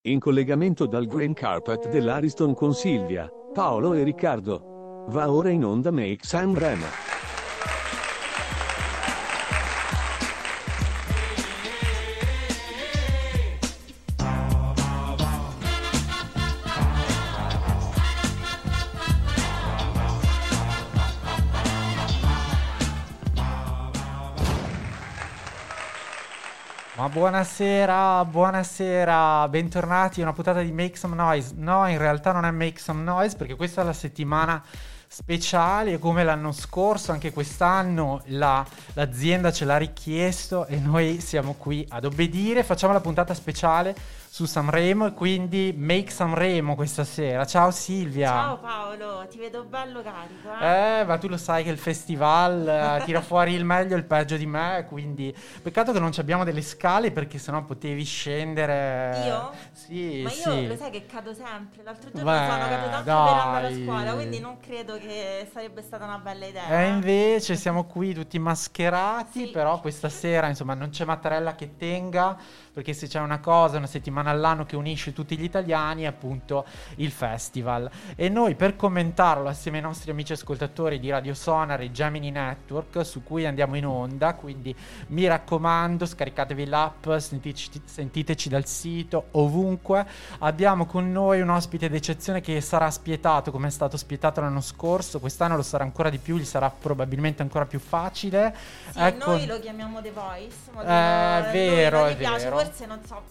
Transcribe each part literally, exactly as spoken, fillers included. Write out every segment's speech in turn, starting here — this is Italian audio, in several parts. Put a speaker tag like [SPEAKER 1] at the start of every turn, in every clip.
[SPEAKER 1] In collegamento dal Green Carpet dell'Ariston con Silvia, Paolo e Riccardo. Va ora in onda Make Sanremo.
[SPEAKER 2] Ma buonasera, buonasera, bentornati a una puntata di Make Some Noise. No, in realtà non è Make Some Noise perché questa è la settimana speciale, come l'anno scorso, anche quest'anno la, l'azienda ce l'ha richiesto e noi siamo qui ad obbedire. Facciamo la puntata speciale su Sanremo e quindi Make Sanremo questa sera. Ciao Silvia.
[SPEAKER 3] Ciao Paolo, ti vedo bello carico, eh?
[SPEAKER 2] Eh, ma tu lo sai che il festival eh, tira fuori il meglio e il peggio di me, quindi peccato che non ci abbiamo delle scale perché sennò potevi scendere.
[SPEAKER 3] Io?
[SPEAKER 2] Sì,
[SPEAKER 3] Ma io
[SPEAKER 2] sì.
[SPEAKER 3] lo sai che cado sempre. L'altro giorno
[SPEAKER 2] Beh,
[SPEAKER 3] sono caduta anche
[SPEAKER 2] dai.
[SPEAKER 3] per andare a scuola, quindi non credo che sarebbe stata una bella idea.
[SPEAKER 2] E
[SPEAKER 3] eh.
[SPEAKER 2] invece siamo qui tutti mascherati,
[SPEAKER 3] Sì.
[SPEAKER 2] però questa sera insomma non c'è Mattarella che tenga, perché se c'è una cosa, una settimana all'anno che unisce tutti gli italiani è appunto il festival. E noi per commentarlo assieme ai nostri amici ascoltatori di Radio Sonar e Gemini Network, su cui andiamo in onda, quindi mi raccomando scaricatevi l'app, sentiteci, sentiteci dal sito, ovunque. Abbiamo con noi un ospite d'eccezione che sarà spietato come è stato spietato l'anno scorso, quest'anno lo sarà ancora di più, gli sarà probabilmente ancora più facile.
[SPEAKER 3] Sì,
[SPEAKER 2] Ecco.
[SPEAKER 3] noi lo chiamiamo The Voice. Ma
[SPEAKER 2] Eh,
[SPEAKER 3] lui
[SPEAKER 2] vero,
[SPEAKER 3] non
[SPEAKER 2] è
[SPEAKER 3] gli piace,
[SPEAKER 2] vero.
[SPEAKER 3] forse non so,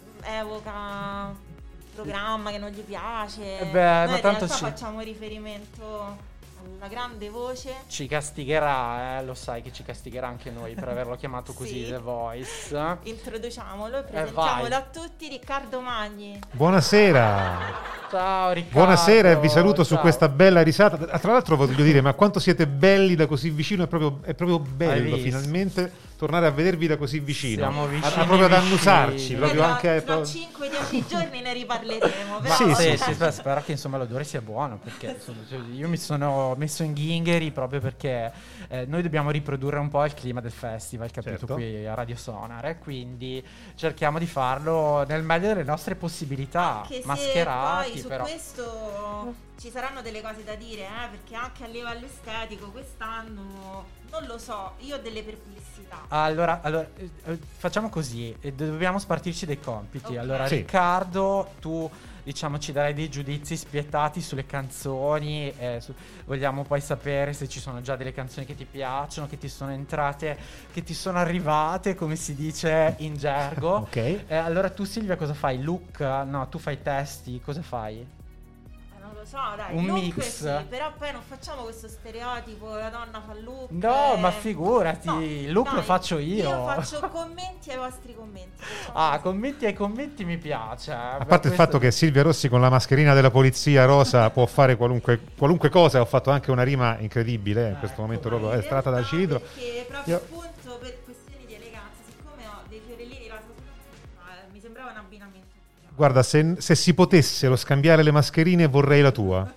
[SPEAKER 3] evoca programma che non gli piace.
[SPEAKER 2] Eh beh,
[SPEAKER 3] noi
[SPEAKER 2] ma
[SPEAKER 3] in
[SPEAKER 2] tanto
[SPEAKER 3] realtà
[SPEAKER 2] ci-
[SPEAKER 3] facciamo riferimento alla grande voce.
[SPEAKER 2] Ci castigherà, eh, lo sai che ci castigherà anche noi per averlo chiamato così
[SPEAKER 3] Sì.
[SPEAKER 2] The Voice.
[SPEAKER 3] Introduciamolo e
[SPEAKER 2] vai.
[SPEAKER 3] presentiamolo a tutti, Riccardo Magni.
[SPEAKER 4] Buonasera,
[SPEAKER 2] Ciao Riccardo.
[SPEAKER 4] buonasera e vi saluto su
[SPEAKER 2] ciao.
[SPEAKER 4] questa bella risata. Tra l'altro voglio dire, ma quanto siete belli da così vicino, è proprio, è proprio bello
[SPEAKER 2] visto?
[SPEAKER 4] finalmente tornare a vedervi da così vicino.
[SPEAKER 2] Siamo
[SPEAKER 4] A-
[SPEAKER 2] vicini,
[SPEAKER 4] a proprio ad
[SPEAKER 2] vicini.
[SPEAKER 4] annusarci, proprio
[SPEAKER 3] Fra-
[SPEAKER 4] anche
[SPEAKER 3] fra
[SPEAKER 4] pro-
[SPEAKER 3] cinque dieci giorni ne riparleremo. Però
[SPEAKER 4] Sì,
[SPEAKER 2] Sì,
[SPEAKER 4] sì,
[SPEAKER 2] sì, beh, spero che insomma l'odore sia buono perché insomma, cioè, io mi sono messo in ghingheri proprio perché eh, noi dobbiamo riprodurre un po' il clima del festival, capito,
[SPEAKER 4] Certo.
[SPEAKER 2] qui a Radio Sonar, e quindi cerchiamo di farlo nel meglio delle nostre possibilità,
[SPEAKER 3] Anche se
[SPEAKER 2] mascherati
[SPEAKER 3] poi su
[SPEAKER 2] però.
[SPEAKER 3] questo ci saranno delle cose da dire, eh, perché anche a livello estetico quest'anno non lo so, io ho delle perplessità.
[SPEAKER 2] Allora, allora eh, eh, facciamo così, eh, dobbiamo spartirci dei compiti.
[SPEAKER 3] Ok.
[SPEAKER 2] Allora,
[SPEAKER 4] Sì.
[SPEAKER 2] Riccardo, tu diciamo ci darai dei giudizi spietati sulle canzoni, eh, su- vogliamo poi sapere se ci sono già delle canzoni che ti piacciono, che ti sono entrate, che ti sono arrivate, come si dice in gergo.
[SPEAKER 4] Ok.
[SPEAKER 2] Eh, allora tu Silvia cosa fai? Look? No, tu fai testi, cosa fai?
[SPEAKER 3] Eh, non lo so, dai,
[SPEAKER 2] Un
[SPEAKER 3] look
[SPEAKER 2] mix.
[SPEAKER 3] sì, però poi non facciamo questo stereotipo, la donna fa look.
[SPEAKER 2] No,
[SPEAKER 3] eh.
[SPEAKER 2] ma figurati,
[SPEAKER 3] No,
[SPEAKER 2] il look lo
[SPEAKER 3] dai,
[SPEAKER 2] faccio io.
[SPEAKER 3] Io faccio commenti ai vostri commenti.
[SPEAKER 2] Ah, commenti ai commenti mi piace.
[SPEAKER 4] A parte il fatto che Silvia Rossi con la mascherina della polizia rosa può fare qualunque, qualunque cosa. Ho fatto anche una rima incredibile in questo
[SPEAKER 2] Ecco.
[SPEAKER 4] momento, proprio estratta da cilindro.
[SPEAKER 3] Perché proprio
[SPEAKER 4] Io-
[SPEAKER 3] appunto per questioni di eleganza, siccome ho dei fiorellini rosa sulla eh, mi sembrava un abbinamento.
[SPEAKER 4] Guarda, se, se si potessero scambiare le mascherine vorrei la tua.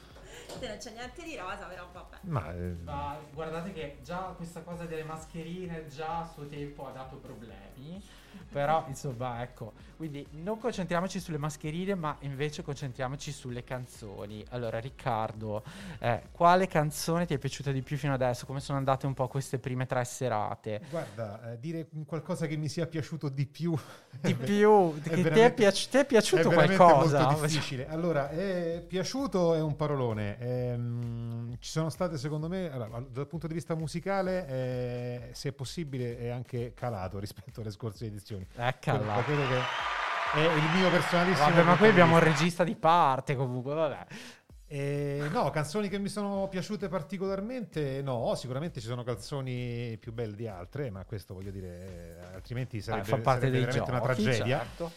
[SPEAKER 3] Se non c'è niente di rosa, però vabbè.
[SPEAKER 4] Ma eh,
[SPEAKER 2] Ma guardate che già questa cosa delle mascherine già a suo tempo ha dato problemi, però insomma ecco, quindi non concentriamoci sulle mascherine ma invece concentriamoci sulle canzoni. Allora Riccardo, eh, quale canzone ti è piaciuta di più fino adesso? Come sono andate un po' queste prime tre serate?
[SPEAKER 4] guarda, eh, dire qualcosa che mi sia piaciuto di più
[SPEAKER 2] Di più, che ti è,
[SPEAKER 4] veramente-
[SPEAKER 2] piaci- ti è piaciuto
[SPEAKER 4] è veramente
[SPEAKER 2] qualcosa?
[SPEAKER 4] molto difficile. Allora, è piaciuto è un parolone. Ehm, ci sono state, secondo me, allora, dal punto di vista musicale, eh, se è possibile, è anche calato rispetto alle scorse edizioni.
[SPEAKER 2] Eccola.
[SPEAKER 4] Quello- Quello che è il mio personalissimo.
[SPEAKER 2] Vabbè, ma
[SPEAKER 4] punto
[SPEAKER 2] qui
[SPEAKER 4] di
[SPEAKER 2] abbiamo un
[SPEAKER 4] vista.
[SPEAKER 2] regista di parte comunque, vabbè.
[SPEAKER 4] Eh, no, canzoni che mi sono piaciute particolarmente, no, sicuramente ci sono canzoni più belle di altre, ma questo voglio dire, eh, altrimenti sarebbe,
[SPEAKER 2] fa parte
[SPEAKER 4] sarebbe
[SPEAKER 2] dei
[SPEAKER 4] veramente una
[SPEAKER 2] giochi,
[SPEAKER 4] tragedia.
[SPEAKER 2] certo.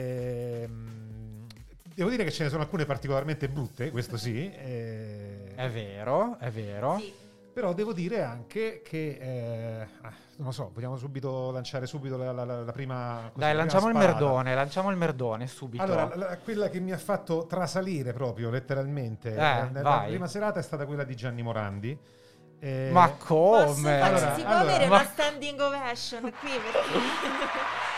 [SPEAKER 4] Ehm, devo dire che ce ne sono alcune particolarmente brutte, questo sì. eh,
[SPEAKER 2] È vero, è vero.
[SPEAKER 3] Sì.
[SPEAKER 4] Però devo dire anche che, eh, ah, non lo so, vogliamo subito lanciare subito la, la- la- la prima... così,
[SPEAKER 2] Dai,
[SPEAKER 4] la
[SPEAKER 2] lanciamo il
[SPEAKER 4] prima sparata.
[SPEAKER 2] merdone, lanciamo il merdone subito.
[SPEAKER 4] Allora, la- la- quella che mi ha fatto trasalire proprio, letteralmente,
[SPEAKER 2] Eh,
[SPEAKER 4] eh, nella
[SPEAKER 2] vai.
[SPEAKER 4] prima serata è stata quella di Gianni Morandi. Eh,
[SPEAKER 2] Ma
[SPEAKER 3] Posso
[SPEAKER 2] come?
[SPEAKER 3] fare-
[SPEAKER 4] Allora,
[SPEAKER 3] si può
[SPEAKER 4] allora-
[SPEAKER 3] avere
[SPEAKER 2] Ma-
[SPEAKER 3] una standing ovation qui perché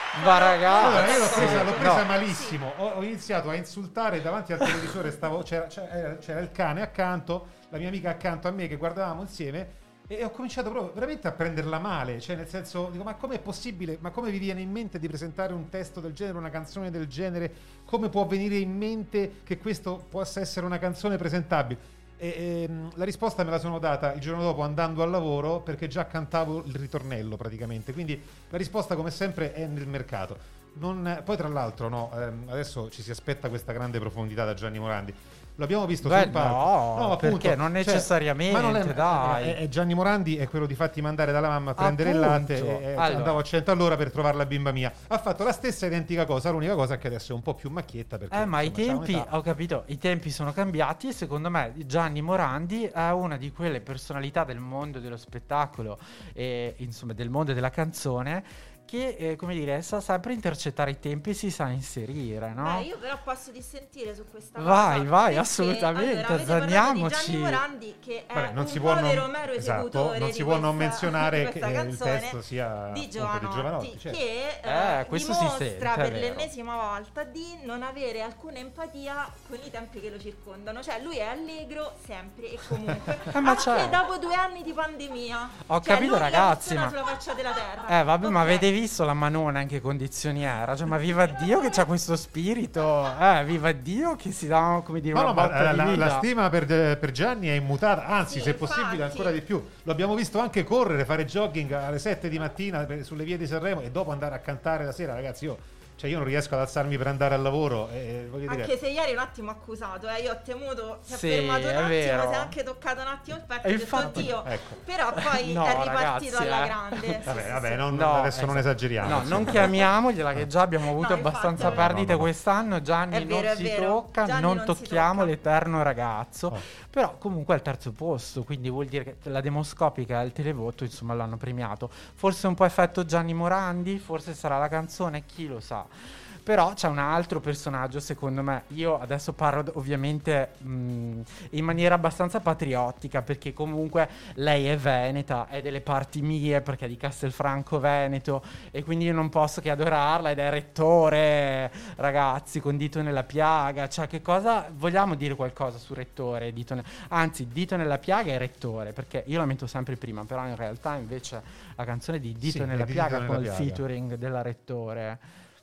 [SPEAKER 2] Ma ragazzi,
[SPEAKER 4] allora, io l'ho presa, l'ho presa
[SPEAKER 2] no.
[SPEAKER 4] malissimo. Ho, ho iniziato a insultare davanti al televisore. Stavo, c'era, c'era, c'era il cane accanto, la mia amica accanto a me che guardavamo insieme. E ho cominciato proprio veramente a prenderla male. Cioè, nel senso, dico, ma com'è possibile? Ma come vi viene in mente di presentare un testo del genere, una canzone del genere? Come può venire in mente che questo possa essere una canzone presentabile? E, e, la risposta me la sono data il giorno dopo andando al lavoro, perché già cantavo il ritornello praticamente. Quindi la risposta, come sempre, è nel mercato. Non, poi tra l'altro no, ehm, adesso ci si aspetta questa grande profondità da Gianni Morandi. Lo abbiamo visto
[SPEAKER 2] Beh,
[SPEAKER 4] sul palco.
[SPEAKER 2] no,
[SPEAKER 4] no appunto,
[SPEAKER 2] perché non necessariamente,
[SPEAKER 4] cioè, ma non è,
[SPEAKER 2] dai.
[SPEAKER 4] È, è Gianni Morandi è quello di fatti mandare dalla mamma a prendere
[SPEAKER 2] Appunto.
[SPEAKER 4] il latte e, e
[SPEAKER 2] Allora.
[SPEAKER 4] andavo a cento all'ora per trovare la bimba mia. Ha fatto la stessa identica cosa, l'unica cosa è che adesso è un po' più macchietta perché,
[SPEAKER 2] Eh, ma
[SPEAKER 4] insomma,
[SPEAKER 2] i
[SPEAKER 4] c'ha
[SPEAKER 2] tempi,
[SPEAKER 4] un'età.
[SPEAKER 2] ho capito, i tempi sono cambiati e secondo me Gianni Morandi è una di quelle personalità del mondo dello spettacolo e insomma del mondo della canzone che, eh, come dire, sa sempre intercettare i tempi e si sa inserire, no?
[SPEAKER 3] Beh, io però posso dissentire su questa
[SPEAKER 2] Vai,
[SPEAKER 3] cosa.
[SPEAKER 2] vai,
[SPEAKER 3] perché,
[SPEAKER 2] assolutamente,
[SPEAKER 3] allora, avete parlato
[SPEAKER 2] azzanniamoci.
[SPEAKER 3] di Gianni Morandi che è
[SPEAKER 4] Vabbè, non
[SPEAKER 3] un
[SPEAKER 4] si può
[SPEAKER 3] povero
[SPEAKER 4] non,
[SPEAKER 3] mero
[SPEAKER 4] esatto,
[SPEAKER 3] esecutore
[SPEAKER 4] non si
[SPEAKER 3] di
[SPEAKER 4] può non
[SPEAKER 3] questa-
[SPEAKER 4] menzionare
[SPEAKER 3] di
[SPEAKER 4] che
[SPEAKER 3] questa
[SPEAKER 4] il
[SPEAKER 3] canzone
[SPEAKER 4] testo sia
[SPEAKER 3] di
[SPEAKER 4] appunto
[SPEAKER 3] Giovanotti,
[SPEAKER 4] di Giovanotti, certo.
[SPEAKER 3] che
[SPEAKER 2] Eh,
[SPEAKER 3] eh,
[SPEAKER 2] questo si
[SPEAKER 3] dimostra
[SPEAKER 2] sente, è
[SPEAKER 3] per
[SPEAKER 2] vero.
[SPEAKER 3] l'ennesima volta di non avere alcuna empatia con i tempi che lo circondano. Cioè lui è allegro sempre e comunque
[SPEAKER 2] Eh, ma
[SPEAKER 3] anche
[SPEAKER 2] certo.
[SPEAKER 3] dopo due anni di pandemia.
[SPEAKER 2] Ho
[SPEAKER 3] Cioè,
[SPEAKER 2] capito,
[SPEAKER 3] l'unica
[SPEAKER 2] ragazzi,
[SPEAKER 3] persona
[SPEAKER 2] ma-
[SPEAKER 3] sulla faccia della terra.
[SPEAKER 2] Eh vabbè, ma
[SPEAKER 3] Ok.
[SPEAKER 2] avete visto la Manona in che condizioni era? Cioè, ma viva Dio che c'ha questo spirito! Eh, viva Dio che si dà, come dire,
[SPEAKER 4] No,
[SPEAKER 2] una
[SPEAKER 4] no, ma
[SPEAKER 2] botta
[SPEAKER 4] la,
[SPEAKER 2] di
[SPEAKER 4] la-
[SPEAKER 2] vita.
[SPEAKER 4] la stima per, per Gianni è immutata, anzi,
[SPEAKER 3] Sì,
[SPEAKER 4] se possibile,
[SPEAKER 3] infatti.
[SPEAKER 4] ancora di più. Lo abbiamo visto anche correre, fare jogging alle sette di mattina per- sulle vie di Sanremo e dopo andare a cantare la sera, ragazzi. Io, cioè, io non riesco ad alzarmi per andare al lavoro. E, voglio dire,
[SPEAKER 3] Anche se ieri un attimo accusato, eh, io ho temuto, si è
[SPEAKER 2] Sì,
[SPEAKER 3] fermato un
[SPEAKER 2] è
[SPEAKER 3] attimo,
[SPEAKER 2] vero.
[SPEAKER 3] si è anche toccato un attimo il petto,
[SPEAKER 2] E
[SPEAKER 3] ho
[SPEAKER 2] infatti-
[SPEAKER 3] detto oddio,
[SPEAKER 4] ecco.
[SPEAKER 3] però poi
[SPEAKER 2] No,
[SPEAKER 3] è ripartito
[SPEAKER 2] ragazzi,
[SPEAKER 3] alla
[SPEAKER 2] eh.
[SPEAKER 3] grande. Sì,
[SPEAKER 4] Vabbè,
[SPEAKER 3] sì,
[SPEAKER 4] vabbè,
[SPEAKER 3] sì.
[SPEAKER 4] non-
[SPEAKER 2] No,
[SPEAKER 4] adesso non
[SPEAKER 2] esatto.
[SPEAKER 4] esageriamo.
[SPEAKER 2] No,
[SPEAKER 4] insomma.
[SPEAKER 2] non chiamiamogliela che già abbiamo avuto
[SPEAKER 3] No, infatti,
[SPEAKER 2] abbastanza
[SPEAKER 3] è vero.
[SPEAKER 2] perdite
[SPEAKER 4] No, no, no.
[SPEAKER 2] quest'anno. Gianni
[SPEAKER 3] È vero,
[SPEAKER 2] non
[SPEAKER 3] è
[SPEAKER 2] si
[SPEAKER 3] vero.
[SPEAKER 2] tocca,
[SPEAKER 3] Gianni
[SPEAKER 2] non
[SPEAKER 3] non si
[SPEAKER 2] tocchiamo
[SPEAKER 3] tocca.
[SPEAKER 2] l'eterno ragazzo.
[SPEAKER 4] Oh.
[SPEAKER 2] Però comunque è al terzo posto, quindi vuol dire che la demoscopica e il televoto insomma l'hanno premiato. Forse un po' effetto Gianni Morandi, forse sarà la canzone, chi lo sa. Però c'è un altro personaggio, secondo me. Io adesso parlo d- ovviamente mh, in maniera abbastanza patriottica, perché comunque lei è veneta, è delle parti mie, perché è di Castelfranco Veneto, e quindi io non posso che adorarla, ed è Rettore, ragazzi, con Dito nella piaga. Cioè, che cosa vogliamo dire qualcosa su Rettore? Dito ne- Anzi, Dito nella piaga è Rettore, perché io la metto sempre prima, però in realtà invece la canzone di Dito
[SPEAKER 4] Sì,
[SPEAKER 2] nella
[SPEAKER 4] è di
[SPEAKER 2] piaga
[SPEAKER 4] Dito
[SPEAKER 2] con
[SPEAKER 4] nella
[SPEAKER 2] il
[SPEAKER 4] piaga.
[SPEAKER 2] featuring della Rettore.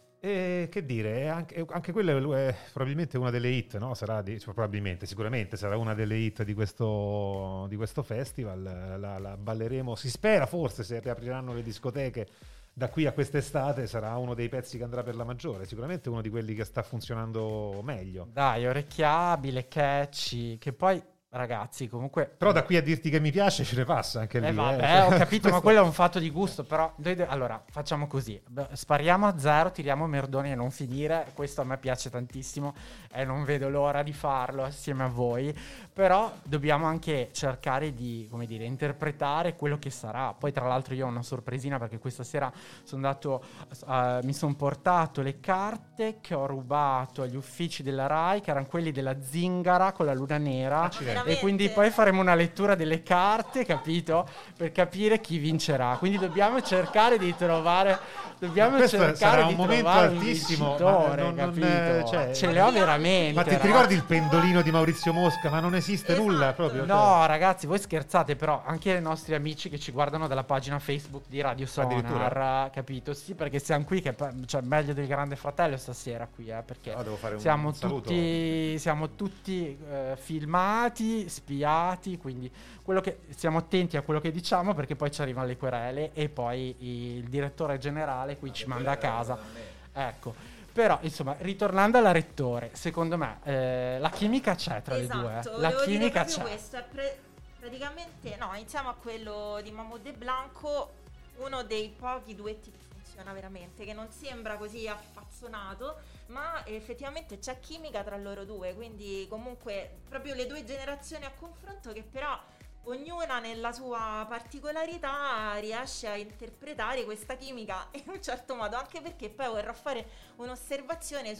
[SPEAKER 4] E che dire, è anche, è- anche quella è, è probabilmente una delle hit, no? Sarà di, cioè, probabilmente, sicuramente sarà una delle hit di questo, di questo festival. La, la balleremo, si spera, forse, se riapriranno le discoteche da qui a quest'estate, sarà uno dei pezzi che andrà per la maggiore. Sicuramente uno di quelli che sta funzionando meglio.
[SPEAKER 2] Dai, orecchiabile, catchy, che poi, ragazzi, comunque...
[SPEAKER 4] Però da qui a dirti che mi piace ce ne passa anche lì.
[SPEAKER 2] Eh vabbè,
[SPEAKER 4] eh.
[SPEAKER 2] ho capito, ma
[SPEAKER 4] Questo-
[SPEAKER 2] quello è un fatto di gusto, però noi de- allora facciamo così, Beh, spariamo a zero, tiriamo Merdoni e non finire, questo a me piace tantissimo e non vedo l'ora di farlo assieme a voi, però dobbiamo anche cercare di, come dire, interpretare quello che sarà. Poi tra l'altro io ho una sorpresina, perché questa sera sono andato, eh, mi sono portato le carte che ho rubato agli uffici della Rai, che erano quelli della Zingara con la luna nera.
[SPEAKER 4] Accidenti.
[SPEAKER 2] E quindi poi faremo una lettura delle carte, capito? Per capire chi vincerà. Quindi dobbiamo cercare di trovare. Dobbiamo
[SPEAKER 4] Questo
[SPEAKER 2] cercare
[SPEAKER 4] sarà
[SPEAKER 2] di
[SPEAKER 4] un momento
[SPEAKER 2] trovare un
[SPEAKER 4] altissimo,
[SPEAKER 2] vincitore,
[SPEAKER 4] ma non- non,
[SPEAKER 2] capito?
[SPEAKER 4] eh, cioè-
[SPEAKER 2] Ce le ho veramente.
[SPEAKER 4] Ma ti, ti
[SPEAKER 2] ragazzi.
[SPEAKER 4] ricordi il pendolino di Maurizio Mosca? Ma non esiste
[SPEAKER 3] Esatto.
[SPEAKER 4] nulla proprio. cioè-
[SPEAKER 2] No, ragazzi, voi scherzate, però anche i nostri amici che ci guardano dalla pagina Facebook di Radio Sonar,
[SPEAKER 4] Addirittura?
[SPEAKER 2] capito? Sì, perché siamo qui, che cioè meglio del Grande Fratello stasera qui, eh, perché
[SPEAKER 4] Ah, devo fare un
[SPEAKER 2] siamo
[SPEAKER 4] saluto.
[SPEAKER 2] tutti, siamo tutti eh, filmati, spiati, quindi quello che stiamo attenti a quello che diciamo, perché poi ci arrivano le querele e poi il direttore generale qui ci manda a casa. Ecco. Però, insomma, ritornando alla Rettore, secondo me eh, la chimica c'è tra
[SPEAKER 3] Esatto,
[SPEAKER 2] le due. eh. La
[SPEAKER 3] volevo dire
[SPEAKER 2] chimica
[SPEAKER 3] proprio
[SPEAKER 2] c'è.
[SPEAKER 3] questo, è pre- praticamente, no, iniziamo a quello di Mahmood e Blanco, uno dei pochi duetti che funziona veramente, che non sembra così affazzonato, ma effettivamente c'è chimica tra loro due, quindi comunque proprio le due generazioni a confronto che però ognuna nella sua particolarità riesce a interpretare questa chimica in un certo modo, anche perché poi vorrò fare un'osservazione su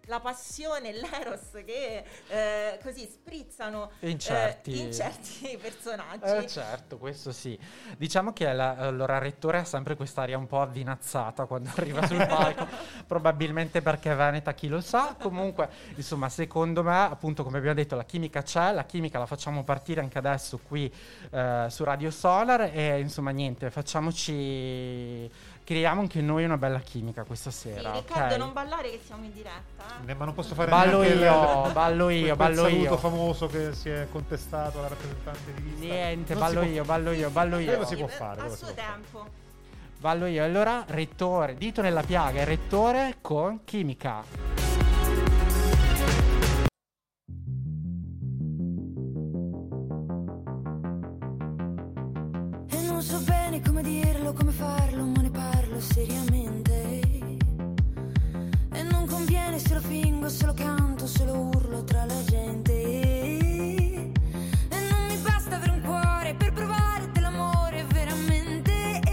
[SPEAKER 3] la passione e l'eros che eh, così sprizzano
[SPEAKER 2] in certi,
[SPEAKER 3] eh, in certi personaggi.
[SPEAKER 2] Eh, certo, questo sì. Diciamo che la, allora Rettore ha sempre quest'aria un po' avvinazzata quando arriva sul palco, probabilmente perché è veneta, chi lo sa. Comunque, insomma, secondo me, appunto, come abbiamo detto, la chimica c'è, la chimica la facciamo partire anche adesso qui eh, su Radio Solar e insomma niente, facciamoci... Creiamo anche noi una bella chimica questa sera.
[SPEAKER 3] Sì, Riccardo,
[SPEAKER 2] okay?
[SPEAKER 3] non ballare che siamo in diretta. Eh?
[SPEAKER 4] Ma non posso fare
[SPEAKER 2] ballo
[SPEAKER 4] neanche
[SPEAKER 2] io,
[SPEAKER 4] il,
[SPEAKER 2] ballo io,
[SPEAKER 4] quel
[SPEAKER 2] ballo
[SPEAKER 4] saluto
[SPEAKER 2] io.
[SPEAKER 4] famoso che si è contestato alla rappresentante di lista.
[SPEAKER 2] Niente,
[SPEAKER 4] Non
[SPEAKER 2] ballo
[SPEAKER 4] si può-
[SPEAKER 2] io, ballo io, ballo io.
[SPEAKER 4] Quello si può fare,
[SPEAKER 3] A
[SPEAKER 4] quello si
[SPEAKER 3] suo
[SPEAKER 4] può fare.
[SPEAKER 3] tempo.
[SPEAKER 2] Ballo io. Allora, Rettore, dito nella piaga, il Rettore con chimica.
[SPEAKER 5] E non so bene come dirlo, come farlo, ma ne parlo seriamente. E non conviene se lo fingo, se lo canto, se lo urlo tra la gente. E non mi basta avere un cuore per provare dell'amore veramente.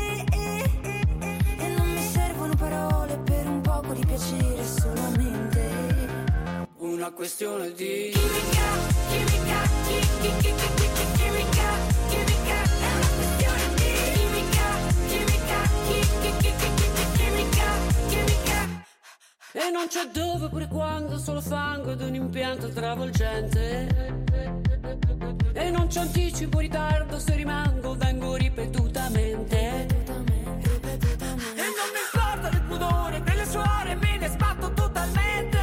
[SPEAKER 5] E non mi servono parole per un poco di piacere solamente.
[SPEAKER 6] Una questione di
[SPEAKER 5] chimica, chimica, chi, chi, chi, chi, chi, chi, chimica, chimica, è una questione di chimica, chimica, chi, chi, chi, chi, chi, chi, chimica, chimica.
[SPEAKER 6] e non c'è dove pure quando, solo fango ed un impianto travolgente. E non c'è anticipo, ritardo, se rimango vengo ripetutamente. E non mi importa del pudore, delle suore, me ne sbatto totalmente.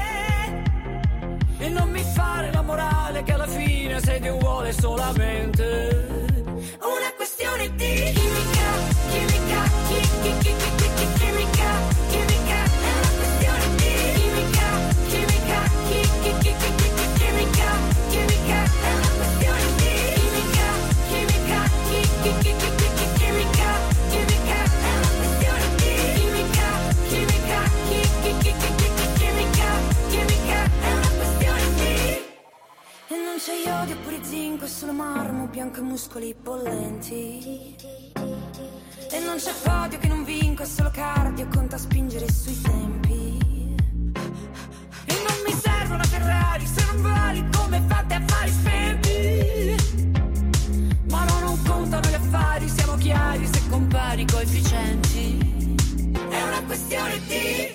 [SPEAKER 6] E non mi fare la morale che alla fine sei Dio vuole solamente.
[SPEAKER 5] Una questione di chimica, chimica, chi, chi, chi, chi, chi, chi, chimica, chimica, è una questione di chimica, chimica, chi, chi, chi, chi, chi, chi, chimica, chimica, è una questione di chimica, chimica, chi, chi, chi, chi, chi, chi, chimica, chimica, è una questione di chimica, chimica, chi, chi, chi, chi, chi, chi, chimica, chimica, è una questione di. E non c'è iodio pure zinco, è solo marmo bianco e muscoli bollenti. E non c'è podio che non vinco, è solo cardio, conta spingere sui tempi.
[SPEAKER 6] E non mi serve una Ferrari se non vali come fate affari spenti.
[SPEAKER 5] Ma no, non contano gli affari, siamo chiari se compari i coefficienti. È una questione di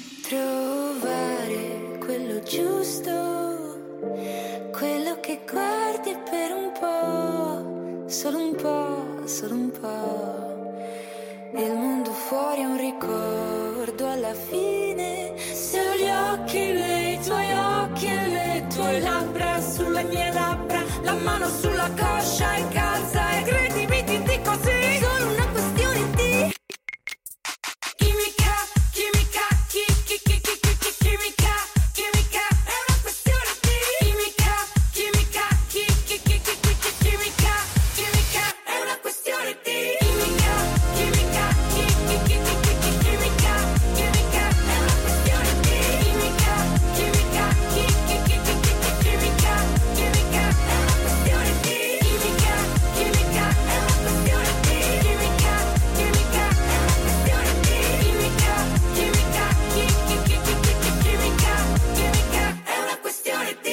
[SPEAKER 5] trovare quello giusto, quello che guardi per un po', solo un po', solo un po'. Il mondo fuori è un ricordo alla fine. Se ho gli occhi nei tuoi occhi e le tue labbra sulle mie labbra, la mano sulla coscia e calza e credimi ti dico sì. Solo una questione di chimica, chimica, chi, chi, chi, chi, chi, chi, chimica, chimica, è una questione di chimica, chimica, chi, chi, chi, chi, chi, chi, chimica, chimica, è una questione di chimica, chimica, chi, chi, chi, chi, chi, chi, chimica, chimica, è una questione di chimica, chimica, chi, chi, chi, chi, chi, chi, chimica, chimica, è una questione di chimica, chimica, è una questione di chimica, chimica, è una questione di chimica, chimica, chi, chi, chi, chi, chi, chi, chimica, chimica, è una questione di.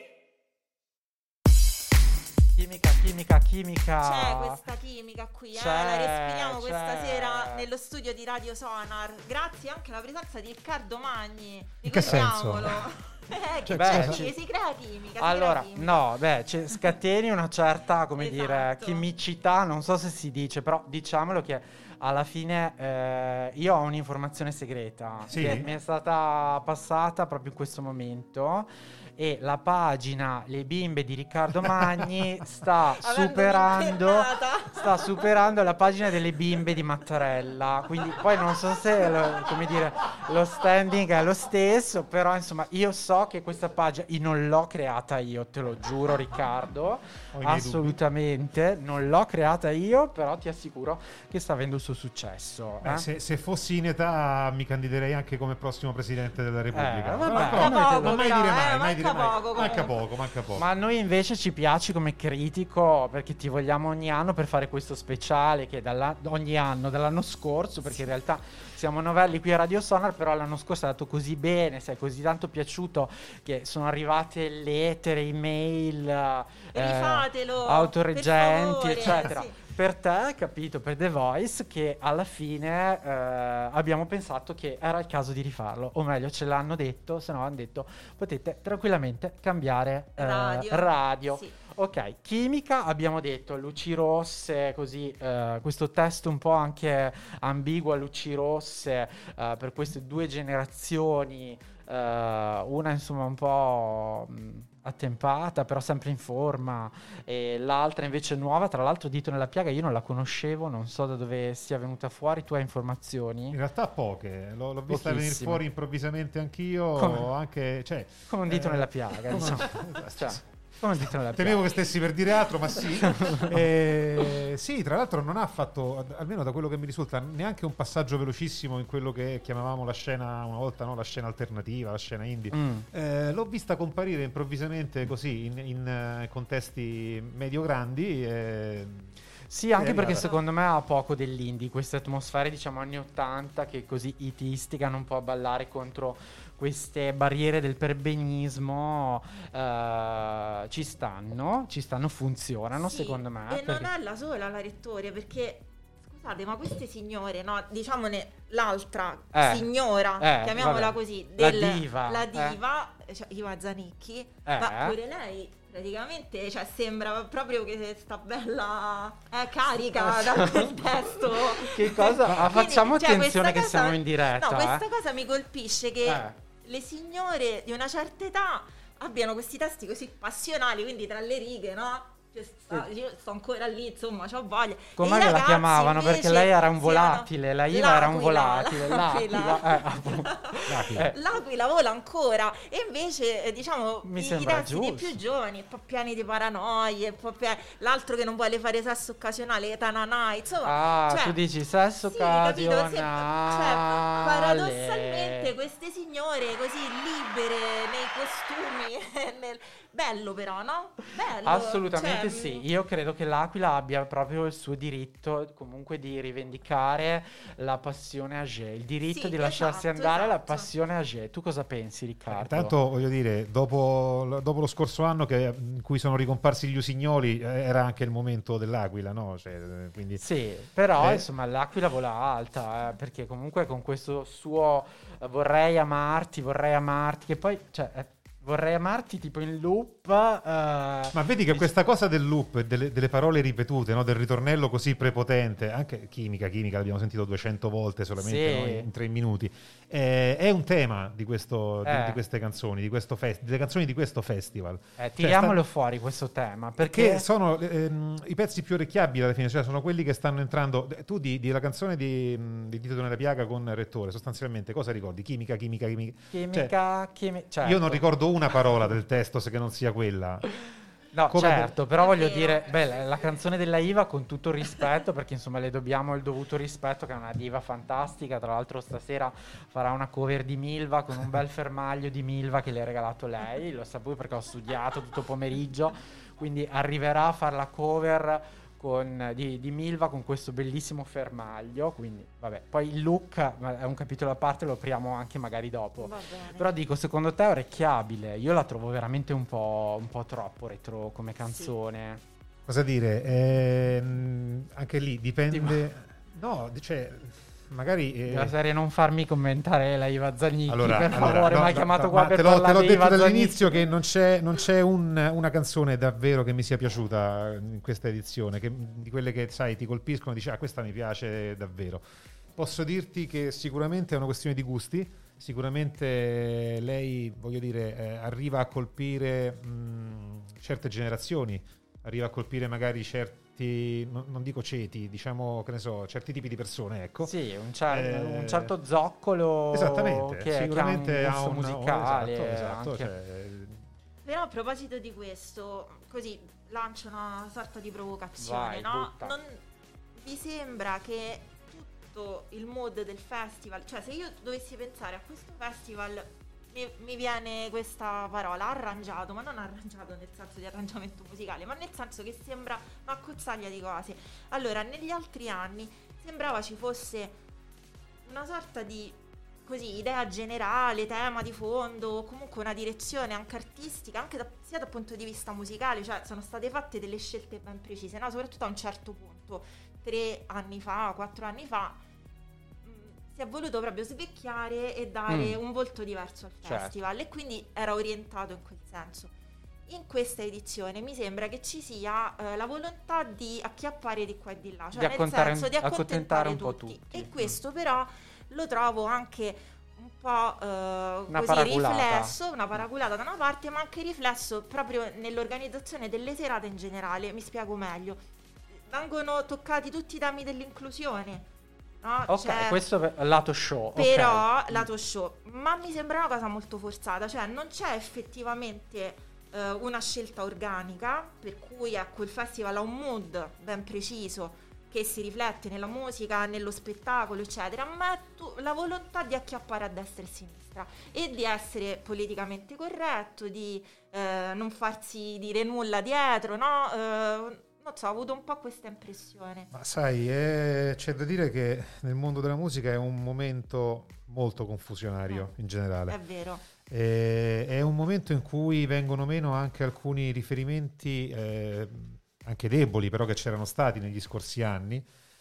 [SPEAKER 2] Chimica, chimica, chimica.
[SPEAKER 3] C'è questa chimica qui, eh?
[SPEAKER 2] C'è,
[SPEAKER 3] La respiriamo questa
[SPEAKER 2] c'è.
[SPEAKER 3] sera nello studio di Radio Sonar. Grazie anche alla presenza di Riccardo Magni.
[SPEAKER 4] In che senso?
[SPEAKER 3] Ricordiamolo. Eh,
[SPEAKER 4] Cioè,
[SPEAKER 3] che
[SPEAKER 2] beh,
[SPEAKER 3] ci- si crea chimica. si
[SPEAKER 2] Allora,
[SPEAKER 3] crea chimica.
[SPEAKER 2] no, beh, c'è- scateni una certa, come dire,
[SPEAKER 3] Esatto.
[SPEAKER 2] chimicità, non so se si dice, però diciamolo che alla fine eh, io ho un'informazione segreta
[SPEAKER 4] Sì?
[SPEAKER 2] che mi è stata passata proprio in questo momento e la pagina Le bimbe di Riccardo Magni sta
[SPEAKER 3] Avendo
[SPEAKER 2] superando
[SPEAKER 3] un'internata.
[SPEAKER 2] sta superando la pagina delle bimbe di Mattarella, quindi poi non so se lo, come dire, lo standing è lo stesso, però insomma io so che questa pagina io non l'ho creata io, te lo giuro Riccardo,
[SPEAKER 4] Ho i miei
[SPEAKER 2] assolutamente non l'ho creata io, però ti assicuro che sta avendo il suo suo successo.
[SPEAKER 4] Beh,
[SPEAKER 2] eh?
[SPEAKER 4] se, se fossi in età mi candiderei anche come prossimo presidente della Repubblica.
[SPEAKER 2] Eh,
[SPEAKER 4] Ma
[SPEAKER 2] vabbè,
[SPEAKER 4] no,
[SPEAKER 3] manca
[SPEAKER 4] no,
[SPEAKER 3] poco,
[SPEAKER 4] mai
[SPEAKER 3] però,
[SPEAKER 4] dire
[SPEAKER 3] eh,
[SPEAKER 4] mai, mai
[SPEAKER 3] manca
[SPEAKER 4] dire mai.
[SPEAKER 3] poco,
[SPEAKER 4] Manca
[SPEAKER 3] comunque.
[SPEAKER 4] poco, manca poco.
[SPEAKER 2] Ma a noi invece ci piaci come critico perché ti vogliamo ogni anno per fare questo speciale che dalla, ogni anno, dall'anno scorso, perché in realtà siamo novelli qui a Radio Sonar, però l'anno scorso è andato così bene, sei così tanto piaciuto che sono arrivate lettere, email, eh,
[SPEAKER 3] Rifatelo,
[SPEAKER 2] autoreggenti,
[SPEAKER 3] per favore,
[SPEAKER 2] eccetera.
[SPEAKER 3] sì.
[SPEAKER 2] Per te, capito, per The Voice, che alla fine eh, abbiamo pensato che era il caso di rifarlo, o meglio ce l'hanno detto, se no hanno detto potete tranquillamente cambiare eh,
[SPEAKER 3] Radio.
[SPEAKER 2] radio.
[SPEAKER 3] Sì.
[SPEAKER 2] Ok, chimica abbiamo detto, luci rosse, così, eh, questo testo un po' anche ambiguo a luci rosse eh, per queste due generazioni, eh, una insomma un po' mh, attempata però sempre in forma e l'altra invece nuova, tra l'altro Dito nella piaga io non la conoscevo, non so da dove sia venuta fuori, tu hai informazioni?
[SPEAKER 4] In realtà poche, l'ho, l'ho vista venire
[SPEAKER 2] Pochissime.
[SPEAKER 4] fuori improvvisamente anch'io,
[SPEAKER 2] Come?
[SPEAKER 4] anche, cioè,
[SPEAKER 2] Come un dito
[SPEAKER 4] eh,
[SPEAKER 2] nella piaga,
[SPEAKER 4] come-
[SPEAKER 2] diciamo. Cioè, come un dito nella piaga.
[SPEAKER 4] Temevo che stessi per dire altro, ma sì. Eh, sì, tra l'altro non ha fatto, almeno da quello che mi risulta, neanche un passaggio velocissimo in quello che chiamavamo la scena, una volta, no? La scena alternativa, la scena indie.
[SPEAKER 2] Mm.
[SPEAKER 4] Eh, l'ho vista comparire improvvisamente così in, in, eh, contesti medio-grandi. eh,
[SPEAKER 2] Sì, anche
[SPEAKER 4] è
[SPEAKER 2] perché
[SPEAKER 4] arrivata.
[SPEAKER 2] secondo me ha poco dell'indie, queste atmosfere diciamo anni ottanta che così itisticano un po' a ballare contro queste barriere del perbenismo, eh, ci stanno, ci stanno, funzionano
[SPEAKER 3] Sì,
[SPEAKER 2] secondo me.
[SPEAKER 3] E
[SPEAKER 2] perché-
[SPEAKER 3] non è la sola la Rettore, perché scusate, ma queste signore, no, diciamone l'altra
[SPEAKER 2] Eh,
[SPEAKER 3] signora,
[SPEAKER 2] eh,
[SPEAKER 3] chiamiamola
[SPEAKER 2] vabbè.
[SPEAKER 3] così,
[SPEAKER 2] La
[SPEAKER 3] del-
[SPEAKER 2] diva,
[SPEAKER 3] la
[SPEAKER 2] eh.
[SPEAKER 3] diva, cioè Iva Zanicchi,
[SPEAKER 2] Eh.
[SPEAKER 3] ma pure lei praticamente, cioè, sembra proprio che sta bella eh, carica da quel testo.
[SPEAKER 2] Che cosa? Ah,
[SPEAKER 3] Quindi,
[SPEAKER 2] facciamo
[SPEAKER 3] cioè,
[SPEAKER 2] attenzione
[SPEAKER 3] questa
[SPEAKER 2] che
[SPEAKER 3] cosa-
[SPEAKER 2] siamo in diretta,
[SPEAKER 3] No, questa
[SPEAKER 2] eh.
[SPEAKER 3] cosa mi colpisce che
[SPEAKER 2] Eh.
[SPEAKER 3] le signore di una certa età abbiano questi testi così passionali, quindi tra le righe, no? Cioè, sta- io sto ancora lì, insomma, c'ho voglia.
[SPEAKER 2] Com'è
[SPEAKER 3] E i
[SPEAKER 2] che la
[SPEAKER 3] ragazzi
[SPEAKER 2] chiamavano?
[SPEAKER 3] invece
[SPEAKER 2] Perché lei era un
[SPEAKER 3] si
[SPEAKER 2] volatile,
[SPEAKER 3] erano-
[SPEAKER 2] la Iva era un
[SPEAKER 3] L'aquila,
[SPEAKER 2] volatile,
[SPEAKER 3] l'aquila.
[SPEAKER 2] l'aquila, eh, appunto.
[SPEAKER 4] L'aquila.
[SPEAKER 2] Eh.
[SPEAKER 3] L'aquila vola ancora e invece eh, diciamo
[SPEAKER 2] Mi
[SPEAKER 3] i, i
[SPEAKER 2] sembra
[SPEAKER 3] testi dei
[SPEAKER 2] giusto.
[SPEAKER 3] più giovani un po' pieni di paranoie, un po' pie- l'altro che non vuole fare sesso occasionale, Tananai, insomma.
[SPEAKER 2] Ah,
[SPEAKER 3] cioè,
[SPEAKER 2] tu dici sesso
[SPEAKER 3] sì, capito? Se-
[SPEAKER 2] occasionale.
[SPEAKER 3] cioè, paradossalmente queste signore così libere nei costumi, nel- bello però, no? Bello.
[SPEAKER 2] Assolutamente
[SPEAKER 3] cioè,
[SPEAKER 2] sì, io credo che l'Aquila abbia proprio il suo diritto comunque di rivendicare la passione Agé, il diritto
[SPEAKER 3] Sì,
[SPEAKER 2] di lasciarsi
[SPEAKER 3] esatto,
[SPEAKER 2] andare alla
[SPEAKER 3] esatto.
[SPEAKER 2] passione Agé. Tu cosa pensi, Riccardo?
[SPEAKER 4] Intanto voglio dire, dopo, dopo lo scorso anno che, in cui sono ricomparsi gli usignoli, eh, era anche il momento dell'Aquila, no? Cioè, eh, quindi,
[SPEAKER 2] Sì, però
[SPEAKER 4] Eh.
[SPEAKER 2] insomma l'Aquila vola alta, eh, perché comunque con questo suo eh, vorrei amarti, vorrei amarti, che poi, cioè, eh, vorrei amarti tipo in loop. eh,
[SPEAKER 4] Ma vedi che questa cosa del loop, e delle, delle parole ripetute, no? Del ritornello così prepotente, anche chimica, chimica l'abbiamo sentito duecento volte solamente,
[SPEAKER 2] Sì.
[SPEAKER 4] no? in tre minuti, eh, è un tema di, questo, di-
[SPEAKER 2] Eh.
[SPEAKER 4] di queste canzoni, di questo fest- delle canzoni di questo festival.
[SPEAKER 2] eh,
[SPEAKER 4] Cioè,
[SPEAKER 2] tiriamolo
[SPEAKER 4] sta-
[SPEAKER 2] fuori questo tema,
[SPEAKER 4] Perché
[SPEAKER 2] perché
[SPEAKER 4] sono ehm, i pezzi più orecchiabili alla fine, cioè sono quelli che stanno entrando. Tu di, di la canzone di, mh, di Dito nella piaga con Rettore, sostanzialmente cosa ricordi? Chimica, chimica, chimica.
[SPEAKER 2] chimica, chimi- certo.
[SPEAKER 4] Io non ricordo una parola del testo se che non sia quella.
[SPEAKER 2] No,
[SPEAKER 4] Come
[SPEAKER 2] certo,
[SPEAKER 4] de-
[SPEAKER 2] però
[SPEAKER 3] È
[SPEAKER 2] voglio
[SPEAKER 3] vero.
[SPEAKER 2] dire, beh, la- la canzone della Iva con tutto il rispetto, perché insomma le dobbiamo il dovuto rispetto, che è una diva fantastica, tra l'altro stasera farà una cover di Milva con un bel fermaglio di Milva che le ha regalato lei, lo sapevo perché ho studiato tutto pomeriggio, quindi arriverà a fare la cover con, di, di Milva con questo bellissimo fermaglio, quindi vabbè, poi il look ma è un capitolo a parte, lo apriamo anche magari dopo.
[SPEAKER 3] Va bene.
[SPEAKER 2] Però dico, secondo te è orecchiabile? Io la trovo veramente un po', un po' troppo retro come canzone.
[SPEAKER 4] Cosa dire? Ehm, anche lì dipende. No, cioè, magari. eh,
[SPEAKER 2] La serie non farmi commentare la Iva Zanicchi,
[SPEAKER 4] Allora,
[SPEAKER 2] per
[SPEAKER 4] allora,
[SPEAKER 2] favore,
[SPEAKER 4] no,
[SPEAKER 2] mi hai
[SPEAKER 4] no,
[SPEAKER 2] chiamato
[SPEAKER 4] no,
[SPEAKER 2] qua
[SPEAKER 4] ma
[SPEAKER 2] per
[SPEAKER 4] te l'ho, te
[SPEAKER 2] parlare
[SPEAKER 4] l'ho
[SPEAKER 2] di
[SPEAKER 4] detto
[SPEAKER 2] Iva
[SPEAKER 4] dall'inizio
[SPEAKER 2] Zanicchi.
[SPEAKER 4] che non c'è, non c'è un- una canzone davvero che mi sia piaciuta in questa edizione, che, di quelle che sai ti colpiscono e dici ah questa mi piace davvero. Posso dirti che sicuramente è una questione di gusti, sicuramente lei, voglio dire, eh, arriva a colpire mh, certe generazioni, arriva a colpire magari certi, non, non dico ceti, diciamo che ne so, certi tipi di persone, ecco.
[SPEAKER 2] Sì, un, cer-
[SPEAKER 4] Eh,
[SPEAKER 2] un certo zoccolo
[SPEAKER 4] Esattamente,
[SPEAKER 2] che,
[SPEAKER 4] sicuramente
[SPEAKER 2] che ha
[SPEAKER 4] ha
[SPEAKER 2] un
[SPEAKER 4] un
[SPEAKER 2] gusto musicale.
[SPEAKER 4] esatto, esatto,
[SPEAKER 2] anche.
[SPEAKER 4] cioè,
[SPEAKER 3] Però a proposito di questo, così lancio una sorta di provocazione,
[SPEAKER 2] Vai,
[SPEAKER 3] no?
[SPEAKER 2] butta.
[SPEAKER 3] Non vi sembra che tutto il mood del festival, cioè se io dovessi pensare a questo festival mi, mi viene questa parola, arrangiato, ma non arrangiato nel senso di arrangiamento musicale, ma nel senso che sembra una cozzaglia di cose. Allora, negli altri anni sembrava ci fosse una sorta di così idea generale, tema di fondo, comunque una direzione anche artistica, anche da, sia dal punto di vista musicale, cioè sono state fatte delle scelte ben precise, no? Soprattutto a un certo punto, tre anni fa, quattro anni fa, mh, si è voluto proprio svecchiare e dare mm. un volto diverso al festival, certo. E quindi era orientato in quel senso. In questa edizione mi sembra che ci sia eh, la volontà di acchiappare di qua e di là, cioè
[SPEAKER 2] di
[SPEAKER 3] nel senso di
[SPEAKER 2] accontentare
[SPEAKER 3] accontentare
[SPEAKER 2] un po'
[SPEAKER 3] tutti.
[SPEAKER 2] tutti.
[SPEAKER 3] E questo però lo trovo anche un po' eh,
[SPEAKER 2] una
[SPEAKER 3] così
[SPEAKER 2] paraculata.
[SPEAKER 3] riflesso, una paraculata da una parte, ma anche riflesso proprio nell'organizzazione delle serate in generale. Mi spiego meglio. Vengono toccati tutti i temi dell'inclusione, no?
[SPEAKER 2] Ok,
[SPEAKER 3] cioè,
[SPEAKER 2] questo è lato show.
[SPEAKER 3] però
[SPEAKER 2] okay.
[SPEAKER 3] lato show, ma mi sembra una cosa molto forzata, cioè non c'è effettivamente eh, una scelta organica, per cui ecco il festival ha un mood ben preciso che si riflette nella musica, nello spettacolo, eccetera, ma è tu, la volontà di acchiappare a destra e a sinistra e di essere politicamente corretto, di eh, non farsi dire nulla dietro, no? Eh, non so, ho avuto un po' questa impressione.
[SPEAKER 4] Ma sai, eh, c'è da dire che nel mondo della musica è un momento molto confusionario eh, in generale.
[SPEAKER 3] È vero.
[SPEAKER 4] Eh, è un momento in cui vengono meno anche alcuni riferimenti eh, anche deboli, però che c'erano stati negli scorsi anni.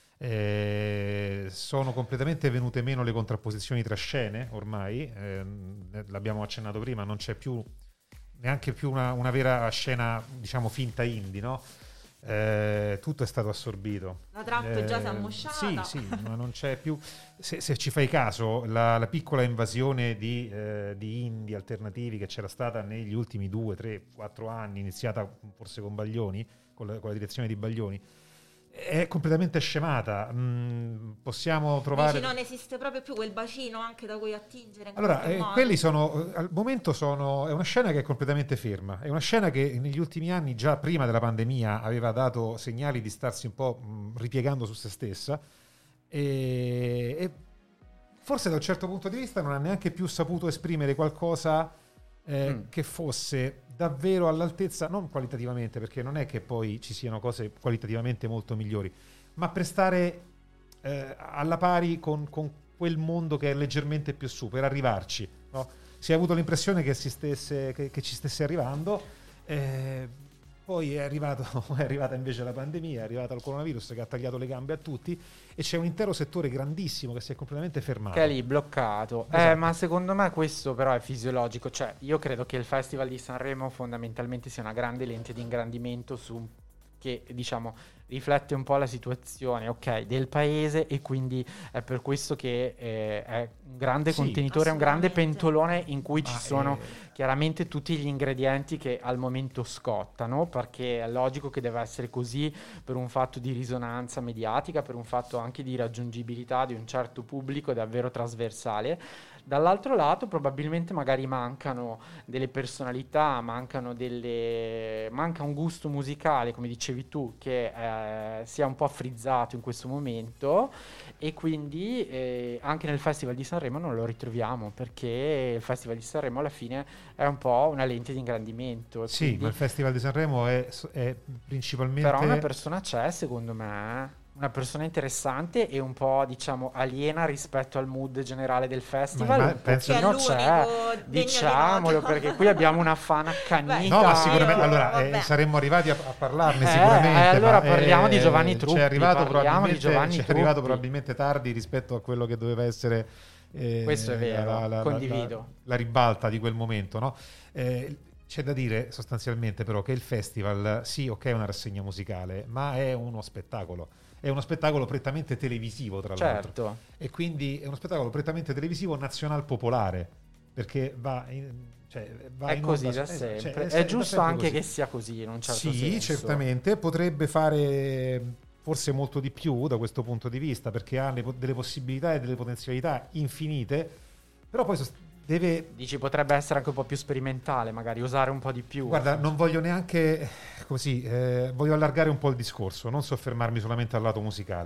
[SPEAKER 4] Eh, sono completamente venute meno le contrapposizioni tra scene ormai, eh, l'abbiamo accennato prima, non c'è più neanche più una, una vera scena, diciamo, finta indie, no? Eh, tutto è stato assorbito.
[SPEAKER 3] La trap eh, già si è ammosciata.
[SPEAKER 4] Sì, sì, ma non c'è più. Se, se ci fai caso, la, la piccola invasione di, eh, di indie alternativi che c'era stata negli ultimi due, tre, quattro anni, iniziata forse con Baglioni, con la, con la direzione di Baglioni, è completamente scemata. Mm, possiamo trovare.
[SPEAKER 3] Dici, non esiste proprio più quel bacino anche da cui attingere. In
[SPEAKER 4] allora, eh,
[SPEAKER 3] modo.
[SPEAKER 4] quelli sono al momento sono è una scena che è completamente ferma. È una scena che negli ultimi anni, già prima della pandemia, aveva dato segnali di starsi un po' mh, ripiegando su se stessa. E, e forse da un certo punto di vista non ha neanche più saputo esprimere qualcosa eh, mm. che fosse davvero all'altezza, non qualitativamente, perché non è che poi ci siano cose qualitativamente molto migliori, ma per stare eh, alla pari con, con quel mondo che è leggermente più su, per arrivarci, no? Si è avuto l'impressione che si stesse che, che ci stesse arrivando, eh, poi è arrivato è arrivata invece la pandemia, è arrivato il coronavirus che ha tagliato le gambe a tutti e c'è un intero settore grandissimo che si è completamente fermato,
[SPEAKER 2] che è lì bloccato.
[SPEAKER 4] Esatto.
[SPEAKER 2] Eh, ma secondo me questo però è fisiologico, cioè io credo che il Festival di Sanremo fondamentalmente sia una grande lente di ingrandimento su che, diciamo, riflette un po' la situazione, ok, del paese, e quindi è per questo che eh, è un grande
[SPEAKER 4] sì,
[SPEAKER 2] contenitore, un grande pentolone in cui ci
[SPEAKER 4] ah,
[SPEAKER 2] sono
[SPEAKER 4] eh...
[SPEAKER 2] chiaramente tutti gli ingredienti che al momento scottano, perché è logico che deve essere così per un fatto di risonanza mediatica, per un fatto anche di raggiungibilità di un certo pubblico davvero trasversale. Dall'altro lato probabilmente magari mancano delle personalità, mancano delle manca un gusto musicale, come dicevi tu, che eh, sia un po' frizzato in questo momento, e quindi eh, anche nel Festival di Sanremo non lo ritroviamo, perché il Festival di Sanremo alla fine è un po' una lente di ingrandimento.
[SPEAKER 4] Sì,
[SPEAKER 2] quindi...
[SPEAKER 4] ma il Festival di Sanremo è, è principalmente...
[SPEAKER 2] Però una persona c'è, secondo me, una persona interessante e un po', diciamo, aliena rispetto al mood generale del festival.
[SPEAKER 4] Ma, ma
[SPEAKER 2] un
[SPEAKER 4] penso
[SPEAKER 2] pochino c'è, diciamolo,
[SPEAKER 3] di
[SPEAKER 2] perché qui abbiamo una fan accanita.
[SPEAKER 4] No, ma sicuramente
[SPEAKER 3] io,
[SPEAKER 4] allora eh, saremmo arrivati a, a parlarne
[SPEAKER 2] eh,
[SPEAKER 4] sicuramente.
[SPEAKER 2] Eh, allora
[SPEAKER 4] ma,
[SPEAKER 2] parliamo
[SPEAKER 4] eh,
[SPEAKER 2] di Giovanni Truppi.
[SPEAKER 4] C'è arrivato
[SPEAKER 2] probabilmente, di Giovanni
[SPEAKER 4] c'è
[SPEAKER 2] Truppi.
[SPEAKER 4] arrivato probabilmente tardi rispetto a quello che doveva essere. Eh,
[SPEAKER 2] Questo è vero,
[SPEAKER 4] la, la,
[SPEAKER 2] condivido.
[SPEAKER 4] La, la ribalta di quel momento, no? Eh, c'è da dire sostanzialmente però che il festival, sì, ok, è una rassegna musicale, ma è uno spettacolo. È uno spettacolo prettamente televisivo, tra
[SPEAKER 2] certo.
[SPEAKER 4] l'altro. E quindi è uno spettacolo prettamente televisivo nazional popolare, perché va in, cioè, va
[SPEAKER 2] è
[SPEAKER 4] in
[SPEAKER 2] così
[SPEAKER 4] onda,
[SPEAKER 2] da sempre.
[SPEAKER 4] Cioè,
[SPEAKER 2] è,
[SPEAKER 4] è,
[SPEAKER 2] è giusto anche
[SPEAKER 4] così.
[SPEAKER 2] Che sia così in un certo
[SPEAKER 4] sì,
[SPEAKER 2] senso.
[SPEAKER 4] Sì, certamente. Potrebbe fare forse molto di più da questo punto di vista, perché ha le, delle possibilità e delle potenzialità infinite, però poi sost- deve...
[SPEAKER 2] Dici, potrebbe essere anche un po' più sperimentale, magari usare un po' di più.
[SPEAKER 4] Guarda, non voglio neanche così, eh, voglio allargare un po' il discorso, non soffermarmi solamente al lato musicale.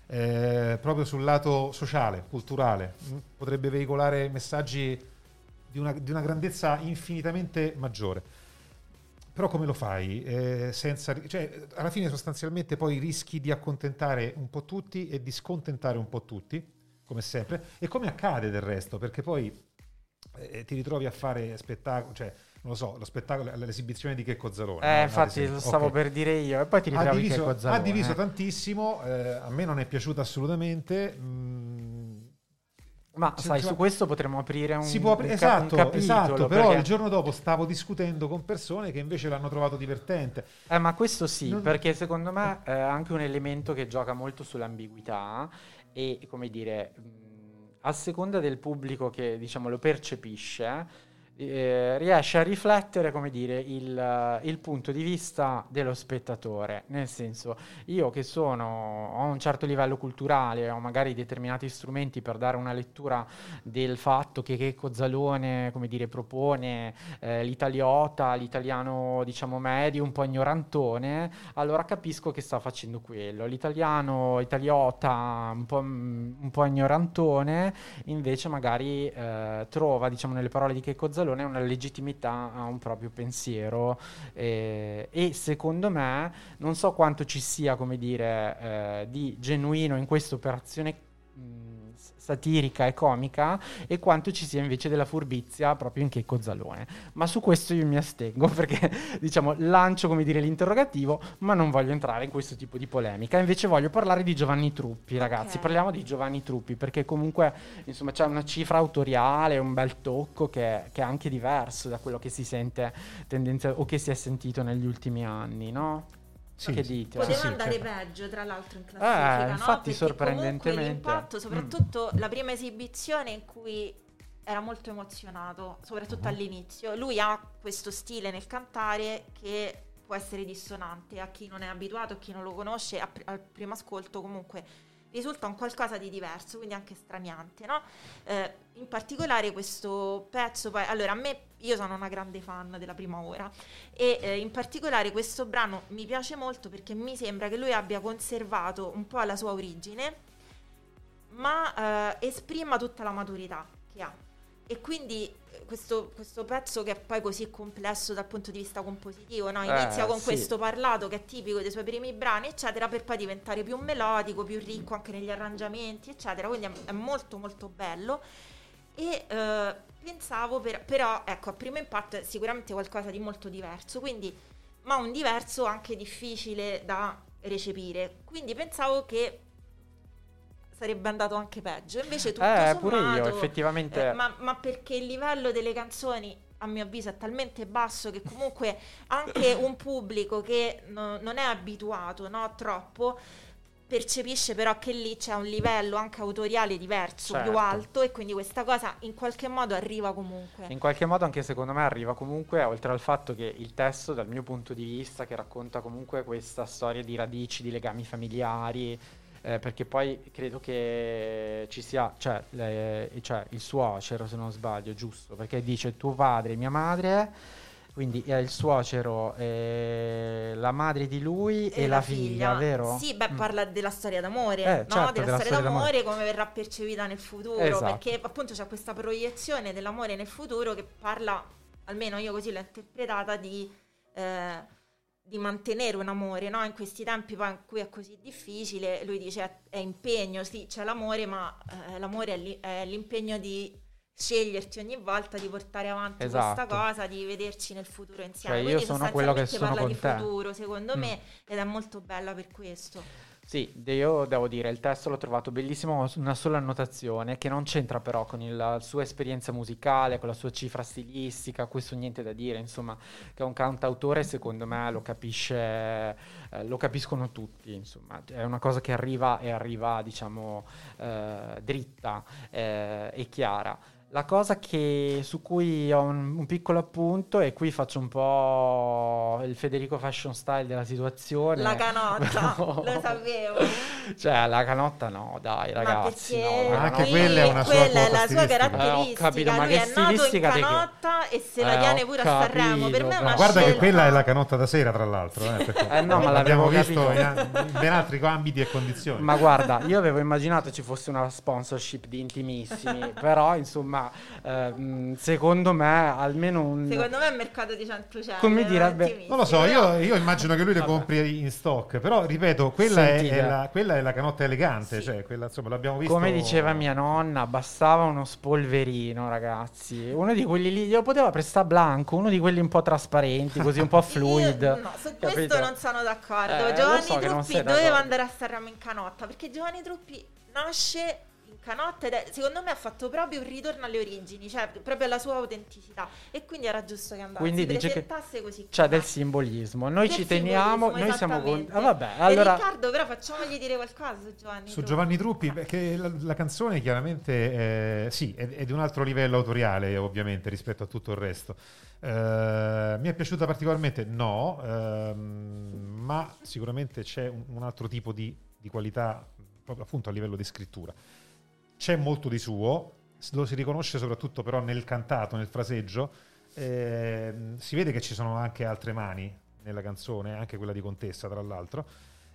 [SPEAKER 4] eh, proprio sul lato sociale, culturale, mh? potrebbe veicolare messaggi di una, di una grandezza infinitamente maggiore. Però come lo fai? Eh, senza, cioè, alla fine sostanzialmente poi rischi di accontentare un po' tutti e di scontentare un po' tutti, come sempre, e come accade del resto, perché poi eh, ti ritrovi a fare spettacolo, cioè non lo so, lo spettacolo, l'esibizione di Checco Zalone.
[SPEAKER 2] Eh,
[SPEAKER 4] no?
[SPEAKER 2] infatti lo stavo
[SPEAKER 4] okay.
[SPEAKER 2] per dire io, e poi ti ritrovi
[SPEAKER 4] ha diviso,
[SPEAKER 2] Checco Zalone.
[SPEAKER 4] ha diviso tantissimo, eh, a me non è piaciuto assolutamente. Mh,
[SPEAKER 2] Ma
[SPEAKER 4] Cioè,
[SPEAKER 2] sai,
[SPEAKER 4] cioè,
[SPEAKER 2] su questo potremmo aprire un,
[SPEAKER 4] si può apri-
[SPEAKER 2] un, ca- un
[SPEAKER 4] esatto,
[SPEAKER 2] capitolo.
[SPEAKER 4] esatto, però
[SPEAKER 2] perché-
[SPEAKER 4] il giorno dopo stavo discutendo con persone che invece l'hanno trovato divertente.
[SPEAKER 2] Eh, ma questo sì,
[SPEAKER 4] Non-
[SPEAKER 2] perché secondo me è anche un elemento che gioca molto sull'ambiguità e, come dire, mh, a seconda del pubblico che, diciamo, lo percepisce, eh, riesce a riflettere, come dire, il, il punto di vista dello spettatore. Nel senso, io che sono, ho un certo livello culturale, ho magari determinati strumenti per dare una lettura del fatto che Checco Zalone, come dire, propone eh, l'italiota, l'italiano, diciamo, medio, un po' ignorantone, allora capisco che sta facendo quello. L'italiano italiota un po', un po' ignorantone invece magari eh, trova, diciamo, nelle parole di Checco Zalone una legittimità a un proprio pensiero, eh, e secondo me non so quanto ci sia, come dire, eh, di genuino in questa operazione mh, satirica e comica, e quanto ci sia invece della furbizia proprio in Checco Zalone. Ma su questo io mi astengo perché, diciamo, lancio, come dire, l'interrogativo, ma non voglio entrare in questo tipo di polemica. Invece voglio parlare di Giovanni Truppi, ragazzi.
[SPEAKER 3] Ok.
[SPEAKER 2] Parliamo di Giovanni Truppi perché comunque, insomma, c'è una cifra autoriale, un bel tocco che, che è anche diverso da quello che si sente tendenza o che si è sentito negli ultimi anni, no?
[SPEAKER 4] Sì,
[SPEAKER 2] Che
[SPEAKER 4] sì.
[SPEAKER 2] dite?
[SPEAKER 3] Poteva
[SPEAKER 4] sì,
[SPEAKER 3] andare
[SPEAKER 4] certo.
[SPEAKER 3] peggio, tra l'altro, in classifica,
[SPEAKER 2] Eh,
[SPEAKER 3] no?
[SPEAKER 2] infatti,
[SPEAKER 3] Perché
[SPEAKER 2] sorprendentemente.
[SPEAKER 3] comunque l'impatto, soprattutto la prima esibizione in cui era molto emozionato, soprattutto
[SPEAKER 4] Mhm.
[SPEAKER 3] all'inizio. Lui ha questo stile nel cantare che può essere dissonante a chi non è abituato, a chi non lo conosce, a pr- al primo ascolto comunque risulta un qualcosa di diverso, quindi anche straniante, no? Eh, in particolare questo pezzo, poi, allora a me, io sono una grande fan della prima ora e eh, in particolare questo brano mi piace molto perché mi sembra che lui abbia conservato un po' la sua origine, ma eh, esprima tutta la maturità che ha. E quindi eh, questo, questo pezzo, che è poi così complesso dal punto di vista compositivo, no? Inizia
[SPEAKER 2] Eh,
[SPEAKER 3] con
[SPEAKER 2] sì.
[SPEAKER 3] questo parlato che è tipico dei suoi primi brani, eccetera, per poi diventare più melodico, più ricco anche negli arrangiamenti, eccetera. Quindi è, è molto molto bello. E eh, pensavo, per, però, ecco, a primo impatto è sicuramente qualcosa di molto diverso, quindi, ma un diverso anche difficile da recepire. Quindi pensavo che sarebbe andato anche peggio. Invece tutto
[SPEAKER 2] Eh, pure
[SPEAKER 3] sommato,
[SPEAKER 2] io, effettivamente.
[SPEAKER 3] eh, ma, ma perché il livello delle canzoni, a mio avviso, è talmente basso che comunque anche un pubblico che no- non è abituato, no, troppo, percepisce però che lì c'è un livello anche autoriale diverso,
[SPEAKER 2] Certo.
[SPEAKER 3] più alto, e quindi questa cosa in qualche modo arriva comunque.
[SPEAKER 2] In qualche modo anche secondo me arriva comunque, oltre al fatto che il testo, dal mio punto di vista, che racconta comunque questa storia di radici, di legami familiari, eh, perché poi credo che ci sia, cioè, le- cioè il suocero, se non sbaglio, giusto, perché dice tuo padre e mia madre, quindi è il suocero, eh, la madre di lui e, la figlia, vero?
[SPEAKER 3] Sì, beh,
[SPEAKER 2] Mm.
[SPEAKER 3] parla della storia d'amore,
[SPEAKER 2] Eh,
[SPEAKER 3] no?
[SPEAKER 2] certo,
[SPEAKER 3] della,
[SPEAKER 2] della
[SPEAKER 3] storia
[SPEAKER 2] storia
[SPEAKER 3] d'amore, come verrà percepita nel futuro,
[SPEAKER 2] Esatto.
[SPEAKER 3] perché appunto c'è questa proiezione dell'amore nel futuro che parla, almeno io così l'ho interpretata, di, eh, di mantenere un amore, no? In questi tempi poi in cui è così difficile, lui dice è, è impegno, sì, c'è l'amore, ma eh, l'amore è, li- è l'impegno di sceglierti ogni volta, di portare avanti
[SPEAKER 2] Esatto.
[SPEAKER 3] questa cosa, di vederci nel futuro insieme.
[SPEAKER 2] Cioè, io
[SPEAKER 3] Quindi
[SPEAKER 2] sono quello che
[SPEAKER 3] sostanzialmente
[SPEAKER 2] sono
[SPEAKER 3] parla
[SPEAKER 2] con
[SPEAKER 3] di
[SPEAKER 2] te.
[SPEAKER 3] futuro, secondo
[SPEAKER 2] Mm.
[SPEAKER 3] me, ed è molto bella per questo.
[SPEAKER 2] Sì, de- io devo dire, il testo l'ho trovato bellissimo, una sola annotazione che non c'entra però con il- la sua esperienza musicale, con la sua cifra stilistica, questo niente da dire, insomma, che è un cantautore, secondo me lo capisce, eh, lo capiscono tutti, insomma, è una cosa che arriva e arriva, diciamo, eh, dritta eh, e chiara. La cosa che, su cui ho un, un piccolo appunto, e qui faccio un po' il Federico Fashion Style della situazione.
[SPEAKER 3] La canotta,
[SPEAKER 2] No.
[SPEAKER 3] lo sapevo.
[SPEAKER 2] Cioè, la canotta no, dai ragazzi.
[SPEAKER 3] Ma
[SPEAKER 2] no,
[SPEAKER 3] perché
[SPEAKER 2] la
[SPEAKER 4] Anche
[SPEAKER 2] canotta-
[SPEAKER 4] quella è una sua
[SPEAKER 3] quella è
[SPEAKER 4] quota
[SPEAKER 3] la sua
[SPEAKER 4] stilistica.
[SPEAKER 3] caratteristica.
[SPEAKER 2] Eh, ho capito, ma
[SPEAKER 3] lui
[SPEAKER 2] che
[SPEAKER 3] è nato in
[SPEAKER 2] stilistica di che?
[SPEAKER 3] canotta e se la
[SPEAKER 2] Eh,
[SPEAKER 3] tiene
[SPEAKER 2] ho
[SPEAKER 3] pure a Sanremo. Per me è
[SPEAKER 2] capito,
[SPEAKER 3] una
[SPEAKER 4] Ma guarda che
[SPEAKER 3] scelta.
[SPEAKER 4] quella è la canotta da sera, tra l'altro. Eh, perché
[SPEAKER 2] Eh, no, ma
[SPEAKER 4] l'abbiamo
[SPEAKER 2] l'avevo
[SPEAKER 4] visto
[SPEAKER 2] capito.
[SPEAKER 4] in, in ben altri ambiti e condizioni.
[SPEAKER 2] Ma guarda, io avevo immaginato ci fosse una sponsorship di Intimissimi, però insomma, ehm, secondo me almeno un...
[SPEAKER 3] Secondo me è mercato di Centrocelle.
[SPEAKER 2] Come direbbe-
[SPEAKER 3] veramente
[SPEAKER 4] Non lo so,
[SPEAKER 3] però-
[SPEAKER 4] io, io immagino che lui le
[SPEAKER 2] Vabbè.
[SPEAKER 4] compri in stock, però ripeto, quella, è,
[SPEAKER 2] Sentite.
[SPEAKER 4] è la, quella è la canotta elegante,
[SPEAKER 3] Sì.
[SPEAKER 4] cioè quella insomma l'abbiamo visto.
[SPEAKER 2] Come diceva mia nonna, bastava uno spolverino, ragazzi. Uno di quelli lì, glielo poteva prestare Blanco, uno di quelli un po' trasparenti, così un po' fluid.
[SPEAKER 3] Io, no, su questo
[SPEAKER 2] capito?
[SPEAKER 3] non sono d'accordo.
[SPEAKER 2] Eh, lo
[SPEAKER 3] Giovanni
[SPEAKER 2] so che non
[SPEAKER 3] Truppi
[SPEAKER 2] sei
[SPEAKER 3] doveva
[SPEAKER 2] d'accordo.
[SPEAKER 3] andare a Sanremo in canotta, perché Giovanni Truppi nasce in canotta ed è, secondo me ha fatto proprio un ritorno alle origini, cioè proprio alla sua autenticità, e quindi era giusto che andasse,
[SPEAKER 2] Quindi
[SPEAKER 3] si
[SPEAKER 2] dice che
[SPEAKER 3] presentasse così.
[SPEAKER 2] c'è del
[SPEAKER 3] com'è.
[SPEAKER 2] simbolismo. Noi
[SPEAKER 3] Che
[SPEAKER 2] ci teniamo,
[SPEAKER 3] simbolismo,
[SPEAKER 2] noi siamo con...
[SPEAKER 3] esattamente.
[SPEAKER 2] Ah, vabbè,
[SPEAKER 3] E
[SPEAKER 2] allora...
[SPEAKER 3] Riccardo, però facciamogli dire qualcosa su Giovanni
[SPEAKER 4] Su
[SPEAKER 3] Truppi.
[SPEAKER 4] Giovanni Truppi, perché la, la canzone chiaramente eh, sì, è, è di un altro livello autoriale ovviamente rispetto a tutto il resto. Eh, mi è piaciuta particolarmente? No, ehm, ma sicuramente c'è un, un altro tipo di, di qualità proprio appunto a livello di scrittura. C'è molto di suo, lo si riconosce soprattutto però nel cantato, nel fraseggio. Eh, si vede che ci sono anche altre mani nella canzone, anche quella di Contessa tra l'altro.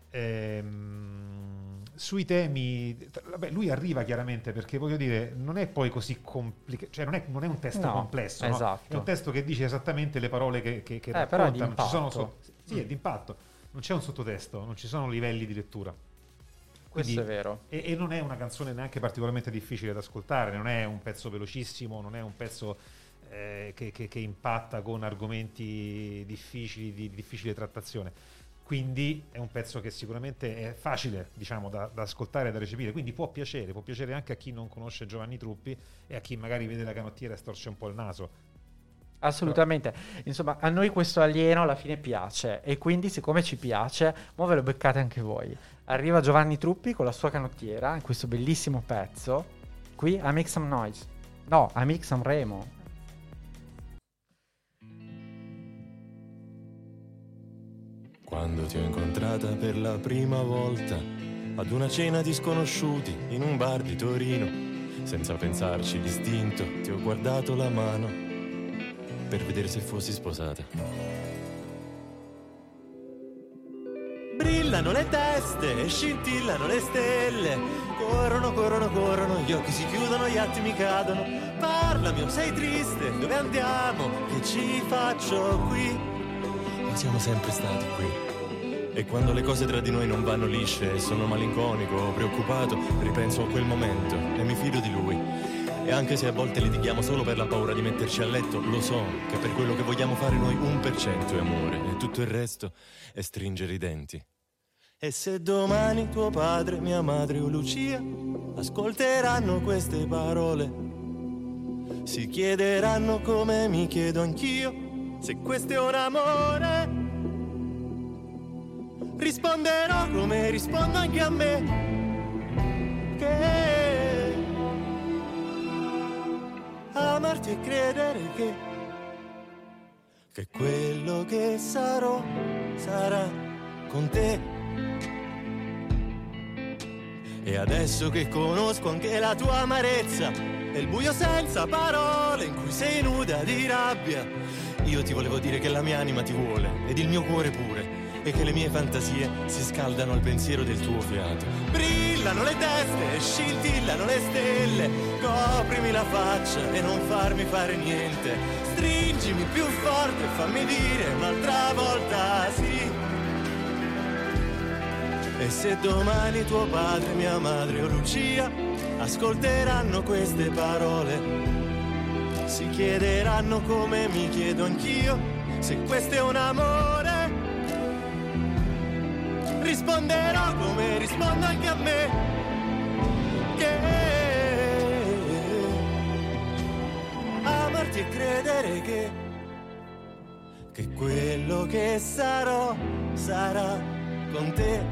[SPEAKER 4] Ehm, sui temi, vabbè, lui arriva chiaramente perché voglio dire non è poi così complicato, cioè non è, non è un testo
[SPEAKER 2] No,
[SPEAKER 4] complesso, no?
[SPEAKER 2] esatto.
[SPEAKER 4] È un testo che dice esattamente le parole che, che, che
[SPEAKER 2] Eh, però è
[SPEAKER 4] racconta, non ci sono
[SPEAKER 2] d'impatto.
[SPEAKER 4] so- sì, è d'impatto, non c'è un sottotesto, non ci sono livelli di lettura.
[SPEAKER 2] Questo
[SPEAKER 4] Quindi-
[SPEAKER 2] è vero.
[SPEAKER 4] E, e non è una canzone neanche particolarmente difficile da ascoltare, non è un pezzo velocissimo, non è un pezzo eh, che, che- che impatta con argomenti difficili, di, di difficile trattazione. Quindi è un pezzo che sicuramente è facile, diciamo, da, da ascoltare e da recepire, quindi può piacere, può piacere anche a chi non conosce Giovanni Truppi e a chi magari vede la canottiera e storce un po' il naso.
[SPEAKER 2] Assolutamente. Insomma, a noi questo alieno alla fine piace, e quindi siccome ci piace, mo ve lo beccate anche voi. Arriva Giovanni Truppi con la sua canottiera in questo bellissimo pezzo. Qui I Make Some Noise. No, I Make Some Remo.
[SPEAKER 7] Quando ti ho incontrata per la prima volta ad una cena di sconosciuti in un bar di Torino, senza pensarci d'istinto ti ho guardato la mano per vedere se fossi sposata. Brillano le teste e scintillano le stelle, corrono, corrono, corrono, gli occhi si chiudono, gli attimi cadono. Parlami, o sei triste, dove andiamo, che ci faccio qui? Ma siamo sempre stati qui. E quando le cose tra di noi non vanno lisce e sono malinconico, preoccupato, ripenso a quel momento e mi fido di lui. E anche se a volte litighiamo solo per la paura di metterci a letto, lo so che per quello che vogliamo fare noi un per cento è amore e tutto il resto è stringere i denti. E se domani tuo padre, mia madre o Lucia ascolteranno queste parole, si chiederanno come mi chiedo anch'io, se questo è un amore. Risponderò come rispondo anche a me, che amarti e credere che che quello che sarò sarà con te. E adesso che conosco anche la tua amarezza e il buio senza parole in cui sei nuda di rabbia, io ti volevo dire che la mia anima ti vuole ed il mio cuore pure, e che le mie fantasie si scaldano al pensiero del tuo fiato. Brillano le teste e scintillano le stelle, coprimi la faccia e non farmi fare niente, stringimi più forte e fammi dire un'altra volta sì. E se domani tuo padre, mia madre o Lucia ascolteranno queste parole, si chiederanno come mi chiedo anch'io, se questo è un amore. Risponderò come rispondo anche a me, che amarti e credere che che quello che sarò sarà con te.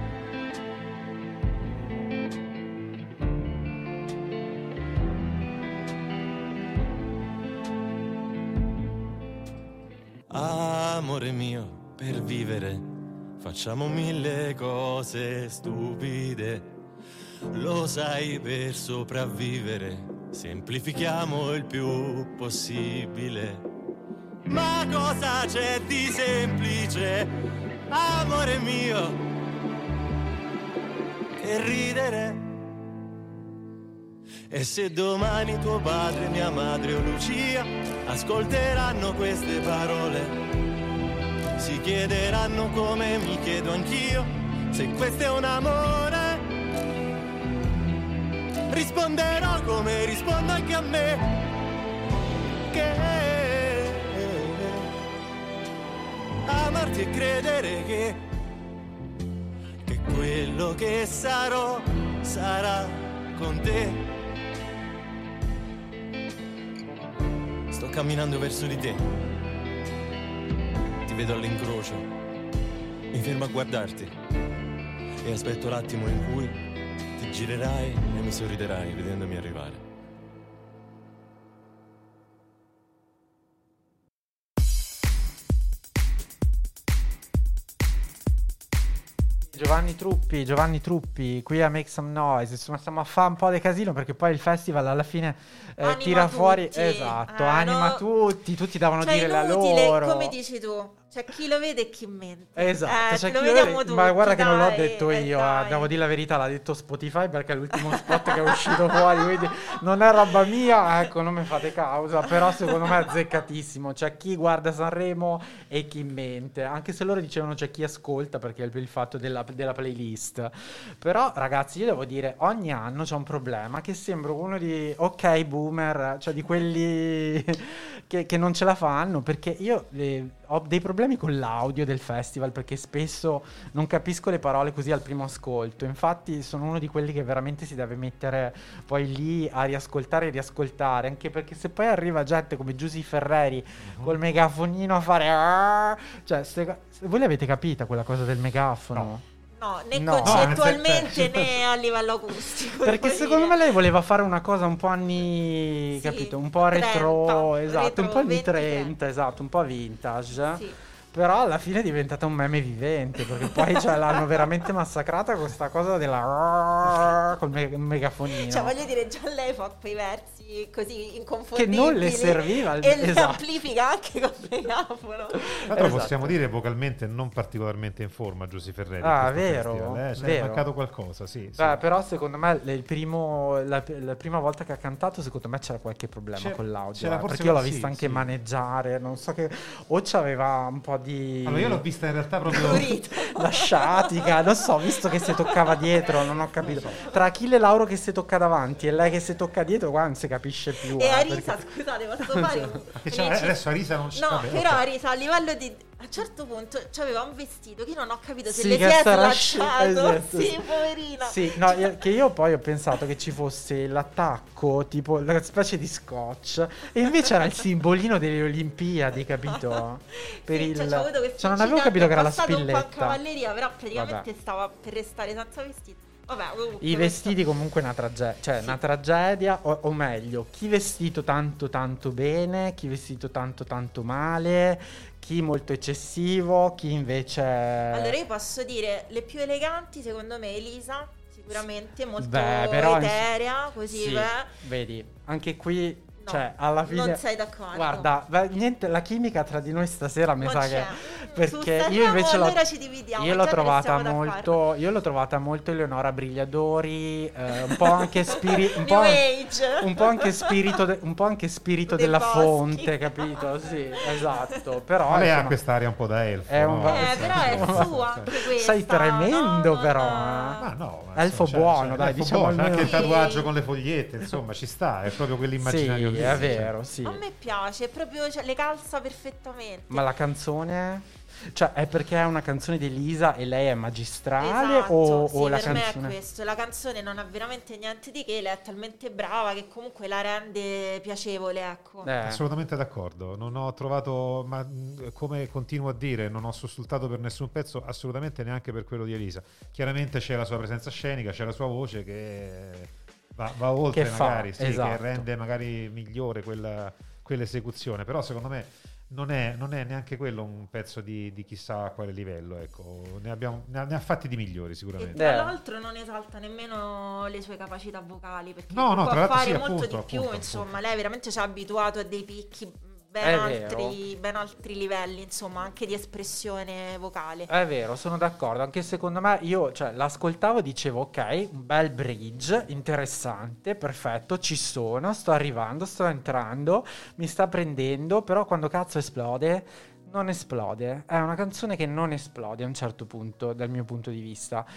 [SPEAKER 7] Amore mio, per vivere facciamo mille cose stupide. Lo sai, per sopravvivere semplifichiamo il più possibile. Ma cosa c'è di semplice, amore mio, che ridere? E se domani tuo padre, mia madre o Lucia ascolteranno queste parole, si chiederanno come mi chiedo anch'io, se questo è un amore. Risponderò come rispondo anche a me, che amarti e credere che che quello che sarò sarà con te. Sto camminando verso di te, ti vedo all'incrocio, mi fermo a guardarti e aspetto l'attimo in cui ti girerai e mi sorriderai vedendomi arrivare.
[SPEAKER 2] Giovanni Truppi, Giovanni Truppi, qui a Make Some Noise. Insomma, stiamo a fare un po' di casino perché poi il festival alla fine eh, tira
[SPEAKER 3] tutti.
[SPEAKER 2] fuori. Esatto,
[SPEAKER 3] Eh,
[SPEAKER 2] anima
[SPEAKER 3] no.
[SPEAKER 2] tutti, tutti devono
[SPEAKER 3] Cioè,
[SPEAKER 2] dire la
[SPEAKER 3] inutile,
[SPEAKER 2] loro.
[SPEAKER 3] come dici tu, c'è chi lo vede e chi mente.
[SPEAKER 2] Esatto,
[SPEAKER 3] eh,
[SPEAKER 2] c'è
[SPEAKER 3] lo
[SPEAKER 2] chi lo
[SPEAKER 3] vediamo
[SPEAKER 2] vede-
[SPEAKER 3] tutti,
[SPEAKER 2] ma guarda che non l'ho
[SPEAKER 3] dai,
[SPEAKER 2] detto
[SPEAKER 3] eh,
[SPEAKER 2] io, eh,
[SPEAKER 3] dai.
[SPEAKER 2] devo dire la verità, l'ha detto Spotify perché è l'ultimo spot che è uscito fuori, quindi non è roba mia, ecco, non mi fate causa, però secondo me è azzeccatissimo, c'è chi guarda Sanremo e chi mente, anche se loro dicevano c'è chi ascolta perché è il, il fatto della, della playlist, però ragazzi io devo dire, ogni anno c'è un problema che sembro uno di ok boomer, cioè di quelli che, che non ce la fanno, perché io eh, ho dei problemi con l'audio del festival perché spesso non capisco le parole così al primo ascolto, infatti sono uno di quelli che veramente si deve mettere poi lì a riascoltare e riascoltare, anche perché se poi arriva gente come Giusy Ferreri col megafonino a fare "Arr", cioè se, se voi l'avete capita quella cosa del megafono?
[SPEAKER 4] No.
[SPEAKER 3] No, né
[SPEAKER 2] No.
[SPEAKER 3] concettualmente
[SPEAKER 4] No, nel
[SPEAKER 3] né a livello acustico.
[SPEAKER 2] Perché
[SPEAKER 3] devo
[SPEAKER 2] secondo
[SPEAKER 3] dire.
[SPEAKER 2] me lei voleva fare una cosa un po' anni,
[SPEAKER 3] Sì,
[SPEAKER 2] capito? Un po'
[SPEAKER 3] trenta,
[SPEAKER 2] retro, esatto,
[SPEAKER 3] retro
[SPEAKER 2] un po' anni
[SPEAKER 3] venti,
[SPEAKER 2] trenta, esatto, un po' vintage.
[SPEAKER 3] Sì.
[SPEAKER 2] Però alla fine è diventata un meme vivente, perché poi cioè, l'hanno veramente massacrata con questa cosa della col me- megafonino.
[SPEAKER 3] Cioè, voglio dire, già lei fa quei versi così
[SPEAKER 2] che
[SPEAKER 3] inconfondibili.
[SPEAKER 2] non le serviva il-
[SPEAKER 3] E li
[SPEAKER 2] esatto.
[SPEAKER 3] amplifica anche con il megafono.
[SPEAKER 4] Tra l'altro
[SPEAKER 2] Esatto.
[SPEAKER 4] possiamo dire vocalmente non particolarmente in forma Giusy Ferreri. in
[SPEAKER 2] Ah,
[SPEAKER 4] questo
[SPEAKER 2] vero?
[SPEAKER 4] festival, eh? Cioè,
[SPEAKER 2] Vero.
[SPEAKER 4] è mancato qualcosa, sì. sì.
[SPEAKER 2] Beh, però secondo me il primo, la, la prima volta che ha cantato secondo me c'era qualche problema
[SPEAKER 4] C'era-
[SPEAKER 2] con l'audio,
[SPEAKER 4] c'era
[SPEAKER 2] eh,
[SPEAKER 4] forse
[SPEAKER 2] perché io l'ho
[SPEAKER 4] qual-
[SPEAKER 2] vista
[SPEAKER 4] sì,
[SPEAKER 2] anche
[SPEAKER 4] sì.
[SPEAKER 2] maneggiare, non so che, o c'aveva un po' di
[SPEAKER 4] Allora io l'ho vista in realtà proprio
[SPEAKER 3] Colorito.
[SPEAKER 2] la sciatica, non so, visto che si toccava dietro, non ho capito. Tra Achille Lauro che si tocca davanti e lei che si tocca dietro, qua non si capisce più.
[SPEAKER 3] E
[SPEAKER 2] eh,
[SPEAKER 3] Arisa,
[SPEAKER 2] perché-
[SPEAKER 3] scusate, posso fare un...
[SPEAKER 4] Che c'è-
[SPEAKER 3] un inci-
[SPEAKER 4] adesso Arisa non ci
[SPEAKER 3] No,
[SPEAKER 4] vabbè,
[SPEAKER 3] però
[SPEAKER 4] ok.
[SPEAKER 3] Arisa a livello di... A un certo punto c'aveva un vestito che io non ho capito se
[SPEAKER 2] Sì,
[SPEAKER 3] le
[SPEAKER 2] che
[SPEAKER 3] si è
[SPEAKER 2] sarà sci-
[SPEAKER 3] slacciato.
[SPEAKER 2] esatto.
[SPEAKER 3] Sì, poverina.
[SPEAKER 2] Sì, no, io- che io poi ho pensato che ci fosse l'attacco, tipo una specie di scotch, e invece era il simbolino delle Olimpiadi, capito? Per
[SPEAKER 3] Sì,
[SPEAKER 2] il...
[SPEAKER 3] cioè, c'ho avuto questo
[SPEAKER 2] cioè, non avevo
[SPEAKER 3] incidente,
[SPEAKER 2] capito che era la
[SPEAKER 3] è passato un po' a
[SPEAKER 2] spilletta.
[SPEAKER 3] cavalleria, però praticamente
[SPEAKER 2] Vabbè.
[SPEAKER 3] stava per restare senza vestito. Vabbè, comunque,
[SPEAKER 2] I
[SPEAKER 3] questo-
[SPEAKER 2] vestiti comunque una tragedia, cioè una tragedia, o, o meglio, chi vestito tanto tanto bene, chi vestito tanto tanto male, chi molto eccessivo, chi invece...
[SPEAKER 3] Allora io posso dire, le più eleganti secondo me Elisa, sicuramente molto
[SPEAKER 2] Beh, però-
[SPEAKER 3] eterea, così,
[SPEAKER 2] Sì,
[SPEAKER 3] beh.
[SPEAKER 2] vedi, anche qui,
[SPEAKER 3] No,
[SPEAKER 2] cioè, alla fine...
[SPEAKER 3] non sei d'accordo.
[SPEAKER 2] Guarda, beh, niente, la chimica tra di noi stasera mi
[SPEAKER 3] Non
[SPEAKER 2] sa
[SPEAKER 3] c'è.
[SPEAKER 2] che...
[SPEAKER 3] Su
[SPEAKER 2] Perché
[SPEAKER 3] Sanremo
[SPEAKER 2] io invece l'ho...
[SPEAKER 3] allora ci dividiamo,
[SPEAKER 2] Io
[SPEAKER 3] in
[SPEAKER 2] l'ho
[SPEAKER 3] genere
[SPEAKER 2] trovata
[SPEAKER 3] siamo d'accordo.
[SPEAKER 2] molto... Io l'ho trovata molto Eleonora Brigliadori, eh, un po' anche spirito... Un
[SPEAKER 3] New
[SPEAKER 2] po'...
[SPEAKER 3] Age.
[SPEAKER 2] Un po' anche spirito, de- un po' anche spirito
[SPEAKER 3] Dei
[SPEAKER 2] della
[SPEAKER 3] boschi.
[SPEAKER 2] fonte, capito? Sì, esatto. Però
[SPEAKER 4] Ma lei ha
[SPEAKER 2] insomma,
[SPEAKER 4] quest'aria un po' da elfo.
[SPEAKER 2] È un
[SPEAKER 4] no?
[SPEAKER 2] po'-
[SPEAKER 3] Eh, però è
[SPEAKER 2] Insomma,
[SPEAKER 3] sua anche questa.
[SPEAKER 2] sei tremendo,
[SPEAKER 3] no?
[SPEAKER 2] però.
[SPEAKER 3] No.
[SPEAKER 4] Ma
[SPEAKER 2] eh.
[SPEAKER 4] no, ma
[SPEAKER 2] Elfo
[SPEAKER 4] insomma,
[SPEAKER 2] buono,
[SPEAKER 4] c'è-
[SPEAKER 2] dai,
[SPEAKER 4] elfo
[SPEAKER 2] diciamo
[SPEAKER 4] buono, anche il
[SPEAKER 2] almeno.
[SPEAKER 4] tatuaggio con le fogliette, insomma, ci sta, è proprio quell'immaginario
[SPEAKER 2] Sì,
[SPEAKER 4] lì,
[SPEAKER 2] è
[SPEAKER 4] cioè.
[SPEAKER 2] vero, sì.
[SPEAKER 3] A me piace, è proprio, cioè, le calza perfettamente.
[SPEAKER 2] Ma la canzone? Cioè, è perché è una canzone di Elisa e lei è magistrale
[SPEAKER 3] Esatto,
[SPEAKER 2] o,
[SPEAKER 3] sì,
[SPEAKER 2] o la
[SPEAKER 3] per me è
[SPEAKER 2] canzone?
[SPEAKER 3] questo. La canzone non ha veramente niente di che, lei è talmente brava che comunque la rende piacevole, ecco.
[SPEAKER 2] Eh,
[SPEAKER 4] Assolutamente d'accordo, non ho trovato, ma mh, come continuo a dire, non ho sussultato per nessun pezzo, assolutamente neanche per quello di Elisa. Chiaramente c'è la sua presenza scenica, c'è la sua voce che va, va oltre
[SPEAKER 2] Che fa,
[SPEAKER 4] magari, sì,
[SPEAKER 2] esatto.
[SPEAKER 4] che rende magari migliore quella, quell'esecuzione, però secondo me non è, non è neanche quello un pezzo di, di chissà a quale livello, ecco. Ne, abbiamo, ne, ha, ne ha fatti di migliori
[SPEAKER 3] E
[SPEAKER 4] sicuramente.
[SPEAKER 3] tra
[SPEAKER 2] Eh.
[SPEAKER 3] l'altro non esalta nemmeno le sue capacità vocali, perché
[SPEAKER 4] No, no,
[SPEAKER 3] può
[SPEAKER 4] tra l'altro
[SPEAKER 3] fare
[SPEAKER 4] sì,
[SPEAKER 3] molto
[SPEAKER 4] appunto,
[SPEAKER 3] di più,
[SPEAKER 4] appunto,
[SPEAKER 3] insomma,
[SPEAKER 4] appunto.
[SPEAKER 3] lei veramente ci ha abituato a dei picchi ben
[SPEAKER 2] È
[SPEAKER 3] altri, ben altri livelli, insomma, anche di espressione vocale.
[SPEAKER 2] È vero, sono d'accordo. Anche secondo me, io cioè, l'ascoltavo e dicevo: ok, un bel bridge, interessante, perfetto, ci sono, sto arrivando, sto entrando, mi sta prendendo, però quando cazzo esplode, non esplode. È una canzone che non esplode a un certo punto, dal mio punto di vista.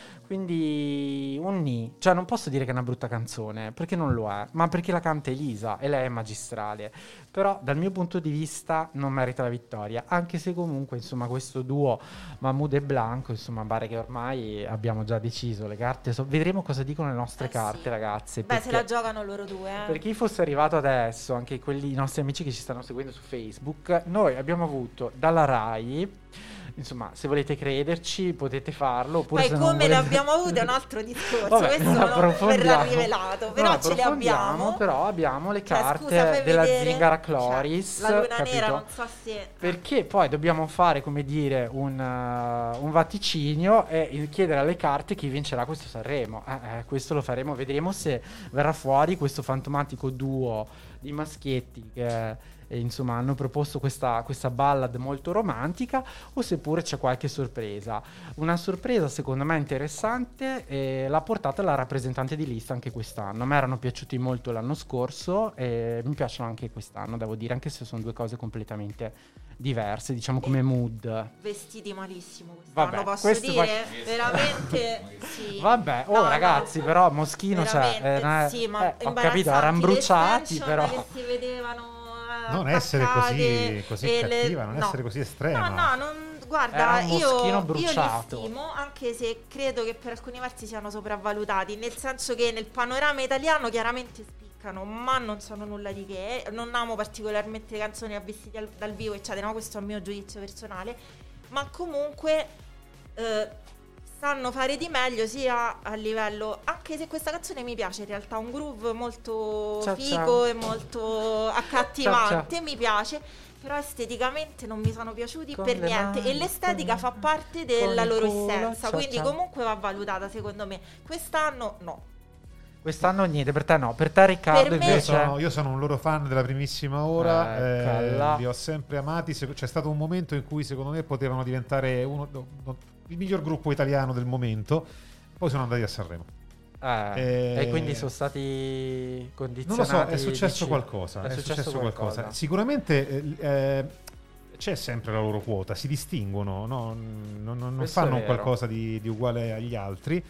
[SPEAKER 2] Quindi un ni. Cioè non posso dire che è una brutta canzone, perché non lo è, ma perché la canta Elisa e lei è magistrale. Però dal mio punto di vista non merita la vittoria, anche se comunque insomma questo duo Mahmood e Blanco, insomma pare che ormai abbiamo già deciso le carte. So- vedremo cosa dicono le nostre
[SPEAKER 3] Eh
[SPEAKER 2] carte,
[SPEAKER 3] sì.
[SPEAKER 2] ragazze.
[SPEAKER 3] Beh, se
[SPEAKER 2] perché-
[SPEAKER 3] la giocano loro due, eh.
[SPEAKER 2] per chi fosse arrivato adesso, anche quelli i nostri amici che ci stanno seguendo su Facebook, noi abbiamo avuto dalla Rai, insomma, se volete crederci potete farlo, oppure
[SPEAKER 3] Poi
[SPEAKER 2] se
[SPEAKER 3] come
[SPEAKER 2] non
[SPEAKER 3] le
[SPEAKER 2] volete...
[SPEAKER 3] abbiamo avute è un altro discorso,
[SPEAKER 2] Vabbè,
[SPEAKER 3] questo
[SPEAKER 2] non
[SPEAKER 3] non
[SPEAKER 2] approfondiamo.
[SPEAKER 3] verrà rivelato, però
[SPEAKER 2] Non
[SPEAKER 3] ce le
[SPEAKER 2] approfondiamo,
[SPEAKER 3] abbiamo.
[SPEAKER 2] però abbiamo le
[SPEAKER 3] Cioè,
[SPEAKER 2] carte
[SPEAKER 3] scusa, fai
[SPEAKER 2] della
[SPEAKER 3] vedere,
[SPEAKER 2] zingara
[SPEAKER 3] cioè,
[SPEAKER 2] Cloris,
[SPEAKER 3] la luna
[SPEAKER 2] capito?
[SPEAKER 3] nera, non so se...
[SPEAKER 2] Perché poi dobbiamo fare, come dire, un, uh, un vaticinio e chiedere alle carte chi vincerà questo Sanremo. Eh, eh, questo lo faremo, vedremo se verrà fuori questo fantomatico duo di maschietti che eh, insomma hanno proposto questa, questa ballad molto romantica, o seppure c'è qualche sorpresa. Una sorpresa secondo me interessante eh, l'ha portata la rappresentante di lista anche quest'anno. A me erano piaciuti molto l'anno scorso e mi piacciono anche quest'anno, devo dire, anche se sono due cose completamente diverse, diciamo come mood.
[SPEAKER 3] Vestiti malissimo quest'anno,
[SPEAKER 2] Vabbè,
[SPEAKER 3] posso
[SPEAKER 2] questo
[SPEAKER 3] dire?
[SPEAKER 2] poi-
[SPEAKER 3] Veramente sì.
[SPEAKER 2] Vabbè, oh
[SPEAKER 3] No, no,
[SPEAKER 2] ragazzi, però Moschino, cioè,
[SPEAKER 3] veramente,
[SPEAKER 2] eh,
[SPEAKER 3] sì, ma
[SPEAKER 2] eh, ho capito, erano
[SPEAKER 3] imbarazzanti,
[SPEAKER 2] bruciati,
[SPEAKER 3] le
[SPEAKER 2] però...
[SPEAKER 3] extension che si vedevano
[SPEAKER 4] Non essere
[SPEAKER 3] attaccate,
[SPEAKER 4] così, così
[SPEAKER 3] e le-
[SPEAKER 4] cattiva, non
[SPEAKER 3] no.
[SPEAKER 4] essere così estrema.
[SPEAKER 3] No, no, non, guarda,
[SPEAKER 2] Era un
[SPEAKER 3] io,
[SPEAKER 2] moschino
[SPEAKER 3] io li
[SPEAKER 2] bruciato.
[SPEAKER 3] stimo, anche se credo che per alcuni versi siano sopravvalutati, nel senso che nel panorama italiano chiaramente spiccano, ma non sono nulla di che. Non amo particolarmente le canzoni a vestiti al- dal vivo, eccetera, ma questo è il mio giudizio personale. Ma comunque eh, sanno fare di meglio sia a livello, anche se questa canzone mi piace in realtà, un groove molto
[SPEAKER 2] Ciao,
[SPEAKER 3] figo
[SPEAKER 2] ciao.
[SPEAKER 3] e molto accattivante,
[SPEAKER 2] Ciao,
[SPEAKER 3] mi piace, però esteticamente non mi sono piaciuti
[SPEAKER 2] Con
[SPEAKER 3] per
[SPEAKER 2] le
[SPEAKER 3] niente,
[SPEAKER 2] mani,
[SPEAKER 3] e l'estetica
[SPEAKER 2] con
[SPEAKER 3] fa
[SPEAKER 2] le-
[SPEAKER 3] parte
[SPEAKER 2] con
[SPEAKER 3] della
[SPEAKER 2] il
[SPEAKER 3] loro
[SPEAKER 2] culo,
[SPEAKER 3] essenza,
[SPEAKER 2] ciao,
[SPEAKER 3] quindi
[SPEAKER 2] ciao.
[SPEAKER 3] comunque va valutata secondo me. Quest'anno no.
[SPEAKER 2] Quest'anno niente, per te no, per te Riccardo
[SPEAKER 3] Per me-
[SPEAKER 4] Io
[SPEAKER 2] invece...
[SPEAKER 4] sono, io sono un loro fan della primissima ora,
[SPEAKER 2] Eccola.
[SPEAKER 4] eh, li ho sempre amati. Se- C'è stato un momento in cui secondo me potevano diventare uno, no, no, il miglior gruppo italiano del momento, poi sono andati a Sanremo.
[SPEAKER 2] Eh,
[SPEAKER 4] Eh,
[SPEAKER 2] e quindi sono stati
[SPEAKER 4] Non lo
[SPEAKER 2] condizionati.
[SPEAKER 4] so, è successo
[SPEAKER 2] dici?
[SPEAKER 4] qualcosa. È, successo, qualcosa.
[SPEAKER 2] qualcosa.
[SPEAKER 4] Sicuramente eh, eh, c'è sempre la loro quota, si distinguono, no? non, non- non
[SPEAKER 2] Questo
[SPEAKER 4] fanno
[SPEAKER 2] è
[SPEAKER 4] un
[SPEAKER 2] vero.
[SPEAKER 4] qualcosa di, di uguale agli altri.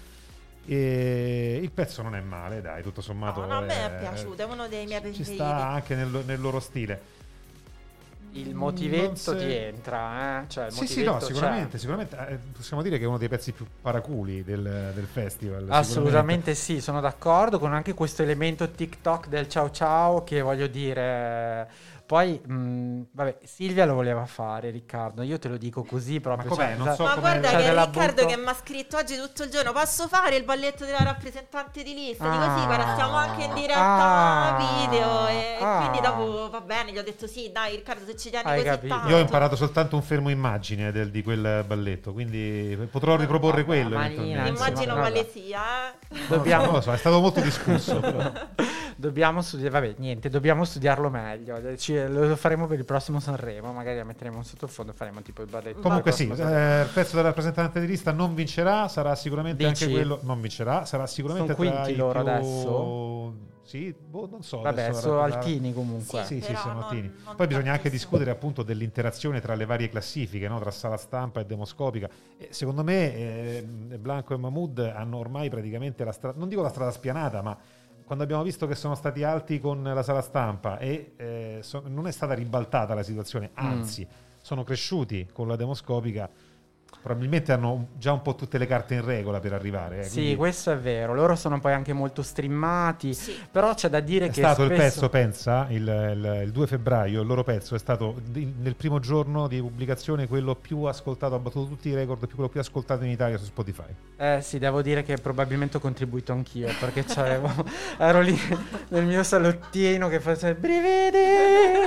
[SPEAKER 4] E il pezzo non è male, dai, tutto sommato.
[SPEAKER 3] No, no, a me
[SPEAKER 4] è
[SPEAKER 3] è piaciuto, è uno dei miei
[SPEAKER 4] Ci
[SPEAKER 3] preferiti.
[SPEAKER 4] sta anche nel, nel loro stile.
[SPEAKER 2] Il
[SPEAKER 4] Non
[SPEAKER 2] motivetto
[SPEAKER 4] se-
[SPEAKER 2] ti entra, eh? Cioè, il
[SPEAKER 4] Sì, sì, no,
[SPEAKER 2] motivetto c'è.
[SPEAKER 4] sicuramente, sicuramente eh, possiamo dire che è uno dei pezzi più paraculi del, del festival.
[SPEAKER 2] Assolutamente sì, sono d'accordo con anche questo elemento TikTok del ciao ciao che voglio dire. Poi, mh, vabbè, Silvia lo voleva fare, Riccardo. Io te lo dico così proprio.
[SPEAKER 4] Ma com'è?
[SPEAKER 2] cioè,
[SPEAKER 4] Non
[SPEAKER 2] da-
[SPEAKER 4] so
[SPEAKER 3] Ma
[SPEAKER 4] come-
[SPEAKER 3] guarda
[SPEAKER 2] cioè,
[SPEAKER 3] che è
[SPEAKER 2] della
[SPEAKER 3] Riccardo
[SPEAKER 2] butto-
[SPEAKER 3] che mi ha scritto oggi tutto il giorno: posso fare il balletto della rappresentante di lista? Dico
[SPEAKER 2] Ah.
[SPEAKER 3] sì, guarda, stiamo anche in diretta
[SPEAKER 2] Ah.
[SPEAKER 3] video, e
[SPEAKER 2] Ah.
[SPEAKER 3] quindi dopo va bene, gli ho detto sì, dai Riccardo, se ci tieni
[SPEAKER 2] Hai
[SPEAKER 3] così
[SPEAKER 2] capito.
[SPEAKER 3] tanto.
[SPEAKER 4] Io ho imparato soltanto un fermo immagine del- di quel balletto, quindi potrò riproporre
[SPEAKER 2] Vabbè,
[SPEAKER 4] quello.
[SPEAKER 2] manina,
[SPEAKER 4] eventualmente.
[SPEAKER 2] insomma,
[SPEAKER 3] Immagino
[SPEAKER 2] vabbè.
[SPEAKER 3] quale sia, eh.
[SPEAKER 2] Dobbiamo,
[SPEAKER 4] Non lo so, è stato molto discusso. però.
[SPEAKER 2] dobbiamo studiare, vabbè, niente, dobbiamo studiarlo meglio. Ci- lo faremo per il prossimo Sanremo, magari la metteremo in sottofondo, faremo tipo il balletto.
[SPEAKER 4] Comunque sì,
[SPEAKER 2] del prossimo Sanremo.
[SPEAKER 4] eh, il pezzo del rappresentante di lista non vincerà, sarà sicuramente
[SPEAKER 2] Dici?
[SPEAKER 4] anche quello. Non vincerà, sarà sicuramente
[SPEAKER 2] Sono
[SPEAKER 4] tra
[SPEAKER 2] quinti
[SPEAKER 4] i
[SPEAKER 2] loro
[SPEAKER 4] più-
[SPEAKER 2] adesso?
[SPEAKER 4] Sì, boh, non so.
[SPEAKER 2] Vabbè,
[SPEAKER 4] adesso
[SPEAKER 2] sono
[SPEAKER 4] guarda-
[SPEAKER 2] altini comunque.
[SPEAKER 4] Sì, sì,
[SPEAKER 3] Però
[SPEAKER 4] sono
[SPEAKER 3] non-
[SPEAKER 4] altini.
[SPEAKER 3] non
[SPEAKER 4] Poi bisogna anche
[SPEAKER 3] tantissimo.
[SPEAKER 4] discutere appunto dell'interazione tra le varie classifiche, no? Tra sala stampa e demoscopica. E secondo me eh, Blanco e Mahmood hanno ormai praticamente la strada, non dico la strada spianata, ma quando abbiamo visto che sono stati alti con la sala stampa e eh, so- non è stata ribaltata la situazione, anzi sono cresciuti con la demoscopica, probabilmente hanno già un po' tutte le carte in regola per arrivare. eh,
[SPEAKER 2] Sì,
[SPEAKER 4] quindi
[SPEAKER 2] questo è vero. Loro sono poi anche molto streamati.
[SPEAKER 3] Sì.
[SPEAKER 2] Però c'è da dire
[SPEAKER 4] è
[SPEAKER 2] che
[SPEAKER 4] stato il
[SPEAKER 2] spesso...
[SPEAKER 4] pezzo, pensa, il, il- il due febbraio, il loro pezzo è stato di- nel primo giorno di pubblicazione quello più ascoltato, ha battuto tutti i record, più- quello più ascoltato in Italia su Spotify.
[SPEAKER 2] Eh sì, devo dire che probabilmente ho contribuito anch'io, perché c'avevo, ero lì nel mio salottino che faceva brividi,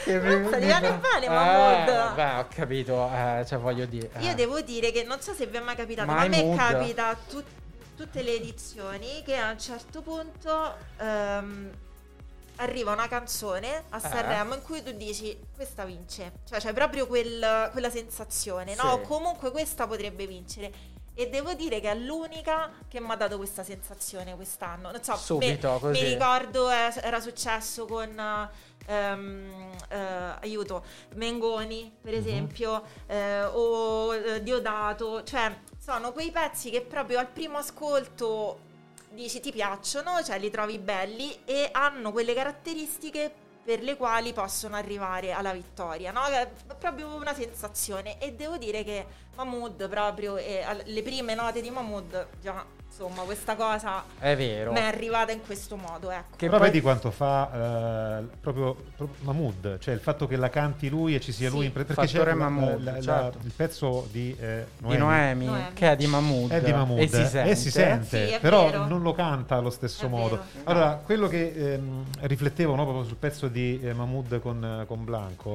[SPEAKER 2] che mi,
[SPEAKER 3] Mazza, ti viene bene,
[SPEAKER 2] eh,
[SPEAKER 3] Mahmood.
[SPEAKER 2] Beh, ho capito, eh, cioè voglio dire. eh.
[SPEAKER 3] Io devo dire che non so se vi è mai capitato, ma
[SPEAKER 2] My
[SPEAKER 3] a me
[SPEAKER 2] Mood.
[SPEAKER 3] capita tut- tutte le edizioni che a un certo punto ehm, arriva una canzone a Sanremo in cui tu dici questa vince, cioè c'è proprio quel- quella sensazione, no?
[SPEAKER 2] Sì.
[SPEAKER 3] O comunque questa potrebbe vincere. E devo dire che è l'unica che mi ha dato questa sensazione quest'anno. Non so,
[SPEAKER 2] Subito,
[SPEAKER 3] me-
[SPEAKER 2] così.
[SPEAKER 3] mi ricordo eh, era successo con ehm, eh, aiuto Mengoni, per esempio, eh, o eh, Diodato, cioè sono quei pezzi che proprio al primo ascolto dici ti piacciono, cioè li trovi belli e hanno quelle caratteristiche per le quali possono arrivare alla vittoria, no? È proprio una sensazione. E devo dire che Mahmood proprio, e al- le prime note di Mahmood, già insomma questa cosa
[SPEAKER 2] È vero.
[SPEAKER 3] mi è arrivata in questo modo, ecco.
[SPEAKER 2] Che
[SPEAKER 4] Però
[SPEAKER 2] poi-
[SPEAKER 4] vedi quanto fa eh, proprio, proprio Mahmood, cioè il fatto che la canti lui e ci sia
[SPEAKER 3] Sì,
[SPEAKER 4] lui in pre- perché
[SPEAKER 2] fattore
[SPEAKER 4] c'è la-
[SPEAKER 2] Mahmood,
[SPEAKER 4] la- la-
[SPEAKER 2] certo.
[SPEAKER 4] il pezzo di eh,
[SPEAKER 2] di
[SPEAKER 4] Noemi
[SPEAKER 2] Noemi,
[SPEAKER 3] Noemi.
[SPEAKER 2] che è di Mahmood.
[SPEAKER 4] è di Mahmood
[SPEAKER 2] E si sente.
[SPEAKER 4] e si sente,
[SPEAKER 3] Sì, è
[SPEAKER 4] però
[SPEAKER 3] vero.
[SPEAKER 4] non lo canta allo stesso
[SPEAKER 3] È
[SPEAKER 4] modo.
[SPEAKER 3] vero.
[SPEAKER 4] Allora, quello che ehm, riflettevo, no, proprio sul pezzo di eh, Mahmood con, con Blanco,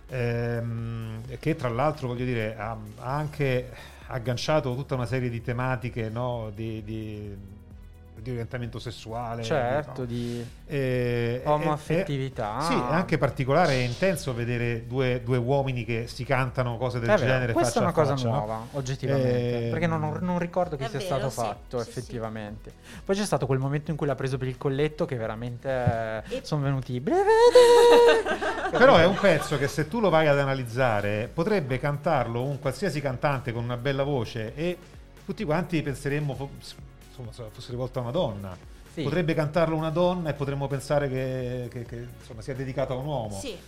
[SPEAKER 4] ehm, che tra l'altro voglio dire ha, ha anche agganciato tutta una serie di tematiche, no, di, di, di orientamento sessuale,
[SPEAKER 2] Certo,
[SPEAKER 4] no?
[SPEAKER 2] di
[SPEAKER 4] E- e-
[SPEAKER 2] omoaffettività.
[SPEAKER 4] e- sì, è anche particolare e intenso vedere due, due uomini che si cantano cose del
[SPEAKER 2] È vero,
[SPEAKER 4] genere.
[SPEAKER 2] questa è
[SPEAKER 4] faccia
[SPEAKER 2] una cosa
[SPEAKER 4] a faccia, no?
[SPEAKER 2] nuova, oggettivamente,
[SPEAKER 4] Eh,
[SPEAKER 2] perché non, non ricordo che
[SPEAKER 3] è
[SPEAKER 2] sia
[SPEAKER 3] vero,
[SPEAKER 2] stato
[SPEAKER 3] sì,
[SPEAKER 2] fatto,
[SPEAKER 3] sì,
[SPEAKER 2] effettivamente. Poi c'è stato quel momento in cui l'ha preso per il colletto che veramente
[SPEAKER 3] E-
[SPEAKER 2] sono venuti i brividi.
[SPEAKER 4] Però è un pezzo che se tu lo vai ad analizzare potrebbe cantarlo un qualsiasi cantante con una bella voce e tutti quanti penseremmo fo- insomma, se fosse rivolto a una donna.
[SPEAKER 2] Sì.
[SPEAKER 4] Potrebbe cantarlo una donna e potremmo pensare che, che- che, insomma, sia dedicato a un uomo.
[SPEAKER 3] Sì.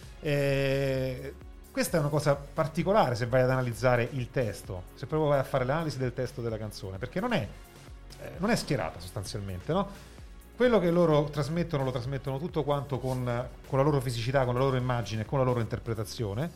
[SPEAKER 4] Eh, questa è una cosa particolare se vai ad analizzare il testo, se proprio vai a fare l'analisi del testo della canzone, perché non è, eh, non è schierata sostanzialmente, no? Quello che loro trasmettono lo trasmettono tutto quanto con, con la loro fisicità, con la loro immagine, con la loro interpretazione.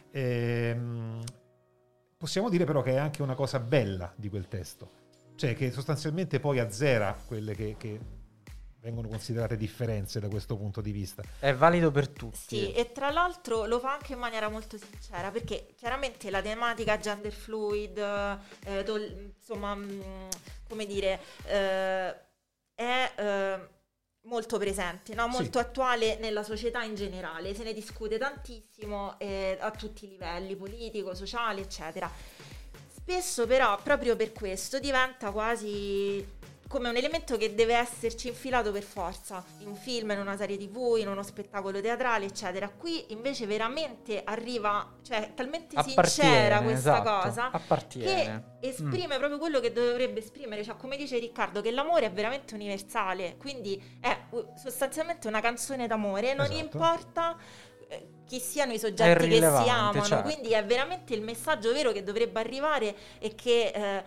[SPEAKER 4] Ehm, possiamo dire però che è anche una cosa bella di quel testo, cioè che sostanzialmente poi azzera quelle che, che vengono considerate differenze da questo punto di vista.
[SPEAKER 2] È valido per tutti.
[SPEAKER 3] Sì, e tra l'altro lo fa anche in maniera molto sincera, perché chiaramente la tematica gender fluid, eh, tol- insomma, mh, come dire, eh, è eh, molto presente, no? Molto
[SPEAKER 4] Sì.
[SPEAKER 3] attuale nella società in generale, se ne discute tantissimo eh, a tutti i livelli, politico, sociale, eccetera. Spesso però, proprio per questo, diventa quasi come un elemento che deve esserci infilato per forza in un film, in una serie tv, in uno spettacolo teatrale, eccetera. Qui invece veramente arriva, cioè talmente sincera
[SPEAKER 2] Appartiene,
[SPEAKER 3] questa
[SPEAKER 2] esatto,
[SPEAKER 3] cosa
[SPEAKER 2] appartiene.
[SPEAKER 3] che esprime proprio quello che dovrebbe esprimere, cioè come dice Riccardo, che l'amore è veramente universale, quindi è uh, sostanzialmente una canzone d'amore, non
[SPEAKER 4] Esatto.
[SPEAKER 3] importa eh, chi siano i
[SPEAKER 2] È
[SPEAKER 3] soggetti che si
[SPEAKER 2] irrilevante,
[SPEAKER 3] amano,
[SPEAKER 2] certo.
[SPEAKER 3] quindi è veramente il messaggio vero che dovrebbe arrivare e che eh,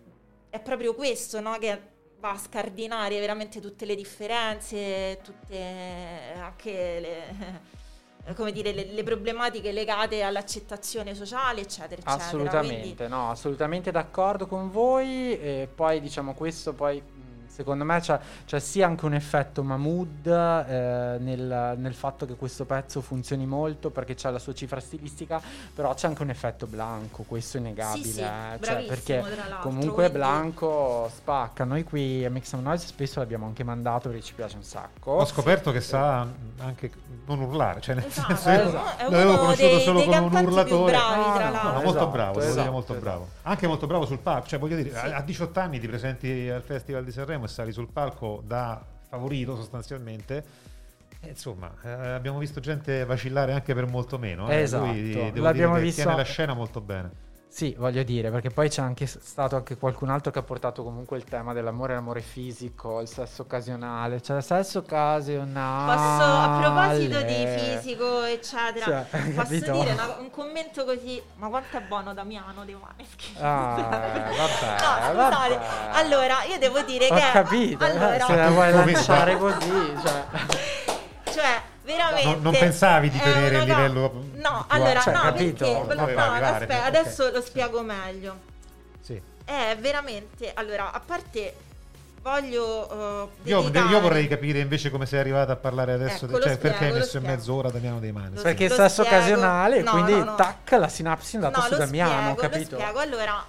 [SPEAKER 3] è proprio questo, no? Che va a scardinare veramente tutte le differenze, tutte anche le, come dire, le, le problematiche legate all'accettazione sociale, eccetera, eccetera.
[SPEAKER 2] Assolutamente,
[SPEAKER 3] Quindi,
[SPEAKER 2] no, assolutamente d'accordo con voi. E poi diciamo questo poi mh, secondo me c'è, c'è sia anche un effetto Mahmood eh, nel, nel fatto che questo pezzo funzioni molto perché c'è la sua cifra stilistica, però c'è anche un effetto Blanco, questo è innegabile,
[SPEAKER 3] Sì, sì,
[SPEAKER 2] eh, cioè,
[SPEAKER 3] bravissimo,
[SPEAKER 2] perché
[SPEAKER 3] tra l'altro,
[SPEAKER 2] comunque
[SPEAKER 3] quindi-
[SPEAKER 2] Blanco spacca. Noi qui a Make Some Noise spesso l'abbiamo anche mandato perché ci piace un sacco.
[SPEAKER 4] Ho scoperto che sa anche non urlare, cioè nel
[SPEAKER 3] Esatto,
[SPEAKER 4] senso io
[SPEAKER 2] esatto.
[SPEAKER 3] è
[SPEAKER 4] l'avevo
[SPEAKER 3] uno
[SPEAKER 4] conosciuto
[SPEAKER 3] dei,
[SPEAKER 4] solo
[SPEAKER 3] dei
[SPEAKER 4] come un
[SPEAKER 3] cantanti più
[SPEAKER 4] urlatore.
[SPEAKER 3] bravi,
[SPEAKER 2] Ah,
[SPEAKER 3] tra
[SPEAKER 2] no,
[SPEAKER 4] No,
[SPEAKER 3] l'altro.
[SPEAKER 4] molto
[SPEAKER 2] Esatto,
[SPEAKER 4] bravo, devo dire
[SPEAKER 2] esatto,
[SPEAKER 4] molto
[SPEAKER 2] esatto.
[SPEAKER 4] bravo. Anche molto bravo sul palco, cioè voglio dire,
[SPEAKER 3] Sì.
[SPEAKER 4] a a diciotto anni ti presenti al Festival di Sanremo e sali sul palco da favorito sostanzialmente. E insomma, eh, abbiamo visto gente vacillare anche per molto meno. Eh.
[SPEAKER 2] Esatto,
[SPEAKER 4] Lui, devo
[SPEAKER 2] l'abbiamo
[SPEAKER 4] dire che
[SPEAKER 2] visto-
[SPEAKER 4] tiene la scena molto bene.
[SPEAKER 2] Sì, voglio dire, perché poi c'è anche s- stato anche qualcun altro che ha portato comunque il tema dell'amore, l'amore fisico, il sesso occasionale, cioè il sesso occasionale.
[SPEAKER 3] Posso, a proposito di fisico, eccetera,
[SPEAKER 2] Cioè,
[SPEAKER 3] posso
[SPEAKER 2] capito?
[SPEAKER 3] dire una- un commento così, ma quanto è buono Damiano dei Maneskin?
[SPEAKER 2] Ah, vabbè,
[SPEAKER 3] No, scusate,
[SPEAKER 2] vabbè.
[SPEAKER 3] allora io devo dire
[SPEAKER 2] Ho
[SPEAKER 3] che
[SPEAKER 2] capito, eh,
[SPEAKER 3] allora,
[SPEAKER 2] se la vuoi
[SPEAKER 4] Come-
[SPEAKER 2] lanciare così, cioè.
[SPEAKER 3] cioè veramente
[SPEAKER 4] Non- non pensavi di
[SPEAKER 3] è
[SPEAKER 4] tenere
[SPEAKER 3] una
[SPEAKER 4] il
[SPEAKER 3] co-
[SPEAKER 4] livello
[SPEAKER 3] no,
[SPEAKER 4] più
[SPEAKER 3] allora
[SPEAKER 2] alto? Cioè,
[SPEAKER 3] no,
[SPEAKER 2] capito?
[SPEAKER 3] perché
[SPEAKER 2] Non
[SPEAKER 3] no,
[SPEAKER 4] doveva arrivare,
[SPEAKER 3] aspetta,
[SPEAKER 4] ok.
[SPEAKER 3] adesso lo spiego meglio.
[SPEAKER 4] Sì.
[SPEAKER 3] È veramente, allora, a parte voglio uh,
[SPEAKER 4] io,
[SPEAKER 3] dedicare...
[SPEAKER 4] io vorrei capire invece come sei arrivata a parlare adesso,
[SPEAKER 3] ecco,
[SPEAKER 4] cioè
[SPEAKER 3] spiego,
[SPEAKER 4] perché hai messo in
[SPEAKER 3] spiego.
[SPEAKER 4] mezz'ora Damiano Dei Maneskin.
[SPEAKER 2] Perché
[SPEAKER 3] lo
[SPEAKER 2] è sesso
[SPEAKER 3] spiego.
[SPEAKER 2] occasionale,
[SPEAKER 3] No,
[SPEAKER 2] quindi
[SPEAKER 3] no, no.
[SPEAKER 2] tac, la sinapsi è andata
[SPEAKER 3] no,
[SPEAKER 2] su
[SPEAKER 3] lo
[SPEAKER 2] Damiano,
[SPEAKER 3] spiego,
[SPEAKER 2] capito?
[SPEAKER 3] Lo spiego. Allora,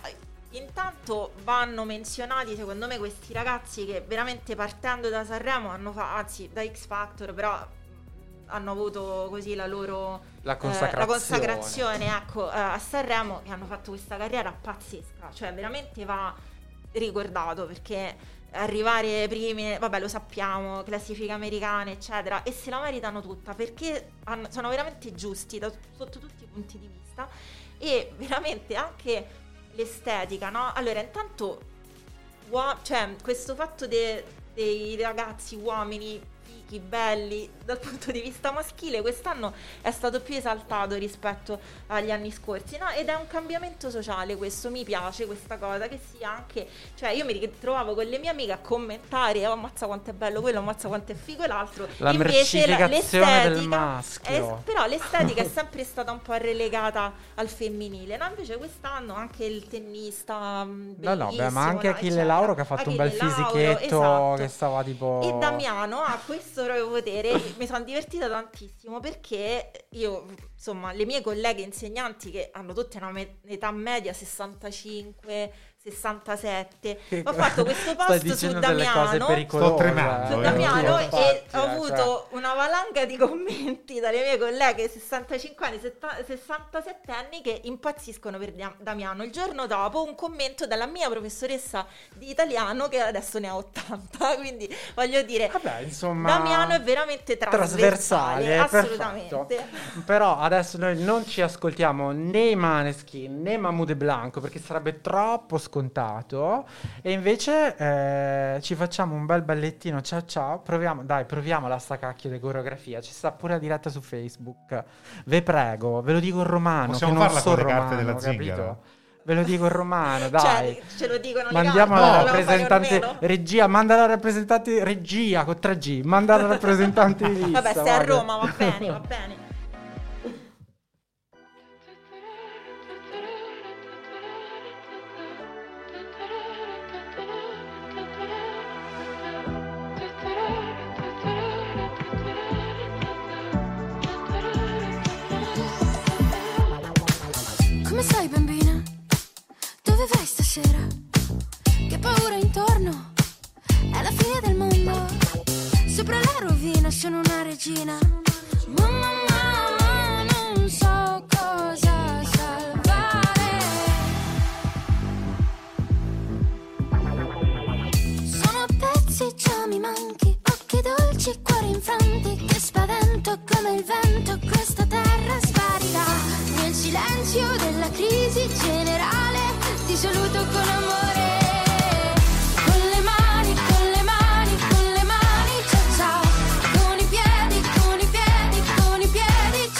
[SPEAKER 3] intanto vanno menzionati secondo me questi ragazzi che veramente partendo da Sanremo hanno fatto, anzi da X Factor, però hanno avuto così la loro
[SPEAKER 2] La
[SPEAKER 3] eh,
[SPEAKER 2] consacrazione,
[SPEAKER 3] la consacrazione ecco, eh, a Sanremo, che hanno fatto questa carriera pazzesca, cioè veramente va ricordato, perché arrivare primi, vabbè lo sappiamo, classifiche americane eccetera, e se la meritano tutta perché hanno, sono veramente giusti da, sotto tutti i punti di vista, e veramente anche l'estetica, no? Allora intanto uo- cioè questo fatto de- dei ragazzi uomini fichi, belli dal punto di vista maschile quest'anno è stato più esaltato rispetto agli anni scorsi, no? Ed è un cambiamento sociale questo, mi piace questa cosa, che sia anche, cioè io mi ritrovavo con le mie amiche a commentare oh, ammazza quanto è bello quello, ammazza quanto è figo l'altro,
[SPEAKER 2] la
[SPEAKER 3] invece la,
[SPEAKER 2] mercificazione del
[SPEAKER 3] l'estetica
[SPEAKER 2] maschio
[SPEAKER 3] è, però l'estetica è sempre stata un po' relegata al femminile, no? Invece quest'anno anche il tennista
[SPEAKER 2] no no beh,
[SPEAKER 3] bellissimo,
[SPEAKER 2] ma anche
[SPEAKER 3] no?
[SPEAKER 2] Achille
[SPEAKER 3] Eccetera.
[SPEAKER 2] Lauro che ha fatto un bel
[SPEAKER 3] Achille Lauro,
[SPEAKER 2] fisichetto,
[SPEAKER 3] esatto.
[SPEAKER 2] che stava tipo
[SPEAKER 3] E Damiano ha questo proprio potere, mi sono divertita tantissimo perché io, insomma, le mie colleghe insegnanti che hanno tutte una me- età media sessantacinque sessantasette, ho fatto questo
[SPEAKER 2] Stai
[SPEAKER 3] post su
[SPEAKER 2] dicendo delle cose
[SPEAKER 3] Damiano
[SPEAKER 2] pericolose,
[SPEAKER 4] Sto tremando,
[SPEAKER 3] su
[SPEAKER 4] eh.
[SPEAKER 3] Damiano
[SPEAKER 2] Infatti,
[SPEAKER 3] e ho
[SPEAKER 2] eh,
[SPEAKER 3] avuto
[SPEAKER 2] cioè.
[SPEAKER 3] una valanga di commenti dalle mie colleghe sessantacinque anni, setta- sessantasette anni che impazziscono per Dia- Damiano. Il giorno dopo un commento dalla mia professoressa di italiano che adesso ne ha ottanta, quindi voglio dire,
[SPEAKER 2] vabbè, insomma,
[SPEAKER 3] Damiano è veramente trasversale,
[SPEAKER 2] trasversale,
[SPEAKER 3] assolutamente.
[SPEAKER 2] perfetto. Però adesso noi non ci ascoltiamo né i Maneskin né Mahmood e Blanco perché sarebbe troppo scontato, e invece eh, ci facciamo un bel ballettino ciao ciao, proviamo, dai, proviamo la sta cacchio di coreografia, ci sta pure la diretta su Facebook, ve prego, ve lo dico in romano,
[SPEAKER 4] Possiamo
[SPEAKER 2] che non
[SPEAKER 4] farla
[SPEAKER 2] so
[SPEAKER 4] con le
[SPEAKER 2] romano,
[SPEAKER 4] carte della
[SPEAKER 2] capito?
[SPEAKER 4] zingara?
[SPEAKER 2] Ve lo dico in romano, dai.
[SPEAKER 3] Cioè, ce lo dicono le
[SPEAKER 2] Mandiamo
[SPEAKER 3] carte,
[SPEAKER 2] la
[SPEAKER 3] no, dobbiamo fare
[SPEAKER 2] rappresentante
[SPEAKER 3] almeno.
[SPEAKER 2] regia, manda la rappresentante regia con tre G, manda la rappresentante di lista.
[SPEAKER 3] Vabbè, stai a
[SPEAKER 2] guarda.
[SPEAKER 3] Roma, va bene, va bene.
[SPEAKER 5] Come stai bambina? Dove vai stasera? Che paura intorno? È la fine del mondo. Sopra la rovina sono una regina. Mamma, mamma, non so cosa salvare. Sono pezzi, già mi manchi. Occhi dolci, cuori infranti. Che spavento come il vento. Questa terra sparirà. Nel silenzio della crisi generale ti saluto con amore. Con le mani, con le mani, con le mani, ciao ciao. Con i piedi, con i piedi, con i piedi,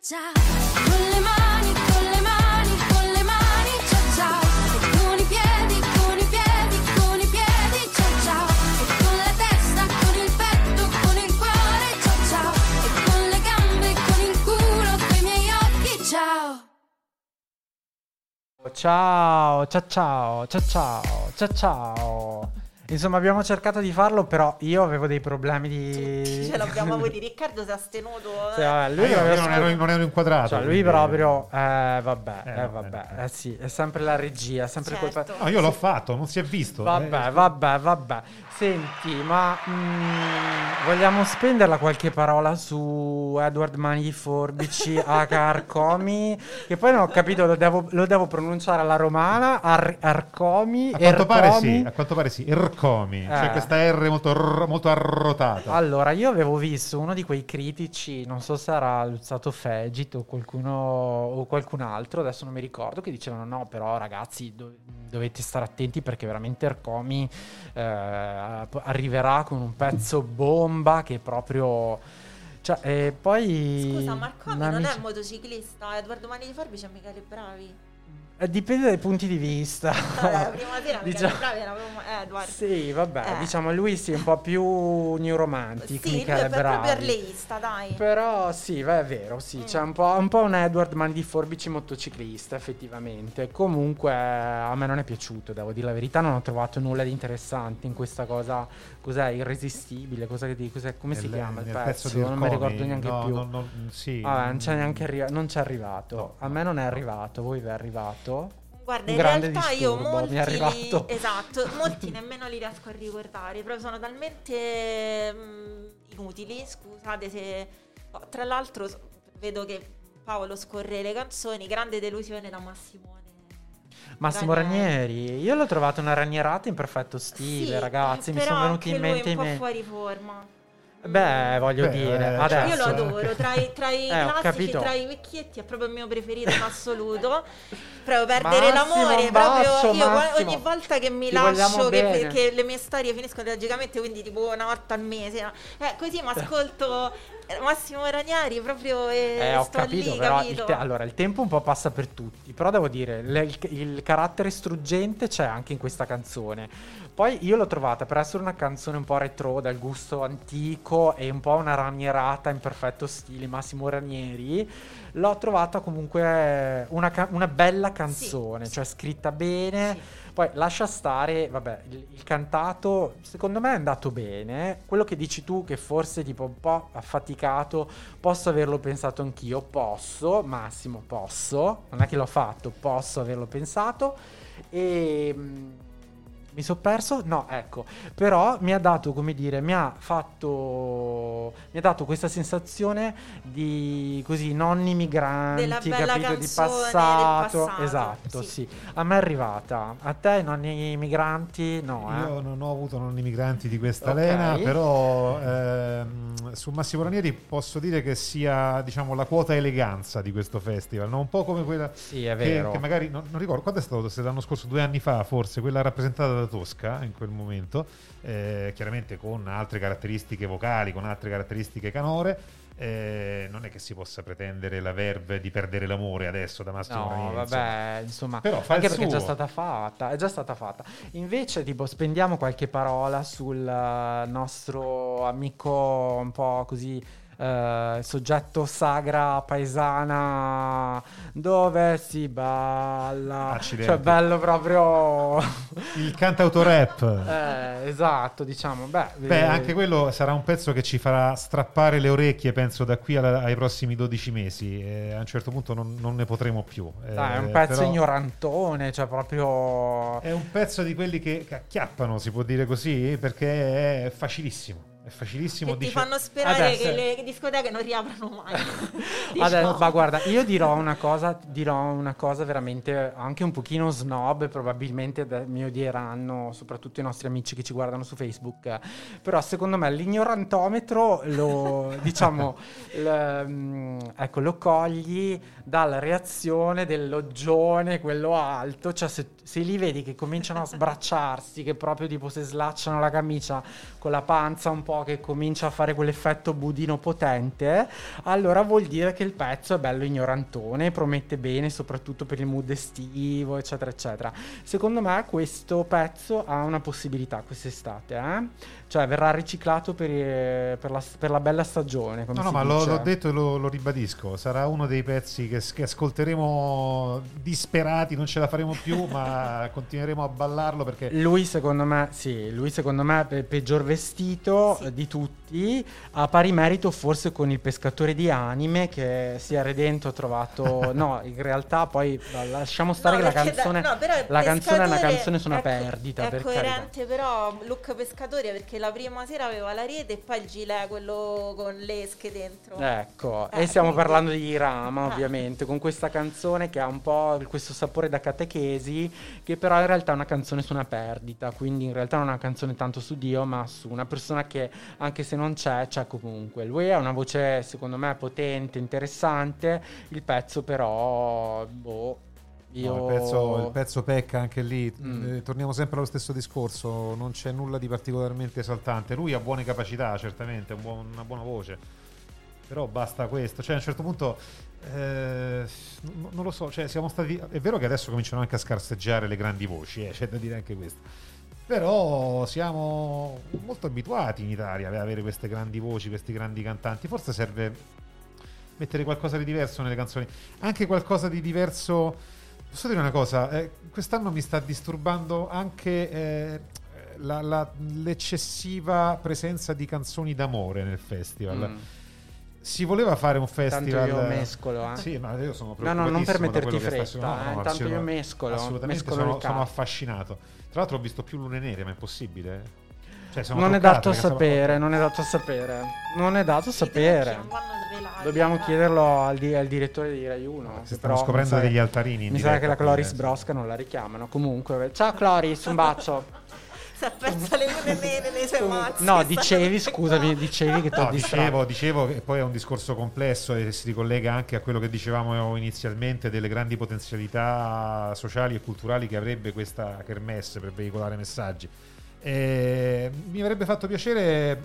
[SPEAKER 5] ciao. Con le mani, con le mani, con le mani, ciao ciao. E con i piedi, con i piedi, con i piedi, ciao ciao. E con la testa, con il petto, con il cuore, ciao ciao. E con le gambe, con il culo, con i miei occhi, ciao.
[SPEAKER 2] Ciao, ciao, ciao, ciao, ciao, ciao, ciao. Insomma, abbiamo cercato di farlo, però io avevo dei problemi di...
[SPEAKER 3] Ce l'abbiamo avuti, Riccardo si è astenuto.
[SPEAKER 2] Sì,
[SPEAKER 3] eh.
[SPEAKER 2] vabbè, lui
[SPEAKER 4] Ah, io,
[SPEAKER 2] aveva
[SPEAKER 4] io non, ero, non ero inquadrato.
[SPEAKER 2] Cioè, lui
[SPEAKER 4] quindi-
[SPEAKER 2] proprio... Eh, vabbè,
[SPEAKER 4] Eh,
[SPEAKER 2] eh,
[SPEAKER 4] no,
[SPEAKER 2] vabbè,
[SPEAKER 4] eh,
[SPEAKER 2] eh sì, è sempre la regia, è sempre
[SPEAKER 3] Certo.
[SPEAKER 2] colpa...
[SPEAKER 4] No, io l'ho fatto, non si è visto.
[SPEAKER 2] Vabbè,
[SPEAKER 4] eh.
[SPEAKER 2] vabbè, vabbè. Senti, ma mm, vogliamo spenderla qualche parola su Edward Mani di Forbici, aka Arcomi, che poi non ho capito, lo devo, lo devo pronunciare alla romana, Ar- Arcomi,
[SPEAKER 4] A quanto pare
[SPEAKER 2] Ercomi?
[SPEAKER 4] sì, a quanto pare sì, Ercomi,
[SPEAKER 2] Eh.
[SPEAKER 4] cioè questa R molto, r- molto arrotata.
[SPEAKER 2] Allora, io avevo visto uno di quei critici, non so se era Luzzato Fegit o qualcuno o qualcun altro, adesso non mi ricordo, che dicevano no, però ragazzi do- dovete stare attenti perché veramente Ercomi eh, arriverà con un pezzo bomba che proprio... Cioè, e poi...
[SPEAKER 3] Scusa, Marcomi non
[SPEAKER 2] l'amici-
[SPEAKER 3] è un motociclista, Edoardo Mani di Forbici e Michele Bravi.
[SPEAKER 2] Eh, Dipende dai punti di vista.
[SPEAKER 3] Vabbè, la prima sera Michele
[SPEAKER 2] Diciamo-
[SPEAKER 3] Bravi era proprio Edward.
[SPEAKER 2] Sì, vabbè,
[SPEAKER 3] Eh.
[SPEAKER 2] diciamo lui sì, un po' più new romantic,
[SPEAKER 3] Sì, lui
[SPEAKER 2] Michele
[SPEAKER 3] è per- proprio
[SPEAKER 2] Bravi.
[SPEAKER 3] arleista, dai.
[SPEAKER 2] Però sì, beh, è vero, sì,
[SPEAKER 3] Mm.
[SPEAKER 2] c'è un po', un po' un Edward Mani di Forbici motociclista, effettivamente. Comunque a me non è piaciuto, devo dire la verità, non ho trovato nulla di interessante in questa cosa. Cos'è? Irresistibile? Cosa che di- cos'è? Come si
[SPEAKER 4] Nel-
[SPEAKER 2] chiama il
[SPEAKER 4] nel
[SPEAKER 2] pezzo?
[SPEAKER 4] di
[SPEAKER 2] Non mi
[SPEAKER 4] Ercomi,
[SPEAKER 2] ricordo neanche
[SPEAKER 4] no,
[SPEAKER 2] più.
[SPEAKER 4] no, no, sì.
[SPEAKER 2] Vabbè, non c'è neanche arri- non c'è arrivato.
[SPEAKER 4] No,
[SPEAKER 2] A
[SPEAKER 4] no,
[SPEAKER 2] me non è
[SPEAKER 4] no.
[SPEAKER 2] arrivato, voi vi è arrivato?
[SPEAKER 3] Guarda,
[SPEAKER 2] Un
[SPEAKER 3] in
[SPEAKER 2] grande
[SPEAKER 3] realtà io
[SPEAKER 2] disturbo,
[SPEAKER 3] molti
[SPEAKER 2] mi è
[SPEAKER 3] li-
[SPEAKER 2] arrivato.
[SPEAKER 3] esatto, molti nemmeno li riesco a ricordare, proprio sono talmente mm, inutili, scusate se oh, tra l'altro so- vedo che Paolo scorre le canzoni, grande delusione da Massimone.
[SPEAKER 2] Massimo Ranieri, io l'ho trovato una ranierata in perfetto stile,
[SPEAKER 3] Sì,
[SPEAKER 2] ragazzi, mi
[SPEAKER 3] però
[SPEAKER 2] sono venuti in
[SPEAKER 3] anche lui
[SPEAKER 2] mente
[SPEAKER 3] è
[SPEAKER 2] i
[SPEAKER 3] un po'
[SPEAKER 2] miei...
[SPEAKER 3] fuori forma.
[SPEAKER 2] Beh, voglio
[SPEAKER 4] Beh,
[SPEAKER 2] dire,
[SPEAKER 4] eh,
[SPEAKER 2] adesso...
[SPEAKER 3] Io lo
[SPEAKER 4] Cazzo,
[SPEAKER 3] adoro, tra i, tra i
[SPEAKER 2] Eh, ho
[SPEAKER 3] classici,
[SPEAKER 2] capito.
[SPEAKER 3] tra i vecchietti è proprio il mio preferito in assoluto. Proprio perdere
[SPEAKER 2] Massimo,
[SPEAKER 3] l'amore,
[SPEAKER 2] un bacio,
[SPEAKER 3] proprio io
[SPEAKER 2] Massimo.
[SPEAKER 3] ogni volta che mi
[SPEAKER 2] Ti vogliamo
[SPEAKER 3] lascio, che,
[SPEAKER 2] bene.
[SPEAKER 3] che le mie storie finiscono tragicamente, quindi tipo una volta al mese, no? eh, così mi ascolto Massimo Ranieri proprio e
[SPEAKER 2] Eh, ho
[SPEAKER 3] sto
[SPEAKER 2] capito,
[SPEAKER 3] lì,
[SPEAKER 2] però
[SPEAKER 3] capito?
[SPEAKER 2] il te- allora il tempo un po' passa per tutti, però devo dire, le- il, il carattere struggente c'è anche in questa canzone. Poi io l'ho trovata per essere una canzone un po' retro, dal gusto antico e un po' una ranierata in perfetto stile Massimo Ranieri. L'ho trovata comunque una, ca- una bella canzone,
[SPEAKER 3] Sì,
[SPEAKER 2] cioè scritta bene.
[SPEAKER 3] Sì.
[SPEAKER 2] Poi lascia stare, vabbè, il, il cantato secondo me è andato bene. Quello che dici tu che forse tipo un po' affaticato, posso averlo pensato anch'io, posso, Massimo, posso, non è che l'ho fatto, posso averlo pensato e... mm, mi sono perso? No, ecco, però mi ha dato, come dire, mi ha fatto, mi ha dato questa sensazione di così nonni migranti,
[SPEAKER 3] Della bella
[SPEAKER 2] capito, di
[SPEAKER 3] canzone del
[SPEAKER 2] passato,
[SPEAKER 3] passato,
[SPEAKER 2] esatto,
[SPEAKER 3] sì.
[SPEAKER 2] sì. A me è arrivata, a te nonni migranti no, eh?
[SPEAKER 4] Io non ho avuto nonni migranti di questa
[SPEAKER 2] Ok.
[SPEAKER 4] lena, però ehm, su Massimo Ranieri posso dire che sia, diciamo, la quota eleganza di questo festival, no? Un po' come quella
[SPEAKER 2] Sì, è
[SPEAKER 4] che,
[SPEAKER 2] vero.
[SPEAKER 4] che magari, non, non ricordo, quando è stato? Se l'anno scorso, due anni fa forse, quella rappresentata da Tosca in quel momento, eh, chiaramente con altre caratteristiche vocali, con altre caratteristiche canore. Eh, non è che si possa pretendere la verve di perdere l'amore adesso da Massimo
[SPEAKER 2] No,
[SPEAKER 4] Ranieri, insomma.
[SPEAKER 2] vabbè, insomma,
[SPEAKER 4] Però fa
[SPEAKER 2] anche
[SPEAKER 4] il
[SPEAKER 2] perché è già
[SPEAKER 4] suo.
[SPEAKER 2] stata fatta, è già stata fatta. Invece, tipo, spendiamo qualche parola sul eh, nostro amico un po' così eh, soggetto sagra paesana dove si balla.
[SPEAKER 4] Accidenti.
[SPEAKER 2] Cioè, bello proprio
[SPEAKER 4] Il cantautorap.
[SPEAKER 2] eh, esatto, diciamo, beh,
[SPEAKER 4] Beh,
[SPEAKER 2] eh,
[SPEAKER 4] anche quello sarà un pezzo che ci farà strappare le orecchie, penso, da qui alla- ai prossimi dodici mesi. E a un certo punto non, non ne potremo più.
[SPEAKER 2] dai, è un
[SPEAKER 4] Eh,
[SPEAKER 2] pezzo
[SPEAKER 4] però
[SPEAKER 2] ignorantone, cioè proprio
[SPEAKER 4] È un pezzo di quelli che, che acchiappano, si può dire così, perché è facilissimo. È facilissimo.
[SPEAKER 3] Che ti
[SPEAKER 4] dice-
[SPEAKER 3] fanno sperare
[SPEAKER 2] Adesso-
[SPEAKER 3] che le discoteche non riaprano mai.
[SPEAKER 2] Adesso,
[SPEAKER 3] Diciamo.
[SPEAKER 2] ma guarda, io dirò una cosa, dirò una cosa veramente anche un pochino snob, probabilmente da- mi odieranno soprattutto i nostri amici che ci guardano su Facebook, eh, però secondo me l'ignorantometro lo, diciamo, l- mm, ecco, lo cogli dalla reazione dell'oggione, quello alto, cioè se, se li vedi che cominciano a sbracciarsi, che proprio tipo se slacciano la camicia con la panza un po' po' che comincia a fare quell'effetto budino potente, allora vuol dire che il pezzo è bello ignorantone, promette bene soprattutto per il mood estivo, eccetera eccetera. Secondo me questo pezzo ha una possibilità quest'estate, eh? Cioè verrà riciclato per, eh, per, la, per la bella stagione, come
[SPEAKER 4] No, no,
[SPEAKER 2] si
[SPEAKER 4] ma
[SPEAKER 2] dice.
[SPEAKER 4] l'ho, l'ho detto e lo, lo ribadisco. Sarà uno dei pezzi che, che ascolteremo disperati, non ce la faremo più, ma continueremo a ballarlo perché
[SPEAKER 2] Lui secondo me, sì, lui secondo me è il peggior vestito
[SPEAKER 3] Sì.
[SPEAKER 2] di tutti, a pari merito forse con il pescatore di anime che sia redento ha trovato... no, in realtà poi lasciamo stare
[SPEAKER 3] No,
[SPEAKER 2] che la
[SPEAKER 3] perché da-
[SPEAKER 2] canzone...
[SPEAKER 3] no, però il
[SPEAKER 2] la canzone è una
[SPEAKER 3] pescatore
[SPEAKER 2] canzone su una
[SPEAKER 3] è co-
[SPEAKER 2] perdita,
[SPEAKER 3] è
[SPEAKER 2] per carità.
[SPEAKER 3] coerente però look pescatore, perché la prima sera aveva la rete e poi il gilet, quello con le esche dentro.
[SPEAKER 2] Ecco,
[SPEAKER 3] Eh,
[SPEAKER 2] e stiamo
[SPEAKER 3] quindi-
[SPEAKER 2] parlando di Irama,
[SPEAKER 3] Ah.
[SPEAKER 2] ovviamente, con questa canzone che ha un po' questo sapore da catechesi, che però in realtà è una canzone su una perdita, quindi in realtà non è una canzone tanto su Dio, ma su una persona che anche se non c'è, c'è comunque. Lui ha una voce, secondo me, potente, interessante, il pezzo però, boh, io...
[SPEAKER 4] no, il, pezzo, il pezzo pecca anche lì.
[SPEAKER 2] Mm.
[SPEAKER 4] Eh, torniamo sempre allo stesso discorso, non c'è nulla di particolarmente esaltante. Lui ha buone capacità, certamente, un buon- una buona voce, però basta questo. Cioè a un certo punto eh, n- non lo so, cioè siamo stati, è vero che adesso cominciano anche a scarseggiare le grandi voci, eh, c'è da dire anche questo, però siamo molto abituati in Italia ad avere queste grandi voci, questi grandi cantanti. Forse serve mettere qualcosa di diverso nelle canzoni, anche qualcosa di diverso. Posso dire una cosa? Eh, quest'anno mi sta disturbando anche eh, la- la- l'eccessiva presenza di canzoni d'amore nel festival.
[SPEAKER 2] Mm.
[SPEAKER 4] Si voleva fare un festival.
[SPEAKER 2] Tanto io mescolo, eh.
[SPEAKER 4] Sì, ma io sono
[SPEAKER 2] No, no, non per
[SPEAKER 4] preoccupatissimo da
[SPEAKER 2] metterti
[SPEAKER 4] quello che sta-
[SPEAKER 2] fretta,
[SPEAKER 4] no, no,
[SPEAKER 2] eh,
[SPEAKER 4] no,
[SPEAKER 2] intanto
[SPEAKER 4] assolut-
[SPEAKER 2] io mescolo,
[SPEAKER 4] assolutamente
[SPEAKER 2] mescolo
[SPEAKER 4] sono,
[SPEAKER 2] le
[SPEAKER 4] sono
[SPEAKER 2] carte.
[SPEAKER 4] affascinato. Tra l'altro ho visto più lune nere, ma è possibile? Cioè, sono
[SPEAKER 2] Non è
[SPEAKER 4] toccato,
[SPEAKER 2] dato a
[SPEAKER 4] perché stavo-
[SPEAKER 2] sapere, non è dato a sapere. Non è dato a
[SPEAKER 3] I
[SPEAKER 2] sapere.
[SPEAKER 3] trucchi non vanno svelati,
[SPEAKER 2] Dobbiamo
[SPEAKER 3] eh.
[SPEAKER 2] chiederlo al, di- al direttore di Rai uno.
[SPEAKER 4] Si
[SPEAKER 2] che
[SPEAKER 4] stanno
[SPEAKER 2] però
[SPEAKER 4] scoprendo
[SPEAKER 2] mi sa-
[SPEAKER 4] degli altarini in
[SPEAKER 2] Mi sa
[SPEAKER 4] diretta,
[SPEAKER 2] che la
[SPEAKER 4] quindi,
[SPEAKER 2] Cloris
[SPEAKER 4] eh.
[SPEAKER 2] Brosca non la richiamano. Comunque, ciao Cloris, un bacio.
[SPEAKER 3] Si è persa le lune nere nei suoi mazzi.
[SPEAKER 2] No,
[SPEAKER 3] sta
[SPEAKER 2] dicevi,
[SPEAKER 3] tutte
[SPEAKER 2] scusami,
[SPEAKER 3] qua.
[SPEAKER 2] dicevi che ti ho
[SPEAKER 4] No,
[SPEAKER 2] distratto.
[SPEAKER 4] dicevo, dicevo che poi è un discorso complesso e si ricollega anche a quello che dicevamo inizialmente delle grandi potenzialità sociali e culturali che avrebbe questa kermesse per veicolare messaggi. E mi avrebbe fatto piacere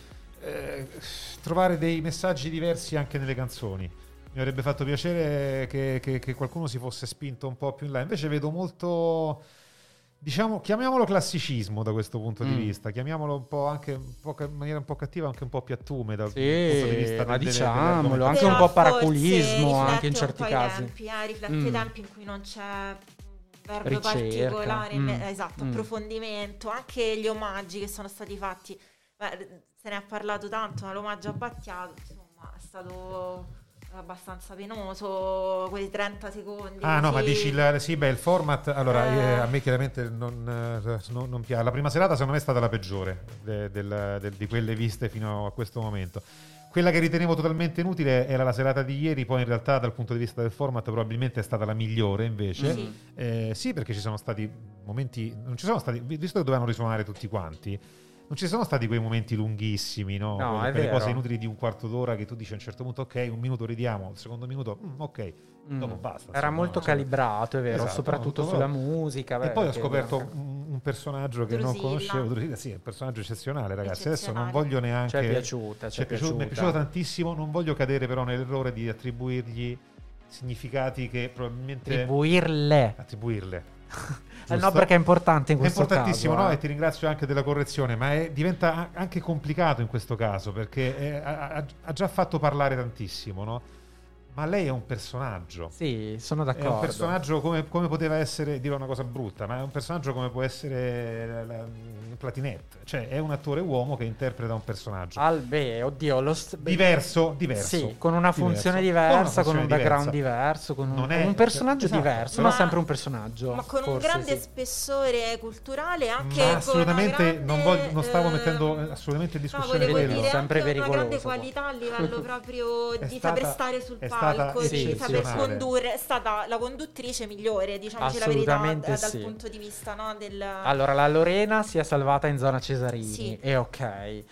[SPEAKER 4] eh, trovare dei messaggi diversi anche nelle canzoni. Mi avrebbe fatto piacere che, che- che qualcuno si fosse spinto un po' più in là. Invece vedo molto, diciamo, chiamiamolo classicismo da questo punto di
[SPEAKER 2] Mm.
[SPEAKER 4] vista, chiamiamolo un po' anche un po' ca- in maniera un po' cattiva, anche un po' piattume dal
[SPEAKER 2] Sì,
[SPEAKER 4] punto di vista
[SPEAKER 2] ma
[SPEAKER 4] delle- delle
[SPEAKER 2] diciamolo,
[SPEAKER 4] argomentazioni.
[SPEAKER 2] anche un
[SPEAKER 3] Però
[SPEAKER 2] po' paraculismo,
[SPEAKER 3] forse
[SPEAKER 2] anche in
[SPEAKER 3] riflette
[SPEAKER 2] certi
[SPEAKER 3] un po'
[SPEAKER 2] casi.
[SPEAKER 3] I tempi, eh, riflette
[SPEAKER 2] Mm.
[SPEAKER 3] i tempi in cui non c'è verbo
[SPEAKER 2] Ricerca,
[SPEAKER 3] particolare,
[SPEAKER 2] mm,
[SPEAKER 3] me- esatto,
[SPEAKER 2] mm.
[SPEAKER 3] approfondimento, anche gli omaggi che sono stati fatti. Beh, se ne è parlato tanto, ma l'omaggio a Battiato, insomma, è stato abbastanza penoso, quei trenta secondi.
[SPEAKER 4] Ah no, ma
[SPEAKER 3] così.
[SPEAKER 4] dici il, sì, beh, il format, allora
[SPEAKER 3] Eh.
[SPEAKER 4] eh, a me chiaramente non, eh, non, non piace. La prima serata secondo me è stata la peggiore de- del- del- di quelle viste fino a questo momento. Quella che ritenevo totalmente inutile era la serata di ieri, poi in realtà dal punto di vista del format probabilmente è stata la migliore invece.
[SPEAKER 3] Sì.
[SPEAKER 4] Eh, sì, perché ci sono stati momenti, non ci sono stati, visto che dovevano risuonare tutti quanti, non ci sono stati quei momenti lunghissimi, no?
[SPEAKER 2] No,
[SPEAKER 4] quelle,
[SPEAKER 2] è
[SPEAKER 4] quelle
[SPEAKER 2] vero.
[SPEAKER 4] cose inutili di un quarto d'ora che tu dici a un certo punto ok, un minuto ridiamo, il secondo minuto mm, ok,
[SPEAKER 2] Mm.
[SPEAKER 4] dopo basta.
[SPEAKER 2] Era
[SPEAKER 4] insomma,
[SPEAKER 2] molto
[SPEAKER 4] no?
[SPEAKER 2] calibrato, è vero,
[SPEAKER 4] Esatto,
[SPEAKER 2] soprattutto
[SPEAKER 4] no,
[SPEAKER 2] sulla
[SPEAKER 4] no.
[SPEAKER 2] musica.
[SPEAKER 4] E
[SPEAKER 2] beh,
[SPEAKER 4] poi ho
[SPEAKER 2] che-
[SPEAKER 4] scoperto un, un personaggio che non
[SPEAKER 3] Drusilla.
[SPEAKER 4] conoscevo, Drusilla, sì, è un personaggio eccezionale, ragazzi. Adesso non
[SPEAKER 3] Eccezionale.
[SPEAKER 4] voglio neanche.
[SPEAKER 2] Ci è piaciuta, ci
[SPEAKER 4] ci
[SPEAKER 2] è
[SPEAKER 4] è piaciuto- mi è
[SPEAKER 2] piaciuta.
[SPEAKER 4] piaciuta tantissimo. Non voglio cadere però nell'errore di attribuirgli significati che probabilmente.
[SPEAKER 2] Attribuirle.
[SPEAKER 4] attribuirle.
[SPEAKER 2] Eh, no,
[SPEAKER 4] Giusto?
[SPEAKER 2] perché è importante in
[SPEAKER 4] È
[SPEAKER 2] questo
[SPEAKER 4] importantissimo,
[SPEAKER 2] caso.
[SPEAKER 4] no?
[SPEAKER 2] eh.
[SPEAKER 4] E ti ringrazio anche della correzione, ma è- diventa a- anche complicato in questo caso perché è- ha, ha- ha già fatto parlare tantissimo, no? Ma lei è un personaggio.
[SPEAKER 2] Sì, sono
[SPEAKER 4] È
[SPEAKER 2] d'accordo.
[SPEAKER 4] un personaggio come, come poteva essere, dire una cosa brutta, ma è un personaggio come può essere la, la, Platinette, cioè è un attore uomo che interpreta un personaggio.
[SPEAKER 2] Albe, oddio, lo st-
[SPEAKER 4] diverso, diverso.
[SPEAKER 2] Sì, con una funzione
[SPEAKER 4] Diverso.
[SPEAKER 2] diversa, con
[SPEAKER 4] Con
[SPEAKER 2] un
[SPEAKER 4] una funzione
[SPEAKER 2] background
[SPEAKER 4] diversa.
[SPEAKER 2] diverso, con un,
[SPEAKER 4] Non
[SPEAKER 2] con
[SPEAKER 4] è-
[SPEAKER 2] un personaggio
[SPEAKER 4] esatto.
[SPEAKER 2] diverso,
[SPEAKER 3] Ma-
[SPEAKER 2] ma sempre un personaggio.
[SPEAKER 3] Ma con un
[SPEAKER 2] forse,
[SPEAKER 3] grande
[SPEAKER 2] sì.
[SPEAKER 3] spessore culturale, anche
[SPEAKER 4] Ma
[SPEAKER 3] con
[SPEAKER 4] assolutamente
[SPEAKER 3] una grande,
[SPEAKER 4] non, voglio- non stavo
[SPEAKER 3] ehm,
[SPEAKER 4] mettendo assolutamente in
[SPEAKER 3] No,
[SPEAKER 4] discussione
[SPEAKER 3] volevo
[SPEAKER 4] quello.
[SPEAKER 3] dire
[SPEAKER 2] Sempre
[SPEAKER 3] anche una grande
[SPEAKER 2] pericoloso, poi.
[SPEAKER 3] qualità a livello proprio
[SPEAKER 4] È
[SPEAKER 3] di
[SPEAKER 4] stata-
[SPEAKER 3] saper stare sul
[SPEAKER 4] è stata
[SPEAKER 3] palco, di saper
[SPEAKER 4] eccezionale.
[SPEAKER 3] condurre. È stata la conduttrice migliore, diciamoci la verità,
[SPEAKER 2] Assolutamente
[SPEAKER 3] da- dal
[SPEAKER 2] sì.
[SPEAKER 3] punto di vista, no, del...
[SPEAKER 2] Allora, la Lorena si è salvata in zona Cesarini.
[SPEAKER 3] Sì.
[SPEAKER 2] E ok.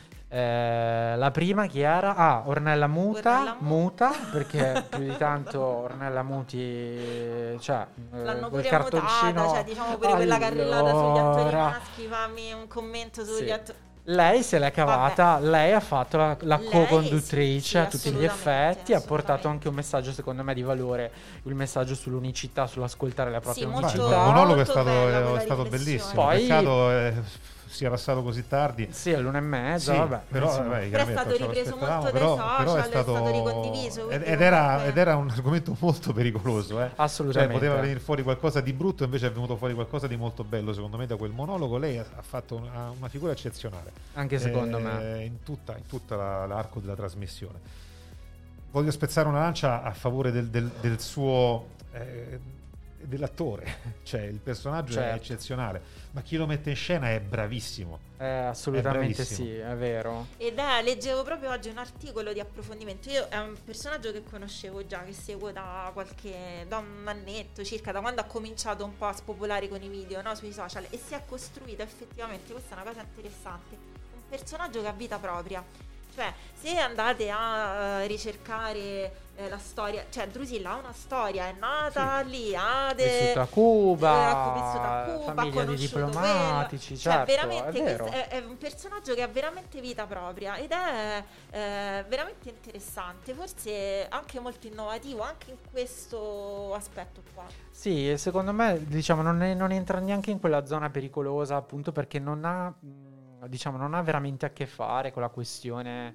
[SPEAKER 2] Eh, la prima chi era? Ah, Ornella Muta.
[SPEAKER 3] Ornella Mu-
[SPEAKER 2] Muta, perché più di tanto Ornella Muti, cioè, eh,
[SPEAKER 3] L'hanno
[SPEAKER 2] quel
[SPEAKER 3] pure
[SPEAKER 2] cartoncino.
[SPEAKER 3] mutata, cioè diciamo pure quella carrellata sugli attori
[SPEAKER 2] Allora,
[SPEAKER 3] maschi, fammi un commento sugli
[SPEAKER 2] sì.
[SPEAKER 3] attori.
[SPEAKER 2] Lei se l'è cavata,
[SPEAKER 3] Vabbè.
[SPEAKER 2] lei ha fatto la, la
[SPEAKER 3] Lei,
[SPEAKER 2] co-conduttrice
[SPEAKER 3] sì, sì,
[SPEAKER 2] a tutti gli
[SPEAKER 3] assolutamente,
[SPEAKER 2] effetti, ha portato
[SPEAKER 3] assolutamente.
[SPEAKER 2] anche un messaggio secondo me di valore, il messaggio sull'unicità, sull'ascoltare la propria
[SPEAKER 3] Sì,
[SPEAKER 4] Beh,
[SPEAKER 3] molto-
[SPEAKER 4] il
[SPEAKER 2] unicità.
[SPEAKER 4] monologo è
[SPEAKER 3] molto
[SPEAKER 4] stato,
[SPEAKER 3] bella
[SPEAKER 4] è
[SPEAKER 3] quella
[SPEAKER 4] stato
[SPEAKER 3] riflessione.
[SPEAKER 4] bellissimo.
[SPEAKER 2] Poi-
[SPEAKER 4] Peccato eh, sia passato così tardi.
[SPEAKER 2] Sì, all'una e mezza,
[SPEAKER 4] Sì,
[SPEAKER 2] vabbè.
[SPEAKER 4] però,
[SPEAKER 2] insomma.
[SPEAKER 4] vabbè,
[SPEAKER 3] Però è
[SPEAKER 4] chiaramente
[SPEAKER 3] stato
[SPEAKER 4] non ce
[SPEAKER 3] ripreso
[SPEAKER 4] l'aspettavamo,
[SPEAKER 3] molto dai
[SPEAKER 4] però,
[SPEAKER 3] social,
[SPEAKER 4] però è
[SPEAKER 3] è
[SPEAKER 4] stato,
[SPEAKER 3] stato ricondiviso,
[SPEAKER 4] ed,
[SPEAKER 3] quindi
[SPEAKER 4] ed era,
[SPEAKER 3] comunque-
[SPEAKER 4] ed era un argomento molto pericoloso, eh.
[SPEAKER 2] Assolutamente.
[SPEAKER 4] Cioè, poteva venire fuori qualcosa di brutto, invece è venuto fuori qualcosa di molto bello secondo me da quel monologo. Lei ha, ha fatto una, una figura eccezionale,
[SPEAKER 2] Anche secondo
[SPEAKER 4] eh,
[SPEAKER 2] me.
[SPEAKER 4] in tutta, in tutta la- l'arco della trasmissione. Voglio spezzare una lancia a favore del, del- del suo eh, dell'attore, cioè il personaggio è
[SPEAKER 2] Certo.
[SPEAKER 4] eccezionale, ma chi lo mette in scena è bravissimo.
[SPEAKER 2] Eh, assolutamente
[SPEAKER 4] bravissimo.
[SPEAKER 2] sì, è vero.
[SPEAKER 3] Ed è, leggevo proprio oggi un articolo di approfondimento. Io è un personaggio che conoscevo già, che seguo da qualche da un annetto circa, da quando ha cominciato un po' a spopolare con i video, no, sui social, e si è costruito effettivamente, questa è una cosa interessante, un personaggio che ha vita propria. Cioè, se andate a eh, ricercare eh, la storia, cioè Drusilla ha una storia, è nata lì, ha de-
[SPEAKER 2] Vissuto a Cuba,
[SPEAKER 3] eh, ha vissuto a Cuba, ha
[SPEAKER 2] famiglia di
[SPEAKER 3] conosciuto
[SPEAKER 2] diplomatici,
[SPEAKER 3] quello. Cioè,
[SPEAKER 2] certo,
[SPEAKER 3] veramente
[SPEAKER 2] è vero.
[SPEAKER 3] questo è, è un personaggio che ha veramente vita propria ed è eh, veramente interessante, forse anche molto innovativo anche in questo aspetto qua.
[SPEAKER 2] Sì, e secondo me, diciamo, non, è- non entra neanche in quella zona pericolosa, appunto perché non ha, mh, diciamo, non ha veramente a che fare con la questione,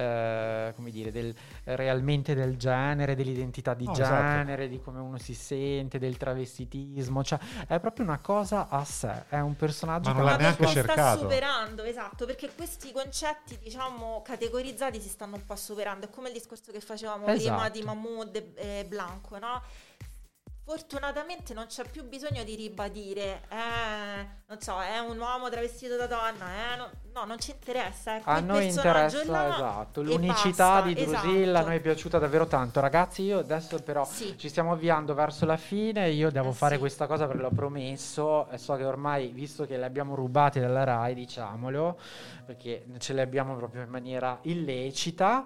[SPEAKER 2] eh, come dire, del, realmente del genere, dell'identità di
[SPEAKER 4] No, esatto.
[SPEAKER 2] genere, di come uno si sente, del travestitismo, cioè è proprio una cosa a sé, è un personaggio
[SPEAKER 4] Ma
[SPEAKER 2] che
[SPEAKER 4] non
[SPEAKER 2] ha
[SPEAKER 4] l'ha
[SPEAKER 2] la
[SPEAKER 4] neanche
[SPEAKER 2] sua-
[SPEAKER 3] si sta
[SPEAKER 4] cercato.
[SPEAKER 3] superando, esatto, perché questi concetti, diciamo, categorizzati si stanno un po' superando. È come il discorso che facevamo prima
[SPEAKER 2] Esatto.
[SPEAKER 3] di Mahmood e e Blanco, no? Fortunatamente non c'è più bisogno di ribadire, eh, non so, è un uomo travestito da donna, eh, no, no, non ci interessa. È
[SPEAKER 2] A
[SPEAKER 3] quel
[SPEAKER 2] noi
[SPEAKER 3] personaggio
[SPEAKER 2] interessa,
[SPEAKER 3] là
[SPEAKER 2] esatto,
[SPEAKER 3] e
[SPEAKER 2] l'unicità
[SPEAKER 3] basta,
[SPEAKER 2] di Drusilla, a
[SPEAKER 3] esatto.
[SPEAKER 2] noi è piaciuta davvero tanto. Ragazzi, io adesso però
[SPEAKER 3] Sì.
[SPEAKER 2] ci stiamo avviando verso la fine, io devo
[SPEAKER 3] Eh,
[SPEAKER 2] fare
[SPEAKER 3] sì.
[SPEAKER 2] questa cosa perché l'ho promesso e so che ormai, visto che le abbiamo rubate dalla Rai, diciamolo, perché ce le abbiamo proprio in maniera illecita,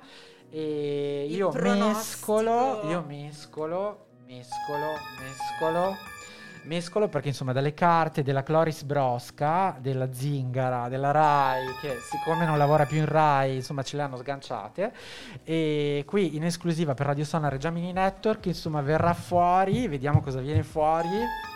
[SPEAKER 2] e
[SPEAKER 3] Il
[SPEAKER 2] io
[SPEAKER 3] pronostico.
[SPEAKER 2] mescolo, io mescolo, mescolo, mescolo, mescolo perché insomma dalle carte della Cloris Brosca, della Zingara, della Rai, che siccome non lavora più in Rai, insomma ce le hanno sganciate, e qui in esclusiva per Radio Sonar e Gemini Network, insomma verrà fuori, vediamo cosa viene fuori,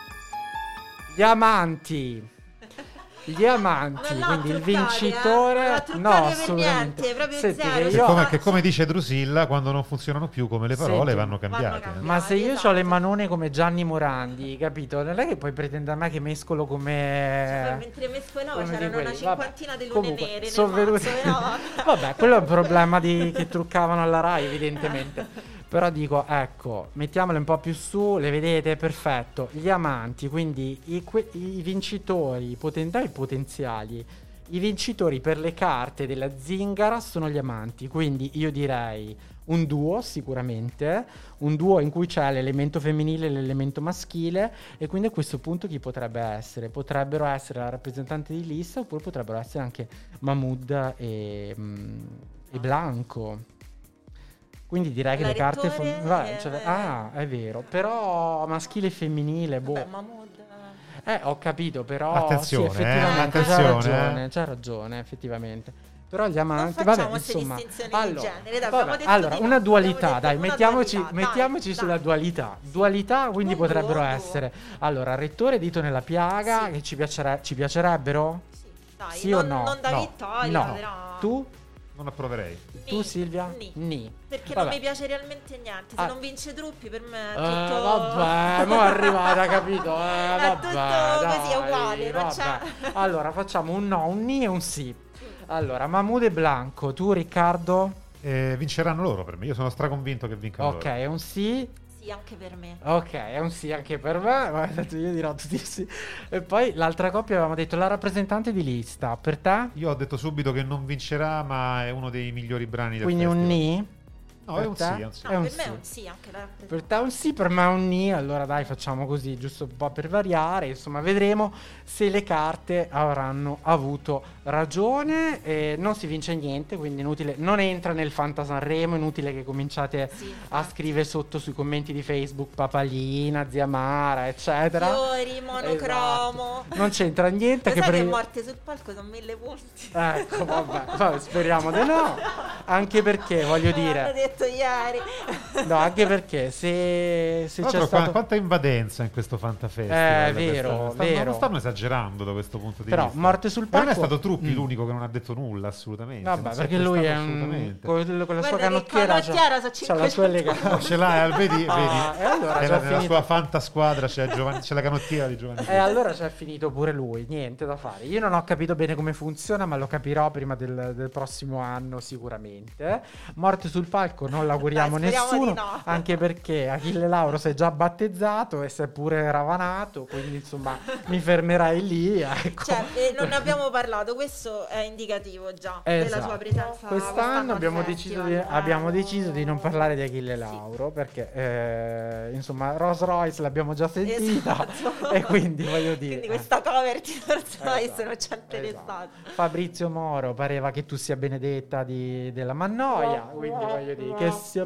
[SPEAKER 2] gli amanti. Gli amanti,
[SPEAKER 3] Non l'ha
[SPEAKER 2] quindi il
[SPEAKER 3] truccati, eh?
[SPEAKER 2] vincitore,
[SPEAKER 3] Non l'ha truccati
[SPEAKER 2] no,
[SPEAKER 3] per
[SPEAKER 2] assolutamente.
[SPEAKER 3] niente, proprio
[SPEAKER 2] Senti,
[SPEAKER 3] zero,
[SPEAKER 2] che
[SPEAKER 3] cioè,
[SPEAKER 4] Che
[SPEAKER 2] io-
[SPEAKER 4] come,
[SPEAKER 3] ma-
[SPEAKER 4] che come dice Drusilla, quando non funzionano più come le parole
[SPEAKER 2] Senti,
[SPEAKER 4] vanno cambiate.
[SPEAKER 3] cambiate.
[SPEAKER 2] Ma se io
[SPEAKER 3] Esatto.
[SPEAKER 2] ho le manone come Gianni Morandi, capito? Non è che puoi pretendere da me che mescolo
[SPEAKER 3] Cioè,
[SPEAKER 2] come...
[SPEAKER 3] mentre mescolavo
[SPEAKER 2] come di
[SPEAKER 3] c'erano una
[SPEAKER 2] quelli. Vabbè,
[SPEAKER 3] cinquantina di lune
[SPEAKER 2] comunque,
[SPEAKER 3] nere nel
[SPEAKER 2] son venuti-
[SPEAKER 3] mazzo, però-
[SPEAKER 2] Vabbè, quello è un problema di che truccavano alla Rai, evidentemente. Però dico, ecco, mettiamole un po' più su, le vedete? Perfetto. Gli amanti, quindi i, que- i vincitori, i potenziali potenziali, i vincitori per le carte della Zingara sono gli amanti, quindi io direi un duo sicuramente, un duo in cui c'è l'elemento femminile e l'elemento maschile, e quindi a questo punto chi potrebbe essere? Potrebbero essere la rappresentante di lista, oppure potrebbero essere anche Mahmood e, mm, e Blanco. Quindi direi che
[SPEAKER 3] La
[SPEAKER 2] le carte
[SPEAKER 3] Rettore,
[SPEAKER 2] fon- vai,
[SPEAKER 3] eh,
[SPEAKER 2] cioè, ah, è vero, però maschile e femminile, boh.
[SPEAKER 3] Beh, Mahmood,
[SPEAKER 2] Eh, ho capito, però
[SPEAKER 4] Attenzione,
[SPEAKER 2] sì, effettivamente
[SPEAKER 4] eh,
[SPEAKER 2] c'ha
[SPEAKER 4] attenzione,
[SPEAKER 2] ragione,
[SPEAKER 4] eh.
[SPEAKER 2] c'ha ragione, effettivamente. Però gli amanti,
[SPEAKER 3] facciamo
[SPEAKER 2] vabbè,
[SPEAKER 3] queste
[SPEAKER 2] insomma,
[SPEAKER 3] distinzioni di
[SPEAKER 2] allora,
[SPEAKER 3] genere, dai,
[SPEAKER 2] vabbè,
[SPEAKER 3] abbiamo detto
[SPEAKER 2] allora
[SPEAKER 3] di no,
[SPEAKER 2] una
[SPEAKER 3] abbiamo
[SPEAKER 2] dualità,
[SPEAKER 3] detto
[SPEAKER 2] dai,
[SPEAKER 3] una
[SPEAKER 2] mettiamoci,
[SPEAKER 3] dualità,
[SPEAKER 2] mettiamoci
[SPEAKER 3] dai,
[SPEAKER 2] sulla
[SPEAKER 3] dai.
[SPEAKER 2] dualità. Dualità, quindi
[SPEAKER 3] Un
[SPEAKER 2] potrebbero
[SPEAKER 3] duo, un duo.
[SPEAKER 2] essere, allora, rettore e dito nella piaga,
[SPEAKER 3] Sì.
[SPEAKER 2] che ci, piacere- ci piacerebbero?
[SPEAKER 3] sì, dai,
[SPEAKER 2] Sì
[SPEAKER 3] non,
[SPEAKER 2] o no?
[SPEAKER 3] non da
[SPEAKER 4] No.
[SPEAKER 3] vittoria,
[SPEAKER 2] No.
[SPEAKER 3] però.
[SPEAKER 2] Tu?
[SPEAKER 4] Non approverei.
[SPEAKER 2] Tu
[SPEAKER 3] Ni,
[SPEAKER 2] Silvia?
[SPEAKER 3] ni.
[SPEAKER 2] Ni.
[SPEAKER 3] Perché
[SPEAKER 2] Vabbè.
[SPEAKER 3] non mi piace realmente niente. Se
[SPEAKER 2] Ah.
[SPEAKER 3] non vince Truppi, per me è
[SPEAKER 2] Eh,
[SPEAKER 3] tutto.
[SPEAKER 2] vabbè, mo è arrivata, capito? Eh,
[SPEAKER 3] È
[SPEAKER 2] vabbè,
[SPEAKER 3] tutto
[SPEAKER 2] dai,
[SPEAKER 3] così, è uguale, non
[SPEAKER 2] vabbè.
[SPEAKER 3] c'è.
[SPEAKER 2] Allora, facciamo un no, un ni e un sì. Allora, Mahmood e Blanco, tu Riccardo?
[SPEAKER 4] Eh, vinceranno loro per me. Io sono straconvinto che vincano
[SPEAKER 2] Ok,
[SPEAKER 4] loro.
[SPEAKER 2] è un sì.
[SPEAKER 3] Sì, anche per me.
[SPEAKER 2] Ok, è un sì anche per me. Ma io dirò tutti sì. E poi l'altra coppia avevamo detto la rappresentante di lista. Per te?
[SPEAKER 4] Io ho detto subito che non vincerà, ma è uno dei migliori brani del
[SPEAKER 2] Quindi un
[SPEAKER 4] festival.
[SPEAKER 2] ni?
[SPEAKER 4] No,
[SPEAKER 2] Per
[SPEAKER 4] è un
[SPEAKER 2] te?
[SPEAKER 4] sì, è un sì.
[SPEAKER 3] No,
[SPEAKER 2] È un
[SPEAKER 3] per me è
[SPEAKER 2] sì.
[SPEAKER 3] un sì anche la
[SPEAKER 2] Per te è un sì, per me è un ni, allora dai, facciamo così, giusto un po' per variare, insomma, vedremo se le carte avranno avuto ragione. Eh, non si vince niente, quindi inutile, non entra nel Fanta Sanremo, inutile che cominciate
[SPEAKER 3] Sì,
[SPEAKER 2] a scrivere sotto sui commenti di Facebook Papalina, Zia Mara, eccetera.
[SPEAKER 3] fiori, monocromo.
[SPEAKER 2] Esatto. Non c'entra niente.
[SPEAKER 3] Lo
[SPEAKER 2] Che
[SPEAKER 3] sai
[SPEAKER 2] per-
[SPEAKER 3] che morte sul palco sono mille punti.
[SPEAKER 2] Ecco, vabbè, vabbè, speriamo di no. Anche perché, voglio
[SPEAKER 3] L'ho
[SPEAKER 2] dire,
[SPEAKER 3] detto ieri.
[SPEAKER 2] no, anche perché se, se
[SPEAKER 4] Tra
[SPEAKER 2] c'è
[SPEAKER 4] l'altro, qua-
[SPEAKER 2] stato...
[SPEAKER 4] quanta invadenza in questo Fantafestival.
[SPEAKER 2] Eh,
[SPEAKER 4] per
[SPEAKER 2] vero,
[SPEAKER 4] stanno,
[SPEAKER 2] vero.
[SPEAKER 4] Non stanno esagerando da questo punto di
[SPEAKER 2] Però
[SPEAKER 4] vista.
[SPEAKER 2] morte sul
[SPEAKER 4] E non è
[SPEAKER 2] palco-
[SPEAKER 4] stato Truppi
[SPEAKER 2] Mm.
[SPEAKER 4] l'unico che non ha detto nulla, assolutamente.
[SPEAKER 2] Vabbè,
[SPEAKER 4] non si è
[SPEAKER 2] perché lui è
[SPEAKER 4] prestato
[SPEAKER 2] un...
[SPEAKER 4] assolutamente.
[SPEAKER 2] con, con la sua
[SPEAKER 3] Guarda che
[SPEAKER 2] canottiera c'ha,
[SPEAKER 3] canottiera so
[SPEAKER 2] c'ha la sua
[SPEAKER 3] cinquecento.
[SPEAKER 2] lega.
[SPEAKER 4] No, ce l'ha, eh, vedi,
[SPEAKER 2] Ah,
[SPEAKER 4] vedi.
[SPEAKER 2] e allora
[SPEAKER 4] Nella,
[SPEAKER 2] già
[SPEAKER 4] nella
[SPEAKER 2] finito.
[SPEAKER 4] sua Fanta squadra c'è, Giovanni- c'è la canottiera di Giovanni.
[SPEAKER 2] E allora c'è finito pure lui, niente da fare. Io non ho capito bene come funziona, ma lo capirò prima del, del prossimo anno sicuramente. Morte sul palco non l'auguriamo a
[SPEAKER 3] Dai, speriamo
[SPEAKER 2] nessuno,
[SPEAKER 3] di no.
[SPEAKER 2] anche perché Achille Lauro si è già battezzato e si è pure ravanato, quindi insomma mi fermerai lì, ecco.
[SPEAKER 3] Cioè, eh, non ne abbiamo parlato, questo è indicativo già della
[SPEAKER 2] Esatto.
[SPEAKER 3] sua presenza.
[SPEAKER 2] Quest'anno
[SPEAKER 3] al
[SPEAKER 2] abbiamo deciso, di,
[SPEAKER 3] festival.
[SPEAKER 2] abbiamo deciso di non parlare di Achille Lauro perché eh, insomma Rolls Royce l'abbiamo già sentita
[SPEAKER 3] Esatto.
[SPEAKER 2] e quindi voglio dire
[SPEAKER 3] Quindi questa cover di Rolls Royce
[SPEAKER 2] Esatto,
[SPEAKER 3] non ci ha interessato.
[SPEAKER 2] esatto. Fabrizio Moro pareva che tu sia Benedetta di, della Mannoia, quindi voglio dire che sia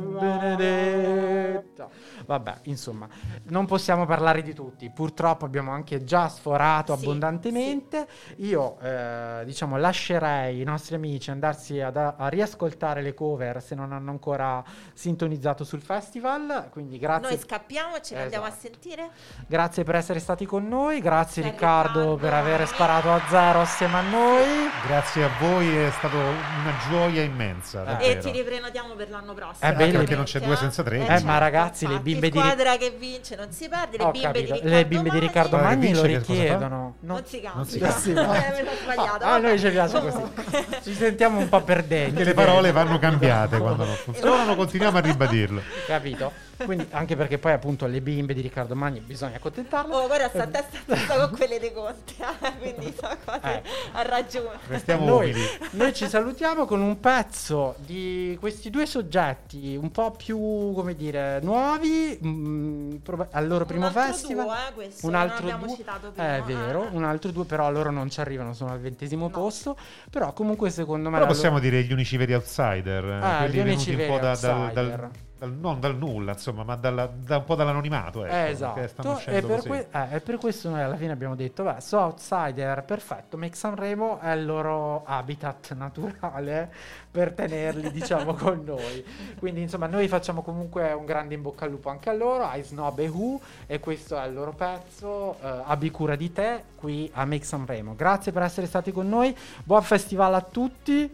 [SPEAKER 2] Benedetta. Vabbè, insomma, non possiamo parlare di tutti. Purtroppo abbiamo anche già sforato
[SPEAKER 3] Sì,
[SPEAKER 2] abbondantemente. Io eh, diciamo lascerei i nostri amici andarsi ad- a riascoltare le cover se non hanno ancora sintonizzato sul festival. Quindi grazie.
[SPEAKER 3] Noi scappiamo e ce ne andiamo a
[SPEAKER 2] Esatto.
[SPEAKER 3] sentire.
[SPEAKER 2] Grazie per essere stati con noi, grazie
[SPEAKER 3] Ciao,
[SPEAKER 2] Riccardo
[SPEAKER 3] Riccardo.
[SPEAKER 2] per aver sparato a zero assieme a noi.
[SPEAKER 4] Grazie a voi, è stata una gioia immensa.
[SPEAKER 2] Eh.
[SPEAKER 4] davvero.
[SPEAKER 3] E ti riprenotiamo per l'anno prossimo.
[SPEAKER 2] Eh, beh,
[SPEAKER 4] Anche perché
[SPEAKER 2] le-
[SPEAKER 4] non c'è due senza tre.
[SPEAKER 2] Eh, ma ragazzi, le
[SPEAKER 3] infatti,
[SPEAKER 2] bimbe di-
[SPEAKER 3] squadra che vince non si perde, le
[SPEAKER 2] Ho
[SPEAKER 3] bimbe
[SPEAKER 2] capito.
[SPEAKER 3] di Riccardo
[SPEAKER 2] Le bimbe di Riccardo
[SPEAKER 4] Magni.
[SPEAKER 2] Magni lo
[SPEAKER 4] Vince che cosa fa?
[SPEAKER 2] richiedono.
[SPEAKER 3] Non, si cambia.
[SPEAKER 4] non si
[SPEAKER 2] cambia. Sì, ma-
[SPEAKER 3] Eh, me l'ho sbagliato.
[SPEAKER 2] Ah, a noi
[SPEAKER 3] vabbè.
[SPEAKER 2] ci piace
[SPEAKER 3] Comunque.
[SPEAKER 2] così. Ci sentiamo un po' perdenti.
[SPEAKER 4] Che le parole vanno cambiate quando non funzionano, continuiamo a ribadirlo.
[SPEAKER 2] Capito? Quindi, anche perché poi appunto le bimbe di Riccardo Magni bisogna accontentarle.
[SPEAKER 3] Oh, guarda, sta a testa a testa con quelle dei Conte. eh, Quindi so cose
[SPEAKER 2] Eh.
[SPEAKER 3] ha ragione.
[SPEAKER 4] Restiamo
[SPEAKER 2] Noi,
[SPEAKER 4] umili.
[SPEAKER 2] noi ci salutiamo con un pezzo di questi due soggetti un po' più, come dire, nuovi mh, proba- al loro primo
[SPEAKER 3] un altro
[SPEAKER 2] festival.
[SPEAKER 3] duo, eh, questo,
[SPEAKER 2] un
[SPEAKER 3] non
[SPEAKER 2] altro
[SPEAKER 3] abbiamo
[SPEAKER 2] duo,
[SPEAKER 3] citato prima.
[SPEAKER 2] è vero,
[SPEAKER 3] eh.
[SPEAKER 2] un altro due, però loro non ci arrivano, sono al ventesimo
[SPEAKER 3] No.
[SPEAKER 2] posto. Però comunque secondo me
[SPEAKER 4] Però
[SPEAKER 2] la
[SPEAKER 4] possiamo
[SPEAKER 2] loro-
[SPEAKER 4] dire gli unici veri outsider, eh,
[SPEAKER 2] Ah,
[SPEAKER 4] quelli
[SPEAKER 2] gli unici
[SPEAKER 4] venuti un po'
[SPEAKER 2] veri
[SPEAKER 4] da- dal,
[SPEAKER 2] outsider.
[SPEAKER 4] dal- dal- non dal nulla, insomma, ma dalla- da un po' dall'anonimato. Ecco,
[SPEAKER 2] Eh,
[SPEAKER 4] che
[SPEAKER 2] esatto,
[SPEAKER 4] stanno
[SPEAKER 2] e
[SPEAKER 4] uscendo
[SPEAKER 2] per,
[SPEAKER 4] così.
[SPEAKER 2] que- eh, e per questo noi alla fine abbiamo detto, beh, so outsider, perfetto, Make Sanremo è il loro habitat naturale per tenerli, diciamo, con noi. Quindi, insomma, noi facciamo comunque un grande in bocca al lupo anche a loro, ai Snob e Who, e questo è il loro pezzo, eh, Abbi cura di te, qui a Make Sanremo. Grazie per essere stati con noi, buon festival a tutti.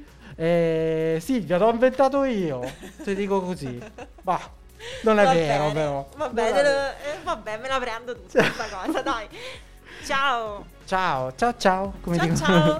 [SPEAKER 2] E Silvia, l'ho inventato io, ti dico così. Bah, non è
[SPEAKER 3] Va
[SPEAKER 2] vero,
[SPEAKER 3] bene,
[SPEAKER 2] però.
[SPEAKER 3] Vabbè,
[SPEAKER 2] Non è
[SPEAKER 3] te lo-
[SPEAKER 2] vero.
[SPEAKER 3] eh, vabbè, me la prendo tutta questa cosa, dai. Ciao.
[SPEAKER 2] Ciao, ciao, ciao. Come
[SPEAKER 3] Ciao,
[SPEAKER 2] dico-
[SPEAKER 3] ciao.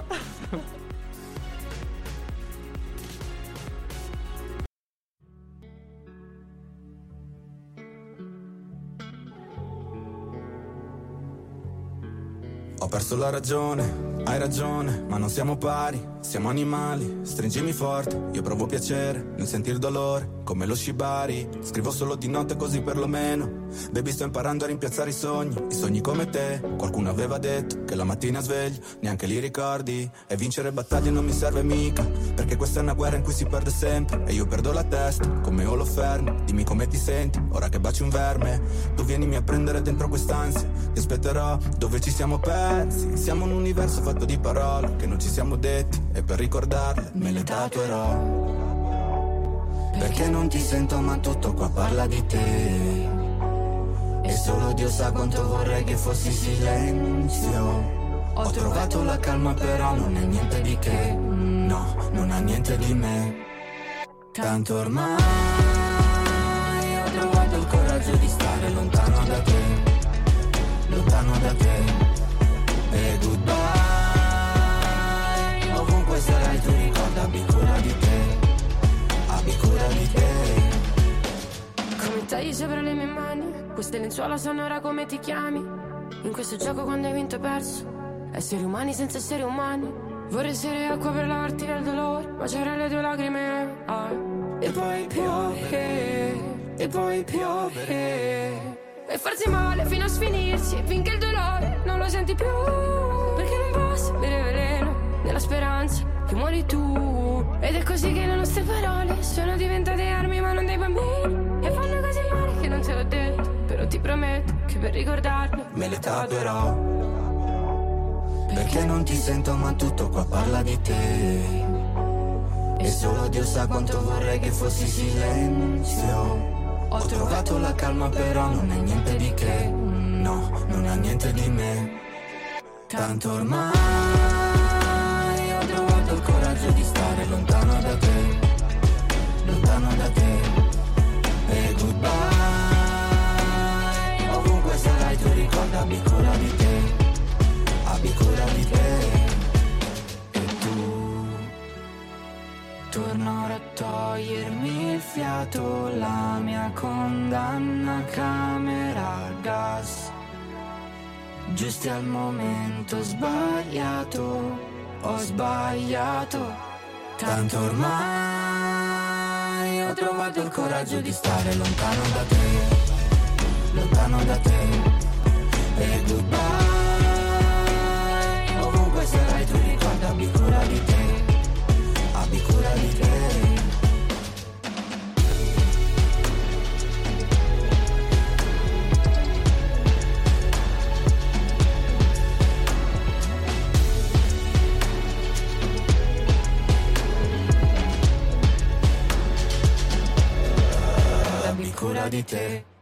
[SPEAKER 8] Ho perso la ragione, hai ragione, ma non siamo pari, siamo animali, stringimi forte, io provo piacere nel sentir dolore, come lo shibari, scrivo solo di notte così perlomeno, baby sto imparando a rimpiazzare i sogni, i sogni come te, qualcuno aveva detto che la mattina sveglio, neanche li ricordi, e vincere battaglie non mi serve mica, perché questa è una guerra in cui si perde sempre, e io perdo la testa, come Holofernes, dimmi come ti senti, ora che baci un verme, tu vienimi a prendere dentro quest'ansia, ti aspetterò dove ci siamo persi. Siamo un universo fatto di parole che non ci siamo detti e per ricordarle me le tatuerò. Perché non ti sento ma tutto qua parla di te e solo Dio sa quanto vorrei che fossi silenzio. Ho trovato la calma però non è niente di che, no, non ha niente di me. Tanto ormai ho trovato il coraggio di stare lontano da te, lontano da te. E goodbye, ovunque sarai tu ricorda, abbi cura di te, abbi cura di te.
[SPEAKER 9] Come tagli sopra le mie mani, queste lenzuola sanno ora come ti chiami. In questo gioco quando hai vinto e perso, esseri umani senza esseri umani. Vorrei essere acqua per lavarti dal dolore, baciare le tue lacrime, ah. e poi piove, e poi piove. E farsi male fino a sfinirsi, finché il dolore non lo senti più. Perché non posso bere veleno, nella speranza che muori tu. Ed è così che le nostre parole sono diventate armi ma non dei bambini. E fanno così male che non te l'ho detto, però ti prometto che per ricordarlo
[SPEAKER 8] me le tatuerò. Perché non ti sento ma tutto qua parla di te. E solo Dio sa quanto vorrei che fossi silenzio. Ho trovato la calma però non è niente di che. No, non è niente di me. Tanto ormai ho trovato il coraggio di stare lontano da te. Lontano da te. E goodbye. Ovunque sarai tu ricorda, abbi cura di te. Abbi cura di te. E tu torno ora a togliermi il fiato. La mia condanna camera a gas. Giusti al momento sbagliato. Ho sbagliato. Tanto ormai ho trovato il coraggio di stare lontano da te. Lontano da te. E goodbye. Ovunque sarai tu ricorda, abbi cura di te. Abbi cura di te. Abbi cura di te.